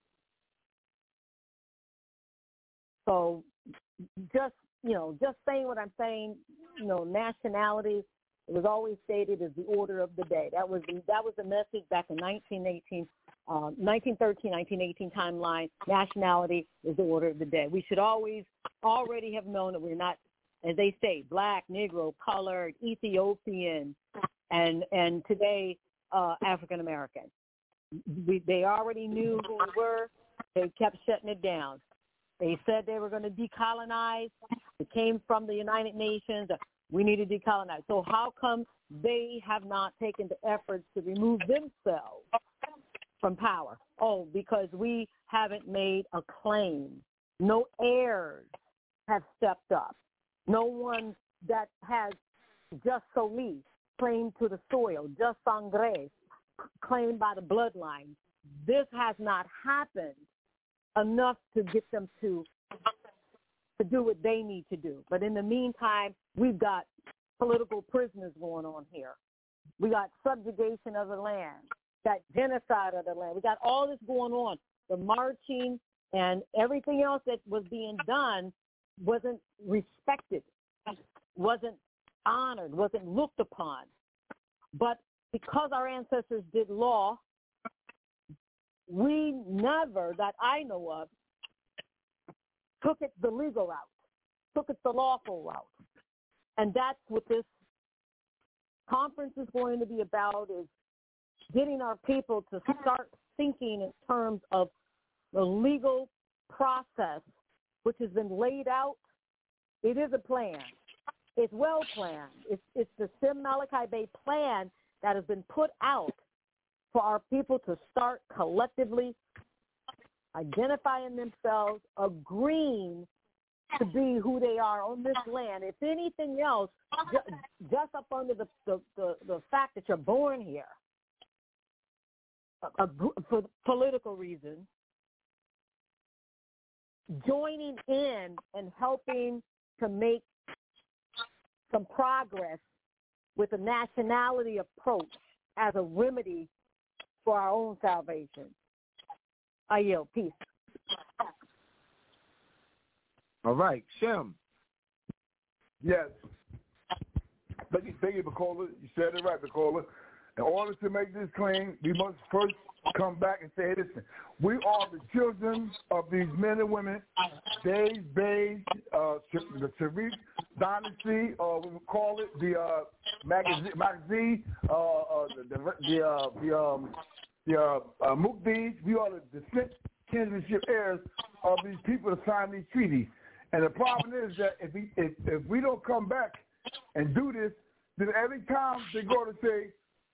So just, you know, just saying what I'm saying, you know, nationality, it was always stated as the order of the day. That was the, that was the message back in nineteen eighteen, uh, nineteen thirteen, nineteen eighteen timeline. Nationality is the order of the day. We should always already have known that we're not, as they say, black, Negro, colored, Ethiopian, and and today uh, African American. We, they already knew who we were. They kept shutting it down. They said they were going to decolonize. It came from the United Nations. We need to decolonize. So how come they have not taken the efforts to remove themselves from power? Oh, because we haven't made a claim. No heirs have stepped up. No one that has just soli, claim to the soil, just sangre, claimed by the bloodline. This has not happened enough to get them to to do what they need to do. But in the meantime, we've got political prisoners going on here. We got subjugation of the land, got genocide of the land. We got all this going on. The marching and everything else that was being done wasn't respected, wasn't honored, wasn't looked upon. But because our ancestors did law, we never, that I know of, took it the legal route, took it the lawful route. And that's what this conference is going to be about, is getting our people to start thinking in terms of the legal process, which has been laid out. It is a plan. It's well planned. It's, it's the Sim Malachi Bay plan that has been put out for our people to start collectively identifying themselves, agreeing to be who they are on this land. If anything else, ju- just up under the, the, the, the fact that you're born here, a, a, for political reasons, joining in and helping to make some progress with a nationality approach as a remedy for our own salvation. I yield. Peace. All right, Shem. Yes. Thank you, thank you, Bacola. You said it right, Bacola. In order to make this claim, we must first come back and say, listen, we are the children of these men and women, Days, Bays, uh, the Tariq dynasty, or we would call it the uh, Magazine, uh, uh, the the the, uh, the, um, the uh, uh, Mukdis. We are the descent kinship heirs of these people that signed these treaties. And the problem is that if we if, if we don't come back and do this, then every time they go to say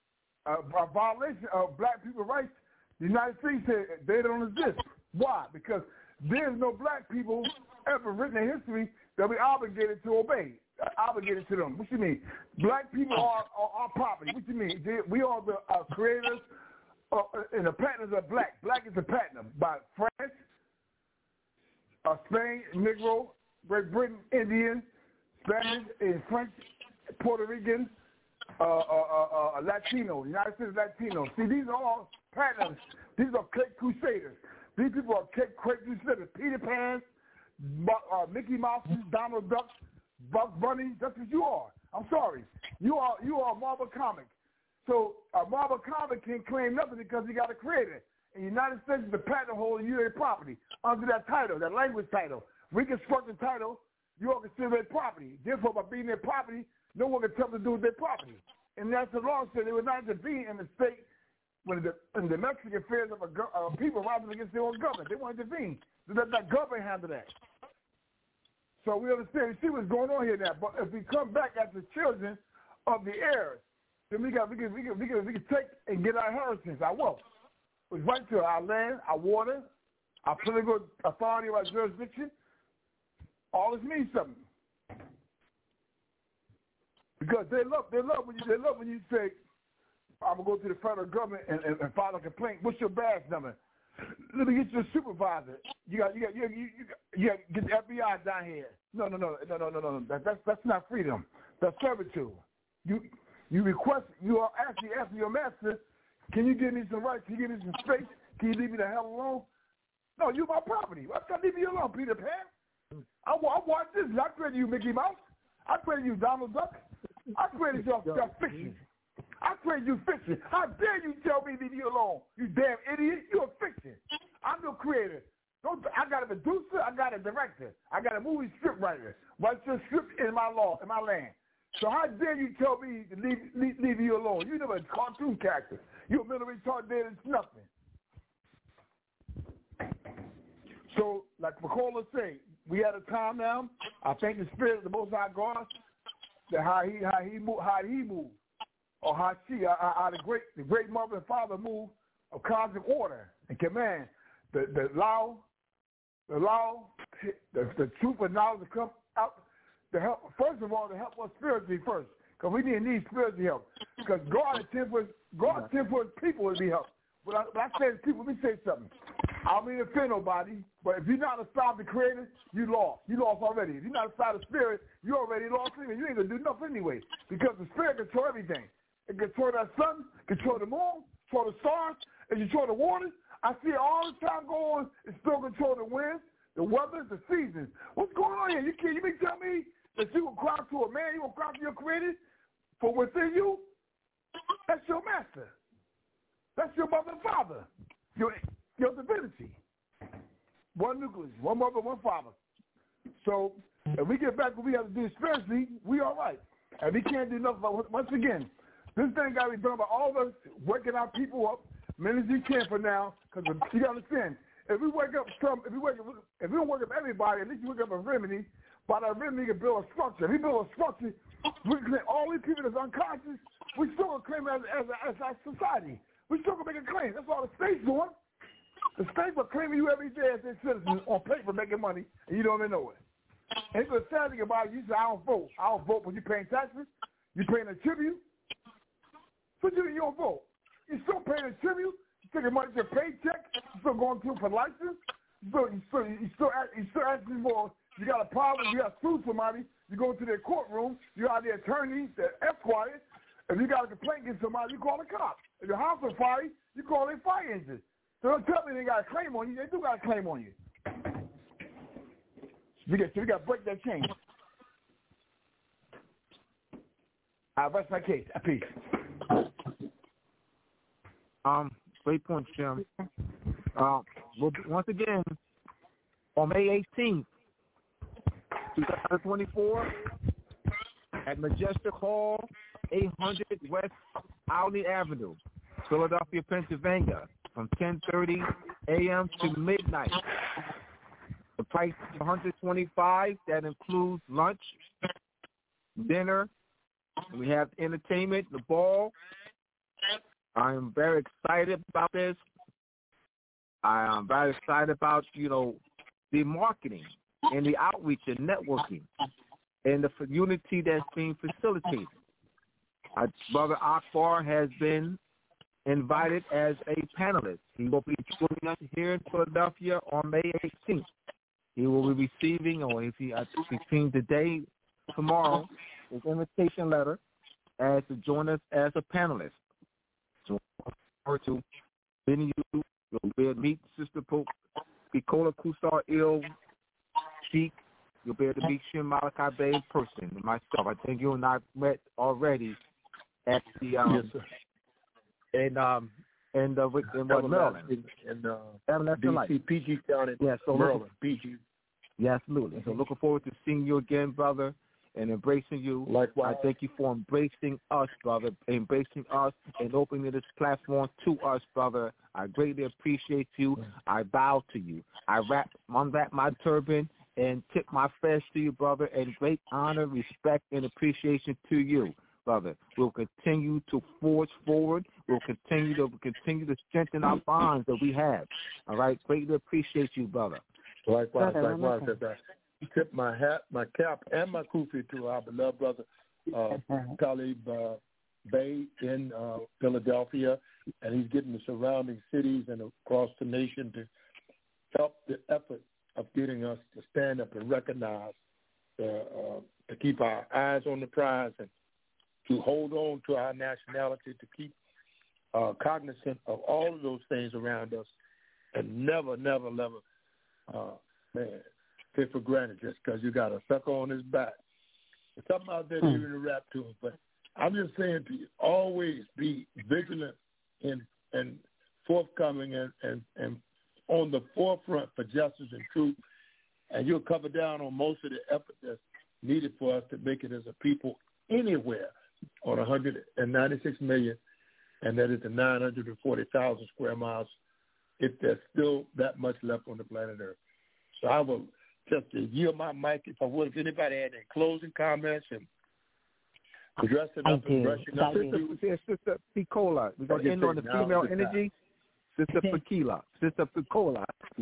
a, a violation of black people's rights, the United States said they don't exist. Why? Because there's no black people ever written in history that we obligated to obey, uh, obligated to them. What you mean? Black people are, are our property. What you mean? They, we are the uh, creators, uh, and the patterns are black. Black is the pattern by France, uh, Spain, Negro, Great Britain, Indian, Spanish, and French, Puerto Rican, uh, uh, uh, uh, Latino, United States Latino. See, these are all patterns. These are Cape Crusaders. These people are Cape Crusaders. Peter Pan, uh, Mickey Mouse, Donald Duck, Bugs Bunny. That's what you are. I'm sorry. You are you are a Marvel comic. So a Marvel comic can claim nothing because he got a creator. In the United States, the patent holder, you're a property under that title, that language title. Reconstructed title, you are considered a property. Therefore, by being their property, no one can tell them to do with their property. And that's the law said they would not intervene in the state when the, in the domestic affairs of a, uh, people rising against their own government. They won't intervene. They let that government handle that. So we understand. We see what's going on here now. But if we come back as the children of the heirs, then we got we can we can we can we can take and get our inheritance, our wealth. It's right to our land, our water, our political authority, our jurisdiction. All this means something. Because they love they love when you they love when you say, I'm gonna go to the federal government and, and, and file a complaint. What's your badge number? Let me get your supervisor. You got you got you got, you got, you got get the F B I down here. No no no no no no no. That, that's that's not freedom. That's servitude. You you request you are actually asking your master, can you give me some rights? Can you give me some space? Can you leave me the hell alone? No, you're my property. I can't leave you alone, Peter Pan. I, I want this. I created you, Mickey Mouse. I created you, Donald Duck. I created your, your fiction. I created you fiction. How dare you tell me to leave you alone? You damn idiot. You're a fiction. I'm your creator. Don't, I got a producer. I got a director. I got a movie script writer. Write your script in my law, in my land. So how dare you tell me to leave, leave, leave you alone? You never a cartoon character. You're a middle retarded. It's nothing. So, like McCullough said, we at a time now. I thank the Spirit of the Most High God that how he how he move, how he moved, or how she, how, how the great the great mother and father moved of cosmic order and command. The the law, the law, the, the truth and knowledge to come out to help. First of all, to help us spiritually first, because we didn't need spiritual help. Because God intended for God intended for people to be helped. But I, but I say to people, let me say something. I don't mean to offend nobody, but if you're not a side of the Creator, you lost. You lost already. If you're not a side of the Spirit, you already lost anyway. You ain't going to do nothing anyway, because the Spirit controls everything. It controls that sun, control the moon, control the stars, and control the waters. I see it all the time go on. It still control the winds, the weather, the seasons. What's going on here? You can't, you mean tell me that you will cry to a man, you will cry to your Creator for within you? That's your master. That's your mother and father. Your Your divinity. One nucleus, one mother, one father. So if we get back what we have to do spiritually, we all right. And we can't do nothing. But once again, this thing got to be done by all of us, waking our people up, many as we can for now, because you got to understand, if we wake up some, if we wake up, if we don't wake up everybody, at least you wake up a remedy. By that remedy, we can build a structure. If we build a structure, we can claim all these people that's unconscious, we still gonna claim as as, as our society. We still gonna make a claim. That's all the state's doing. The state will claiming you every day as their citizens on paper making money, and you don't even know it. And it's a sad thing about it. You say, I don't vote. I don't vote, but you're paying taxes. You're paying a tribute. So you, you don't vote. You're still paying a tribute. You're taking money to your paycheck. You're still going through for license. So you still, you still, you still asking for, you got a problem, you got to sue somebody. You go to their courtroom. You got the attorney, the esquire. If you got a complaint against somebody, you call the cops. If your house on fire, you call their fire engine. So don't tell me they got a claim on you. They do got a claim on you. We got, so we got to break that chain. I rest my case. Peace. Um, great point, Jim. Um, well, once again, on May eighteenth, twenty twenty-four, at Majestic Hall, eight hundred West Albany Avenue, Philadelphia, Pennsylvania, from ten thirty a.m. to midnight. The price is one hundred twenty-five dollars. That includes lunch, dinner, and we have entertainment, the ball, I am very excited about this. I am very excited about, you know, the marketing and the outreach and networking and the unity that's being facilitated. Uh, Brother Akbar has been invited as a panelist. He will be joining us here in Philadelphia on May eighteenth. He will be receiving, or if he uh, between today tomorrow, his invitation letter as to join us as a panelist. So, forward to many of you will meet Sister Pope Nicola Kusar Il Sheikh. You'll be able to meet Shem Malachi Bay in person. And myself, I think you and I met already at the um, yes, sir. in um in the in what, Maryland in, in uh, Everlasting D C, Light. P G County, yes, so Maryland, looking, P G. Yes, absolutely. So looking forward to seeing you again, brother, and embracing you. Likewise. I thank you for embracing us, brother, embracing us and opening this platform to us, brother. I greatly appreciate you. I bow to you. I wrap, unwrap my turban and tip my fez to you, brother, and great honor, respect, and appreciation to you, brother. We'll continue to forge forward. We'll continue to we'll continue to strengthen our bonds that we have. All right? Greatly appreciate you, brother. Likewise, Brother, likewise. As I tip my hat, my cap, and my kufi to our beloved brother, uh, Talib uh, Bey in uh, Philadelphia, and he's getting the surrounding cities and across the nation to help the effort of getting us to stand up and recognize, uh, uh, to keep our eyes on the prize and to hold on to our nationality, to keep uh, cognizant of all of those things around us, and never, never, never, uh, man, take for granted just because you got a sucker on his back. There's something out there to even to rap to him, but I'm just saying to you, always be vigilant and and forthcoming and, and, and on the forefront for justice and truth, and you'll cover down on most of the effort that's needed for us to make it as a people anywhere on one hundred ninety-six million, and that is the nine hundred forty thousand square miles, if there's still that much left on the planet Earth. So I will just yield my mic if I would. If anybody had any closing comments and dressing up and brushing up. Sister, Sister Picola. We're going to end on the female energy. Sister Picola. Sister Picola.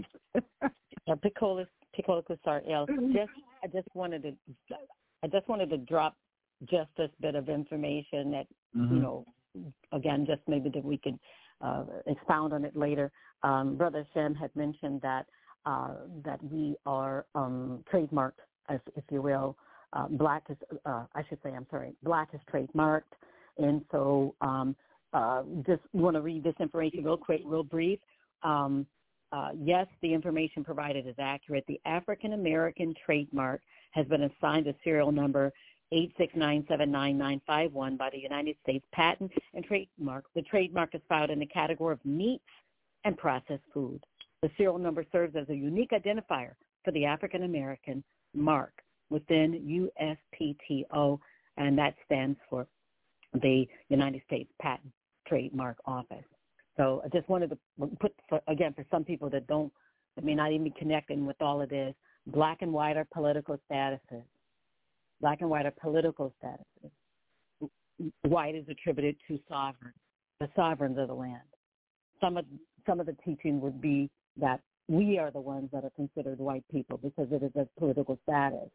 uh, Picola, Picola Kusar El. Just, I just wanted to, I just wanted to drop just this bit of information that, mm-hmm. you know, again, just maybe that we could uh, expound on it later. Um, Brother Shem had mentioned that uh, that we are um, trademarked, if, if you will. Uh, black is, uh, I should say, I'm sorry, black is trademarked. And so um, uh, just want to read this information real quick, real brief. Um, uh, yes, the information provided is accurate. The African-American trademark has been assigned a serial number eight six nine seven nine nine five one by the United States Patent and Trademark. The trademark is filed in the category of meats and processed food. The serial number serves as a unique identifier for the African-American mark within U S P T O, and that stands for the United States Patent Trademark Office. So I just wanted to put, for, again, for some people that don't, that may not even be connecting with all of this, black and white are political statuses. Black and white are political statuses. White is attributed to sovereign, the sovereigns of the land. Some of some of the teaching would be that we are the ones that are considered white people because it is a political status.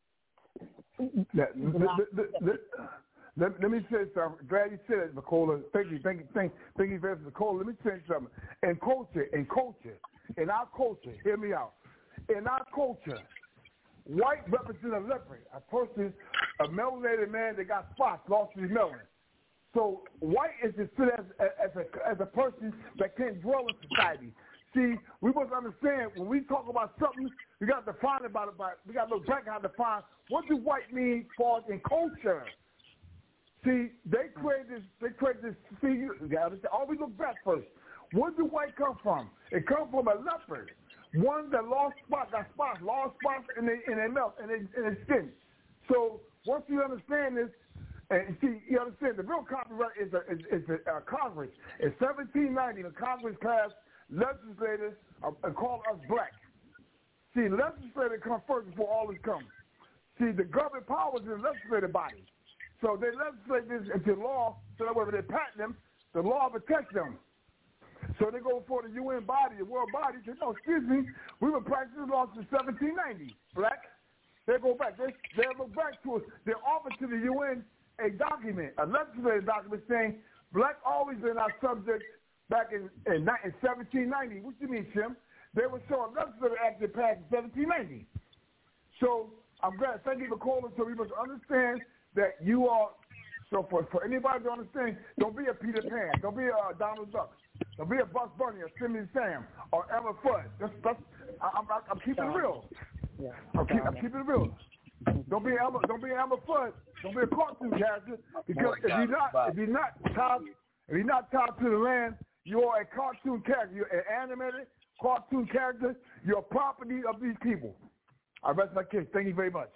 Let, let, let, let, let me say something. Glad you said it, Nicola. Thank you, thank you, thank, thank you very much, Nicola. Let me say something. In culture, in culture, in our culture, hear me out. In our culture, white represents a leopard, a person, a melanated man that got spots, lost his melanin. So white is considered as, as, a, as a person that can't dwell in society. See, we must understand when we talk about something, we got to define about it. By, we got to look back how to define what do white mean for in culture. See, they created this. They created this. See, you got to always look back first. Where do white come from? It comes from a leopard, one that lost spots, got spots, lost spots in their in their mouth and in their skin. So once you understand this, and see, you understand the real copyright is a, is, is a, uh, Congress. In seventeen ninety, the Congress passed legislators uh, and called us black. See, legislators come first before all this comes. See, the government power is in the legislative body. So they legislate this into law so that whether they patent them, the the law protects them. So they go before the U N body, the world body, say, no, excuse me, we've been practicing this law since seventeen ninety, black. They go back. They, they look back to us. They offer to the U N a document, a legislative document saying black always been our subject back in, in, in seventeen ninety. What do you mean, Tim? They were showing a legislative act that passed in seventeen ninety. So I'm glad. Thank you for calling so we must understand that you are, so for, for anybody to understand, don't be a Peter Pan. Don't be a Donald Duck. Don't be a Bugs Bunny or Timmy Sam or Emma Fudd. That's, that's, I'm, I'm, I'm keeping it real. Yeah. I'm, keep, I'm keeping it real. Don't be Emma. Don't be Emma Fudd. Don't be a cartoon character because if you're not, if you're not tied, if you're not tied to the land, you're a cartoon character. You're an animated cartoon character. You're a property of these people. I rest my case. Thank you very much.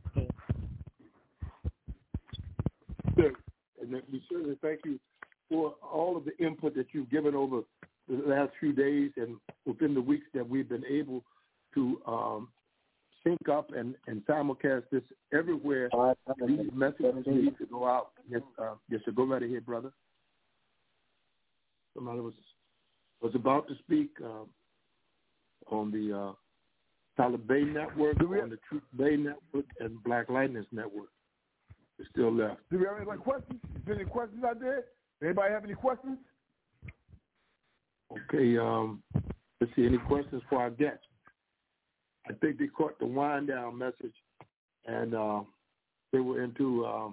Good. And we certainly thank you for all of the input that you've given over the last few days and within the weeks that we've been able to um, sync up and, and simulcast this everywhere. These messages need to go out. Yes, uh, yes, sir. Go right ahead, brother. Somebody was was about to speak uh, on the uh, Tyler Bay Network, on the Truth Bay Network, and Black Lightness Network. It's still left. Do we have any like, questions? Is there any questions out there? Anybody have any questions? Okay. Um, let's see. Any questions for our guests? I think they caught the wind down message, and uh, they were into uh,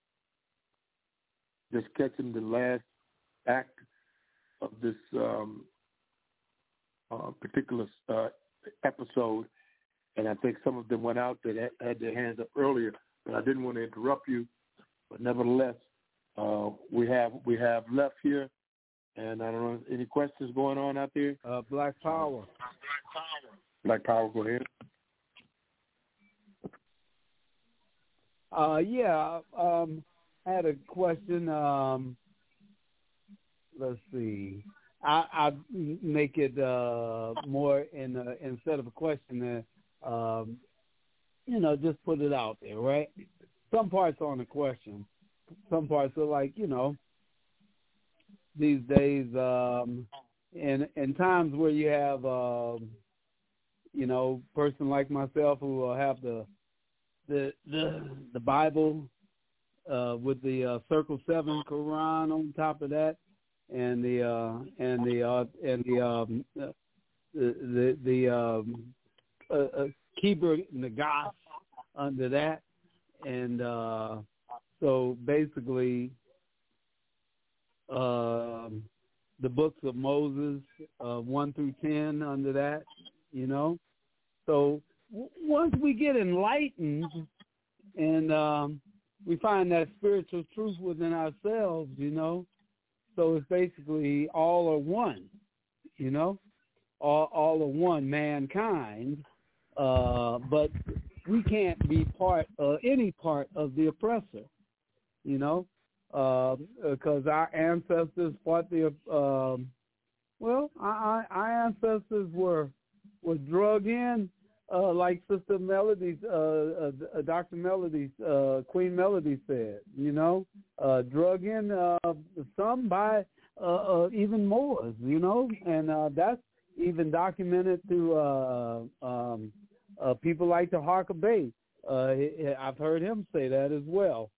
just catching the last act of this um, uh, particular uh, episode. And I think some of them went out that had their hands up earlier, but I didn't want to interrupt you. But nevertheless, uh, we have we have left here, and I don't know any questions going on out there. Uh, Black Power. Black Power, go ahead. Uh, yeah, um, I had a question. Um, let's see. I, I make it uh, more in a, instead of a question. Uh, um, you know, just put it out there, right? Some parts on the question. Some parts are like, you know, these days, um, in in times where you have. Um, You know, person like myself who will have the the the, the Bible uh, with the uh, Circle Seven Quran on top of that, and the uh, and the uh, and the um, uh, the the, the um, uh, uh, Kibur Nagas under that, and uh, so basically uh, the books of Moses uh, one through ten under that. You know, so w- once we get enlightened and um, we find that spiritual truth within ourselves, you know, so it's basically all are one, you know, all, all are one, mankind, uh, but we can't be part, uh, any part of the oppressor, you know, because uh, our ancestors fought the, uh, well, our, our ancestors were was drug in, uh, like Sister Melody's, uh, uh, Doctor Melody's, uh, Queen Melody said, you know, uh, drug in uh, some by uh, uh, even Moors, you know, and uh, that's even documented through uh, um, uh, people like the Harker Bay. Uh, I've heard him say that as well.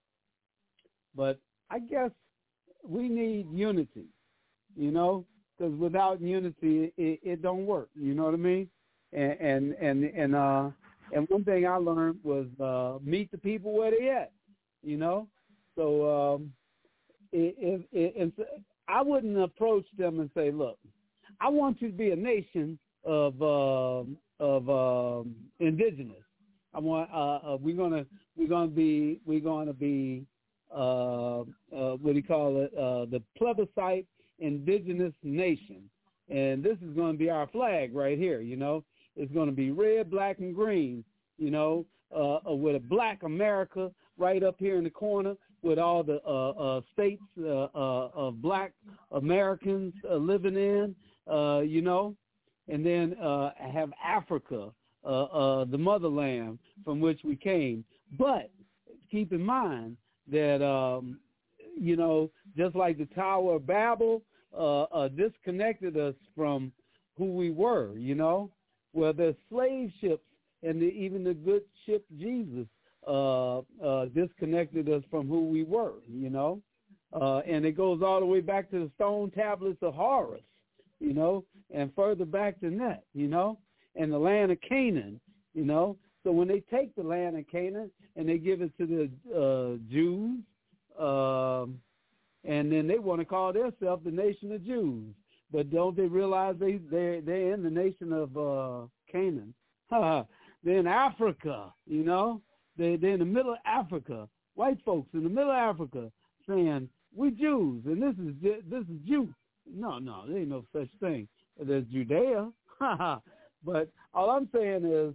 But I guess we need unity, you know. Because without unity, it, it don't work. You know what I mean? And and and and, uh, and one thing I learned was uh, meet the people where they at. You know, so um, if, if, if I wouldn't approach them and say, "Look, I want you to be a nation of uh, of uh, indigenous. I want uh, uh, we're gonna we're gonna be we're gonna be uh, uh, what do you call it? Uh, the plebiscite." Indigenous nation, and this is going to be our flag right here. You know, it's going to be red, black, and green. You know, uh, uh, with a Black America right up here in the corner, with all the uh, uh, states uh, uh, of Black Americans uh, living in. Uh, you know, and then uh, have Africa, uh, uh, the motherland from which we came. But keep in mind that um, you know, just like the Tower of Babel uh, uh, disconnected us from who we were, you know. Well, the slave ships and the, even the good ship Jesus uh, uh, disconnected us from who we were, you know. Uh, and it goes all the way back to the stone tablets of Horus, you know, and further back than that, you know, and the land of Canaan, you know. So when they take the land of Canaan and they give it to the uh, Jews, um, and then they want to call themselves the nation of Jews, but don't they realize they they they're in the nation of uh, Canaan? They're in Africa, you know. They they're in the middle of Africa. White folks in the middle of Africa saying, we Jews, and this is this is Jew. No, no, there ain't no such thing. There's Judea. But all I'm saying is,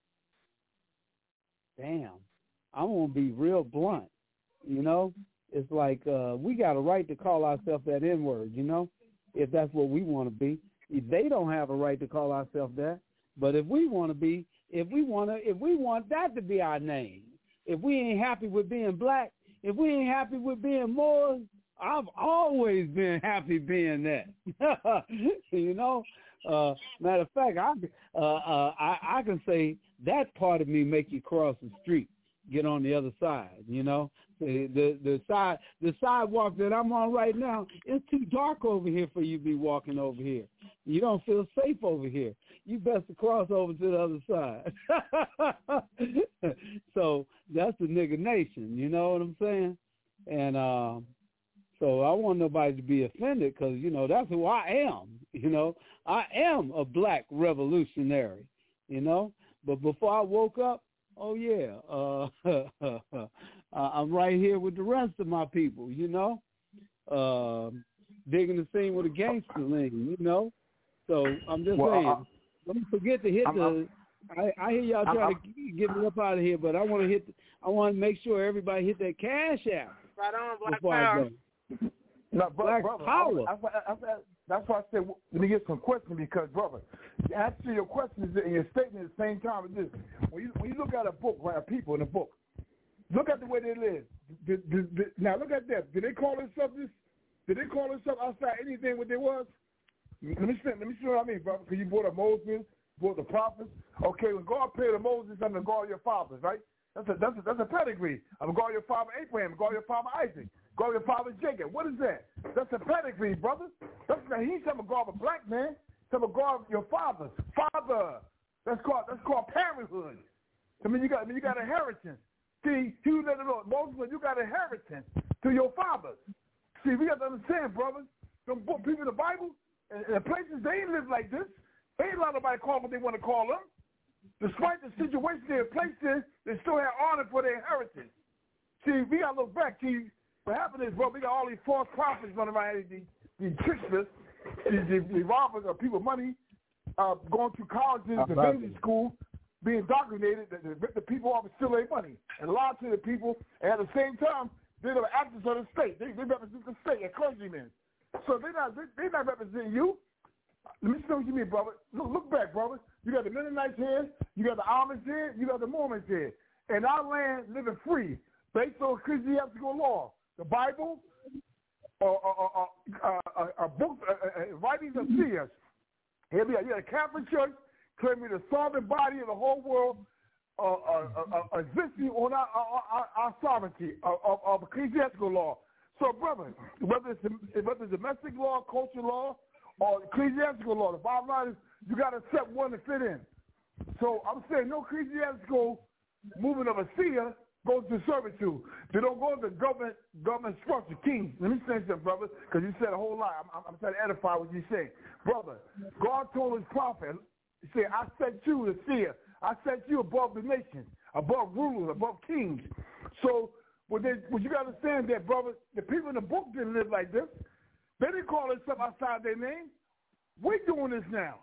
damn, I'm going to be real blunt, you know? It's like uh, we got a right to call ourselves that N-word, you know, if that's what we want to be. They don't have a right to call ourselves that. But if we want to be, if we want to, if we want that to be our name, if we ain't happy with being black, if we ain't happy with being Moors, I've always been happy being that. You know, uh, matter of fact, I, uh, uh, I I can say that part of me make you cross the street, get on the other side. You know, the the, the side the sidewalk that I'm on right now, it's too dark over here for you to be walking over here. You don't feel safe over here. You best to cross over to the other side. So that's the nigga nation, you know what I'm saying? And uh, so I want nobody to be offended because, you know, that's who I am, you know. I am a black revolutionary, you know. But before I woke up, oh, yeah, uh, I'm right here with the rest of my people, you know, uh, digging the scene with a gangster lean, you know. So I'm just well, saying. I- Don't forget to hit I'm, the. I, I hear y'all trying to get me up out of here, but I want to hit. The, I want to make sure everybody hit that cash app. Right on, Black before Power. I go. No, bro, Black brother, Power. I, I, I, I, that's why I said let me get some questions because, brother, answer your questions and your statement at the same time as this. When you when you look at a book, right, people in a book, look at the way they live. Did, did, did, now look at that. Did they call themselves this? Did they call themselves outside anything what they was? Let me see, let me see what I mean, brother, because you brought up Moses, brought the prophets. Okay, when God paid to Moses, I'm going to guard your fathers, right? That's a, that's a, that's a pedigree. I'm going to guard your father Abraham, guard your father Isaac, guard your father Jacob. What is that? That's a pedigree, brother. That's not, he's going to guard a black man. He's going to guard your fathers. Father. That's called that's called parenthood. I mean, you got I mean, you got inheritance. See, you let it know, Moses, you got inheritance to your fathers. See, we got to understand, brothers. Them people in the Bible, in the places they ain't live like this. They ain't let nobody call what they want to call them. Despite the situation they're placed in, they still have honor for their inheritance. See, we got to look back. See, what happened is, bro, we got all these false prophets running around, these, these tricksters, these, these, these robbers of people money, uh, going through colleges, divinity school, being indoctrinated, to rip the people off and steal their money, and lie to the people, and at the same time, they're the actors of the state. They, they represent the state, they're clergymen. So they're not, they, they're not representing you. Let me see what you mean, brother. Look, look back, brother. You got the Mennonites here, you got the Amish here, you got the Mormons here. And our land living free based on ecclesiastical law. The Bible, or, or, or, or uh, a book, uh, uh, writings of seers. Here we are. You got a Catholic Church claiming the sovereign body of the whole world uh, uh, uh, uh, existing on our, our, our sovereignty of, of, of ecclesiastical law. So, brother, whether it's, whether it's domestic law, cultural law, or ecclesiastical law, the bottom line is you got to accept one to fit in. So I'm saying no ecclesiastical movement of a seer goes to servitude. They don't go to government government structure. King, let me say something, brother, because you said a whole lot. I'm, I'm trying to edify what you say. Brother, God told his prophet, he said, I set you the seer. I set you above the nations, above rulers, above kings. So what, they, what you got to understand that, brother, the people in the book didn't live like this. They didn't call themselves outside their name. We're doing this now.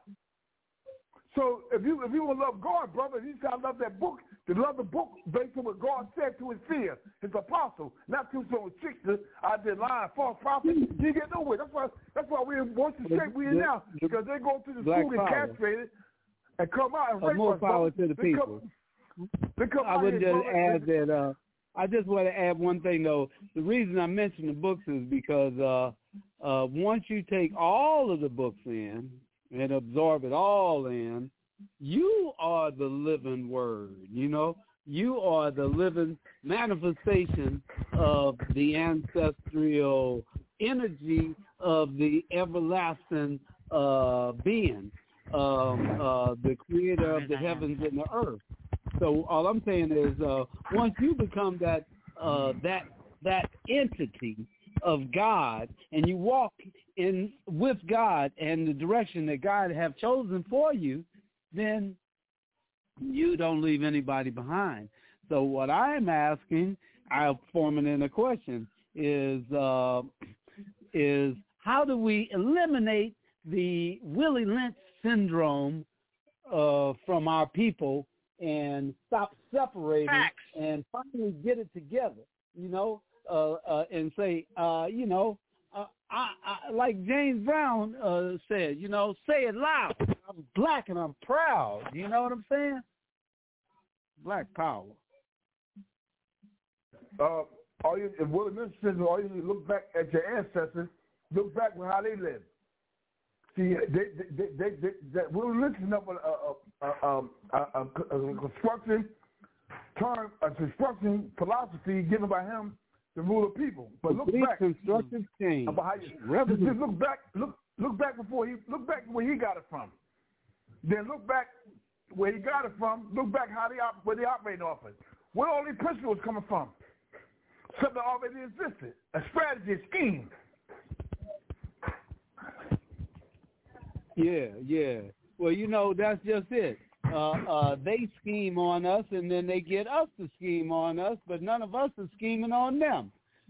So if you if you want to love God, brother, you got to love that book. To love the book based on what God said to his seer, his apostle, not to some trickster out there lying, false prophet. You get nowhere. That's why that's why we're in what's the shape we're in now. Because they go to the school and castrated and come out and rape more Power brother. to the they people. Come, they come I would here, just brother. add that uh, I just want to add one thing, though. The reason I mention the books is because uh, uh, once you take all of the books in and absorb it all in, you are the living word, you know. You are the living manifestation of the ancestral energy of the everlasting uh, being, um, uh, the creator of the heavens and the earth. So all I'm saying is uh, once you become that uh, that that entity of God and you walk in with God and the direction that God have chosen for you, then you don't leave anybody behind. So what I'm asking, I'm forming in a question, is uh, is how do we eliminate the Willie Lynch syndrome uh, from our people and stop separating Facts. And finally get it together, you know, uh, uh, and say, uh, you know, uh, I, I, like James Brown uh, said, you know, say it loud. I'm black and I'm proud. You know what I'm saying? Black power. Uh, all you, if Willie Lynch says, all you need to look back at your ancestors, look back on how they lived. See, they, they, they, they, that Willie Lynch is up a, a, a, a, a, a construction term, a construction philosophy given by him to rule the people. But look back, constructive change. About how you, just, just look back, look, look back before he, look back where he got it from. Then look back where he got it from. Look back how they op- where they operating off it. Where all these principles coming from? Something already existed, a strategy, a scheme. Yeah, yeah. Well, you know, that's just it. Uh, uh, they scheme on us, and then they get us to scheme on us, but none of us are scheming on them.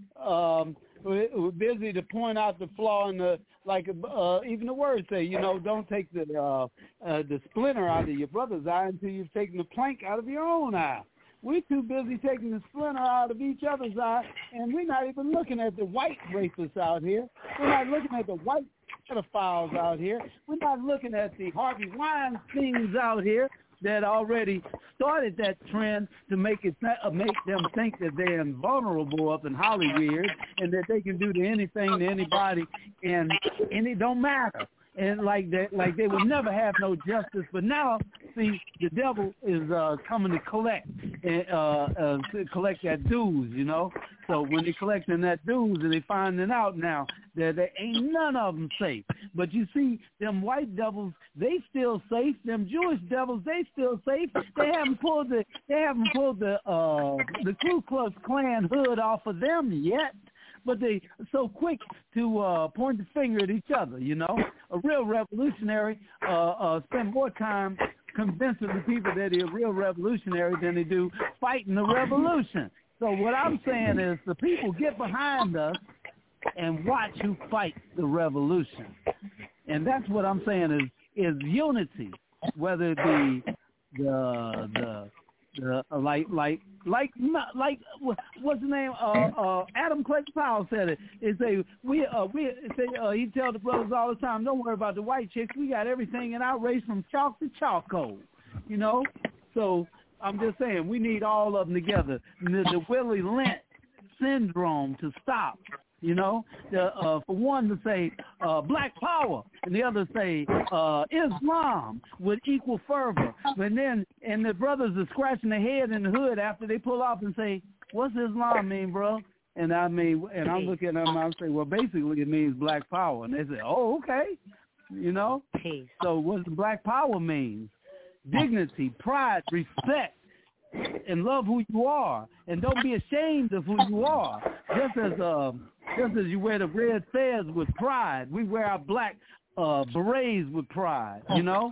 Um, we're, we're busy to point out the flaw in the, like uh, even the words say, you know, don't take the uh, uh, the splinter out of your brother's eye until you've taken the plank out of your own eye. We're too busy taking the splinter out of each other's eye, and we're not even looking at the white racists out here. We're not looking at the white pedophiles out here. We're not looking at the Harvey Weinsteins out here that already started that trend to make it uh, make them think that they're invulnerable up in Hollywood and that they can do to anything to anybody, and and it don't matter. And like that, like they would never have no justice. But now, see, the devil is uh, coming to collect, uh, uh, to collect that dues, you know. So when they collecting that dues, and they finding out now that there ain't none of them safe. But you see, them white devils, they still safe. Them Jewish devils, they still safe. They haven't pulled the, they haven't pulled the, uh, the Ku Klux Klan hood off of them yet. But they so quick to uh, point the finger at each other, you know. A real revolutionary uh, uh, spend more time convincing the people that they're a real revolutionary than they do fighting the revolution. So what I'm saying is the people get behind us and watch who fight the revolution. And that's what I'm saying is is unity, whether it be the the the uh, like like like like what's the name? Uh, uh, Adam Clayton Powell said it. Is a we uh we say uh, he tell the brothers all the time, don't worry about the white chicks. We got everything in our race from chalk to charcoal, you know. So I'm just saying we need all of them together. The, the Willie Lynch syndrome to stop. You know, the, uh, for one to say uh, black power, and the other say uh, Islam with equal fervor. And then, and the brothers are scratching their head in the hood after they pull off and say, "What's Islam mean, bro?" And I mean, and I'm looking at them, and I say, "Well, basically it means black power." And they say, "Oh, okay." You know. Peace. So what does black power means? Dignity, pride, respect, and love who you are, and don't be ashamed of who you are. Just as um. Just as you wear the red fez with pride, we wear our black uh, berets with pride, you know?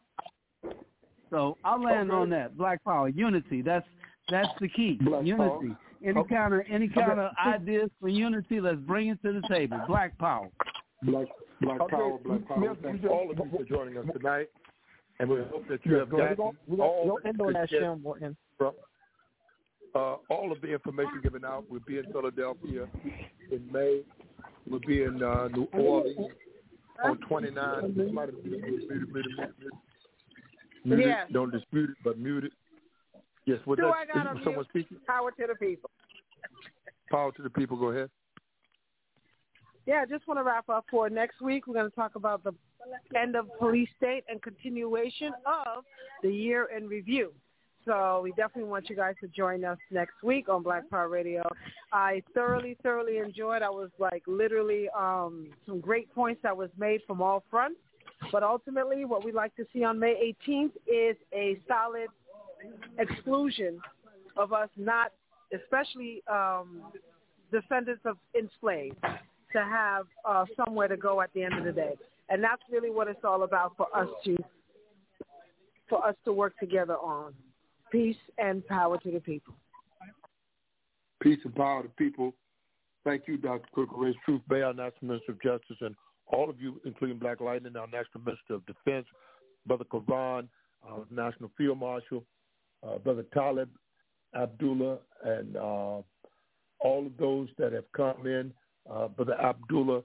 So I'll land on that. Black power, unity. That's that's the key. Black unity. Power. Any kind of any kind okay. of ideas for unity, let's bring it to the table. Black power. Black black okay. power, black power. Yes, Thank just, all of you for joining us tonight. And we hope that you yes, have gotten all that from Uh, all of the information given out. We'll be in Philadelphia in May. We'll be in uh, New Orleans on twenty-nine. Muted, muted, muted, muted. Yeah. Don't dispute it, but mute it. Yes, what Do that, I got is someone speaking? Power to the people. Power to the people. Go ahead. Yeah, I just want to wrap up for next week. We're going to talk about the end of police state and continuation of the year in review. So we definitely want you guys to join us next week on Black Power Radio. I thoroughly, thoroughly enjoyed. I was like literally um, some great points that was made from all fronts. But ultimately, what we'd like to see on May eighteenth is a solid exclusion of us not, especially um, descendants of enslaved, to have uh, somewhere to go at the end of the day. And that's really what it's all about for us to for us to work together on. Peace and power to the people. Peace and power to people. Thank you, Doctor Kirk Truth Bay, our National Minister of Justice, and all of you, including Black Lightning, our National Minister of Defense, Brother Karan, our National Field Marshal, uh, Brother Talib Abdullah, and uh, all of those that have come in. Uh, Brother Abdullah,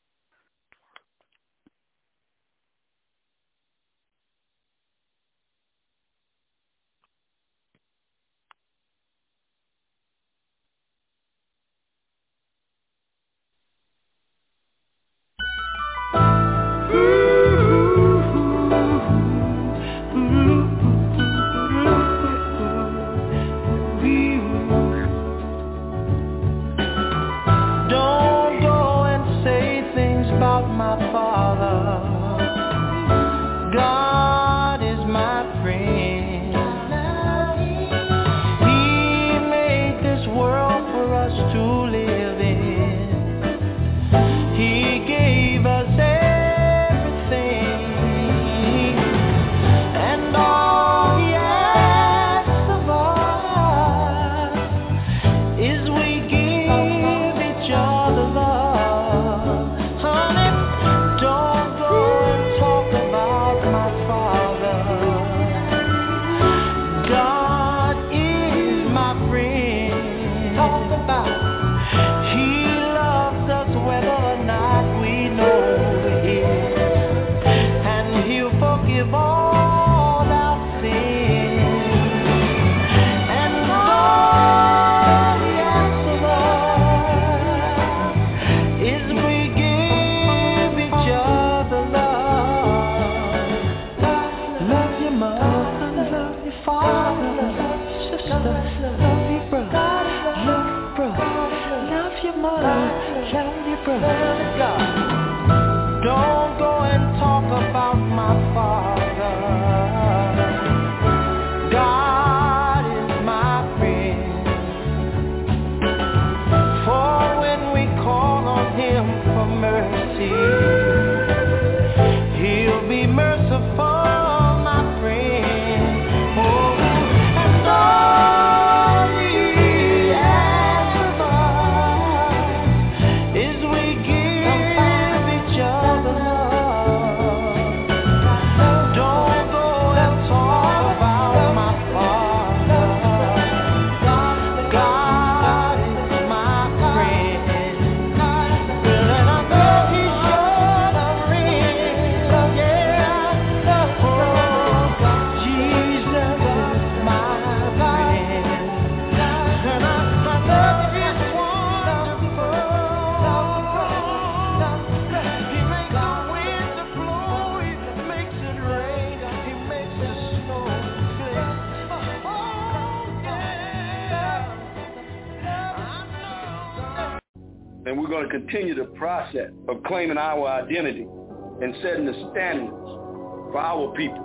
and we're going to continue the process of claiming our identity and setting the standards for our people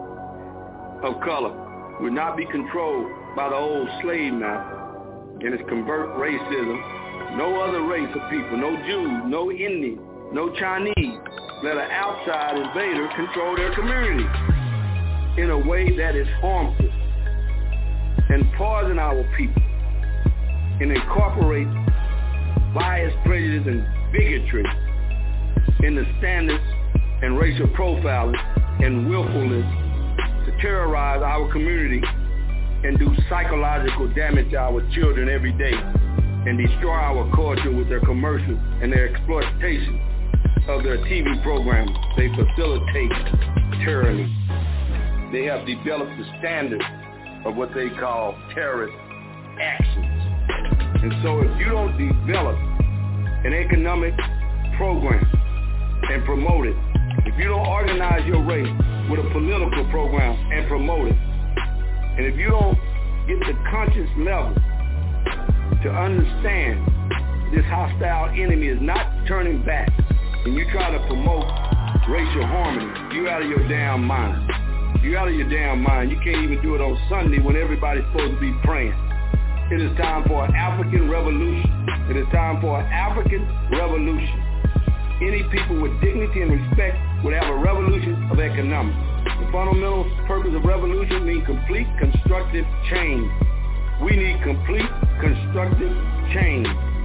of color. Will not be controlled by the old slave master and its convert racism. No other race of people, no Jews, no Indians, no Chinese, let an outside invader control their community in a way that is harmful and poison our people and incorporate bias, prejudice, and bigotry in the standards and racial profiling and willfulness to terrorize our community and do psychological damage to our children every day and destroy our culture with their commercials and their exploitation of their T V programs. They facilitate tyranny. They have developed the standards of what they call terrorist actions. And so if you don't develop an economic program and promote it, if you don't organize your race with a political program and promote it, and if you don't get the conscious level to understand this hostile enemy is not turning back, and you try to promote racial harmony, you out of your damn mind. You out of your damn mind. You can't even do it on Sunday when everybody's supposed to be praying. It is time for an African revolution. It is time for an African revolution. Any people with dignity and respect would have a revolution of economics. The fundamental purpose of revolution means complete constructive change. We need complete constructive change.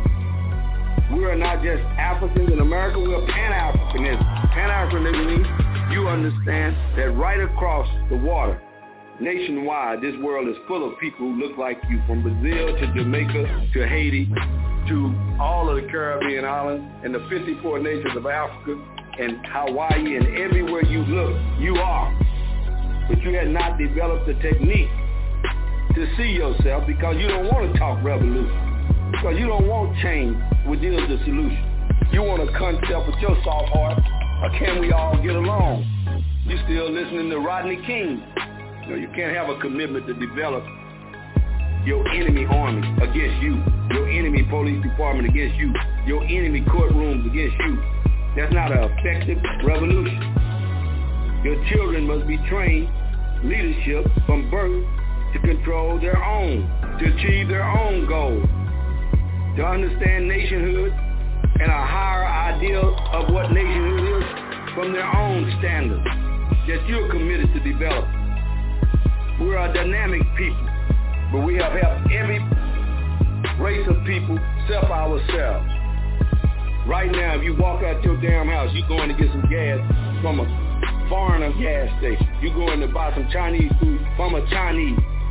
We are not just Africans in America, we are Pan-Africanism. Pan-Africanism means you understand that right across the water, nationwide, this world is full of people who look like you, from Brazil to Jamaica to Haiti to all of the Caribbean islands and the fifty-four nations of Africa and Hawaii, and everywhere you look, you are. But you had not developed the technique to see yourself because you don't want to talk revolution, because you don't want change, which is the solution. You want to concept with your soft heart, or can we all get along? You still listening to Rodney King. You know, you can't have a commitment to develop your enemy army against you, your enemy police department against you, your enemy courtrooms against you. That's not an effective revolution. Your children must be trained leadership from birth to control their own, to achieve their own goals, to understand nationhood and a higher ideal of what nationhood is from their own standards that you're committed to develop. We're a dynamic people, but we have helped every race of people self ourselves. Right now, if you walk out your damn house, you're going to get some gas from a foreigner gas station. You're going to buy some Chinese food from a Chinese.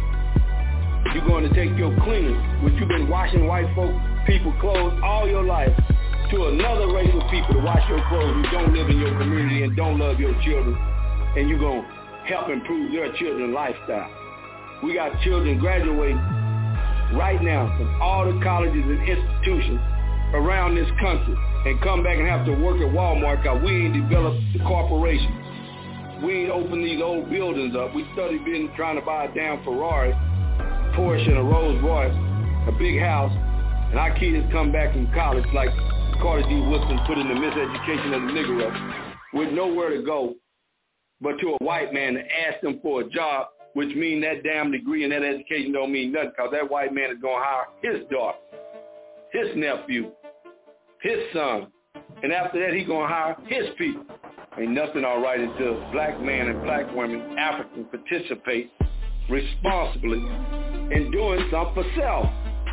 You're going to take your cleaners, which you've been washing white folk, people clothes all your life, to another race of people to wash your clothes who don't live in your community and don't love your children, and you're going to help improve their children's lifestyle. We got children graduating right now from all the colleges and institutions around this country and come back and have to work at Walmart because we ain't developed the corporations. We ain't opened these old buildings up. We studied being trying to buy a damn Ferrari, Porsche, and a Rolls Royce, a big house, and our kids come back from college like Carter G. Woodson put in the miseducation of the Negro with nowhere to go but to a white man to ask them for a job, which mean that damn degree and that education don't mean nothing because that white man is going to hire his daughter, his nephew, his son, and after that he's going to hire his people. Ain't nothing all right until black men and black women, Africans, participate responsibly in doing something for self.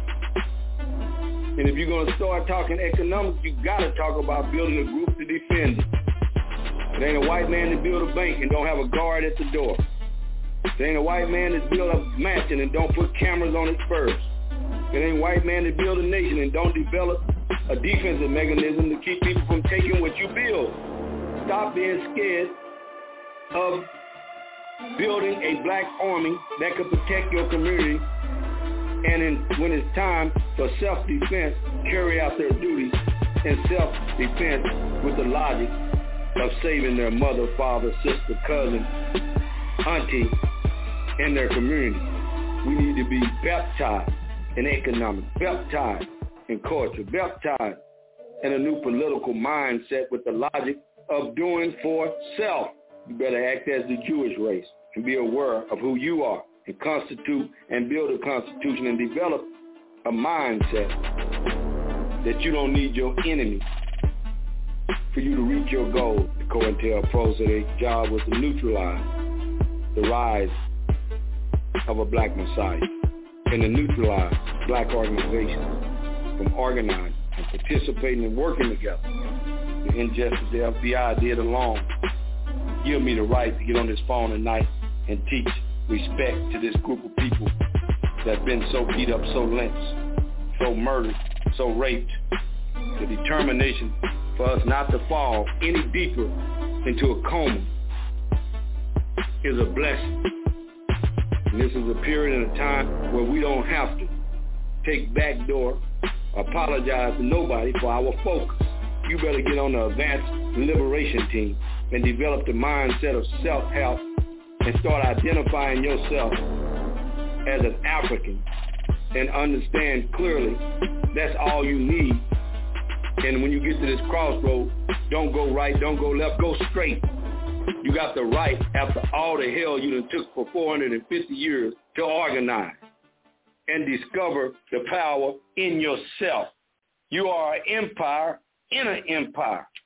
And if you're going to start talking economics, you got to talk about building a group to defend it. It ain't a white man that build a bank and don't have a guard at the door. It ain't a white man that build a mansion and don't put cameras on its first. It ain't a white man that build a nation and don't develop a defensive mechanism to keep people from taking what you build. Stop being scared of building a black army that could protect your community, and in, when it's time for self-defense, carry out their duties in self-defense with the logic of saving their mother, father, sister, cousin, auntie, and their community. We need to be baptized in economics, baptized in culture, baptized in a new political mindset with the logic of doing for self. You better act as the Jewish race and be aware of who you are and constitute and build a constitution and develop a mindset that you don't need your enemy for you to reach your goal. The COINTELPRO said their job was to neutralize the rise of a black messiah and to neutralize black organizations from organizing and participating and working together. The injustice the F B I did alone give me the right to get on this phone at night and teach respect to this group of people that have been so beat up, so lynched, so murdered, so raped. The determination for us not to fall any deeper into a coma is a blessing. And this is a period of time where we don't have to take back door, apologize to nobody for our focus. You better get on the advanced liberation team and develop the mindset of self-help and start identifying yourself as an African and understand clearly that's all you need. And when you get to this crossroad, don't go right, don't go left, go straight. You got the right after all the hell you done took for four hundred fifty years to organize and discover the power in yourself. You are an empire in an empire.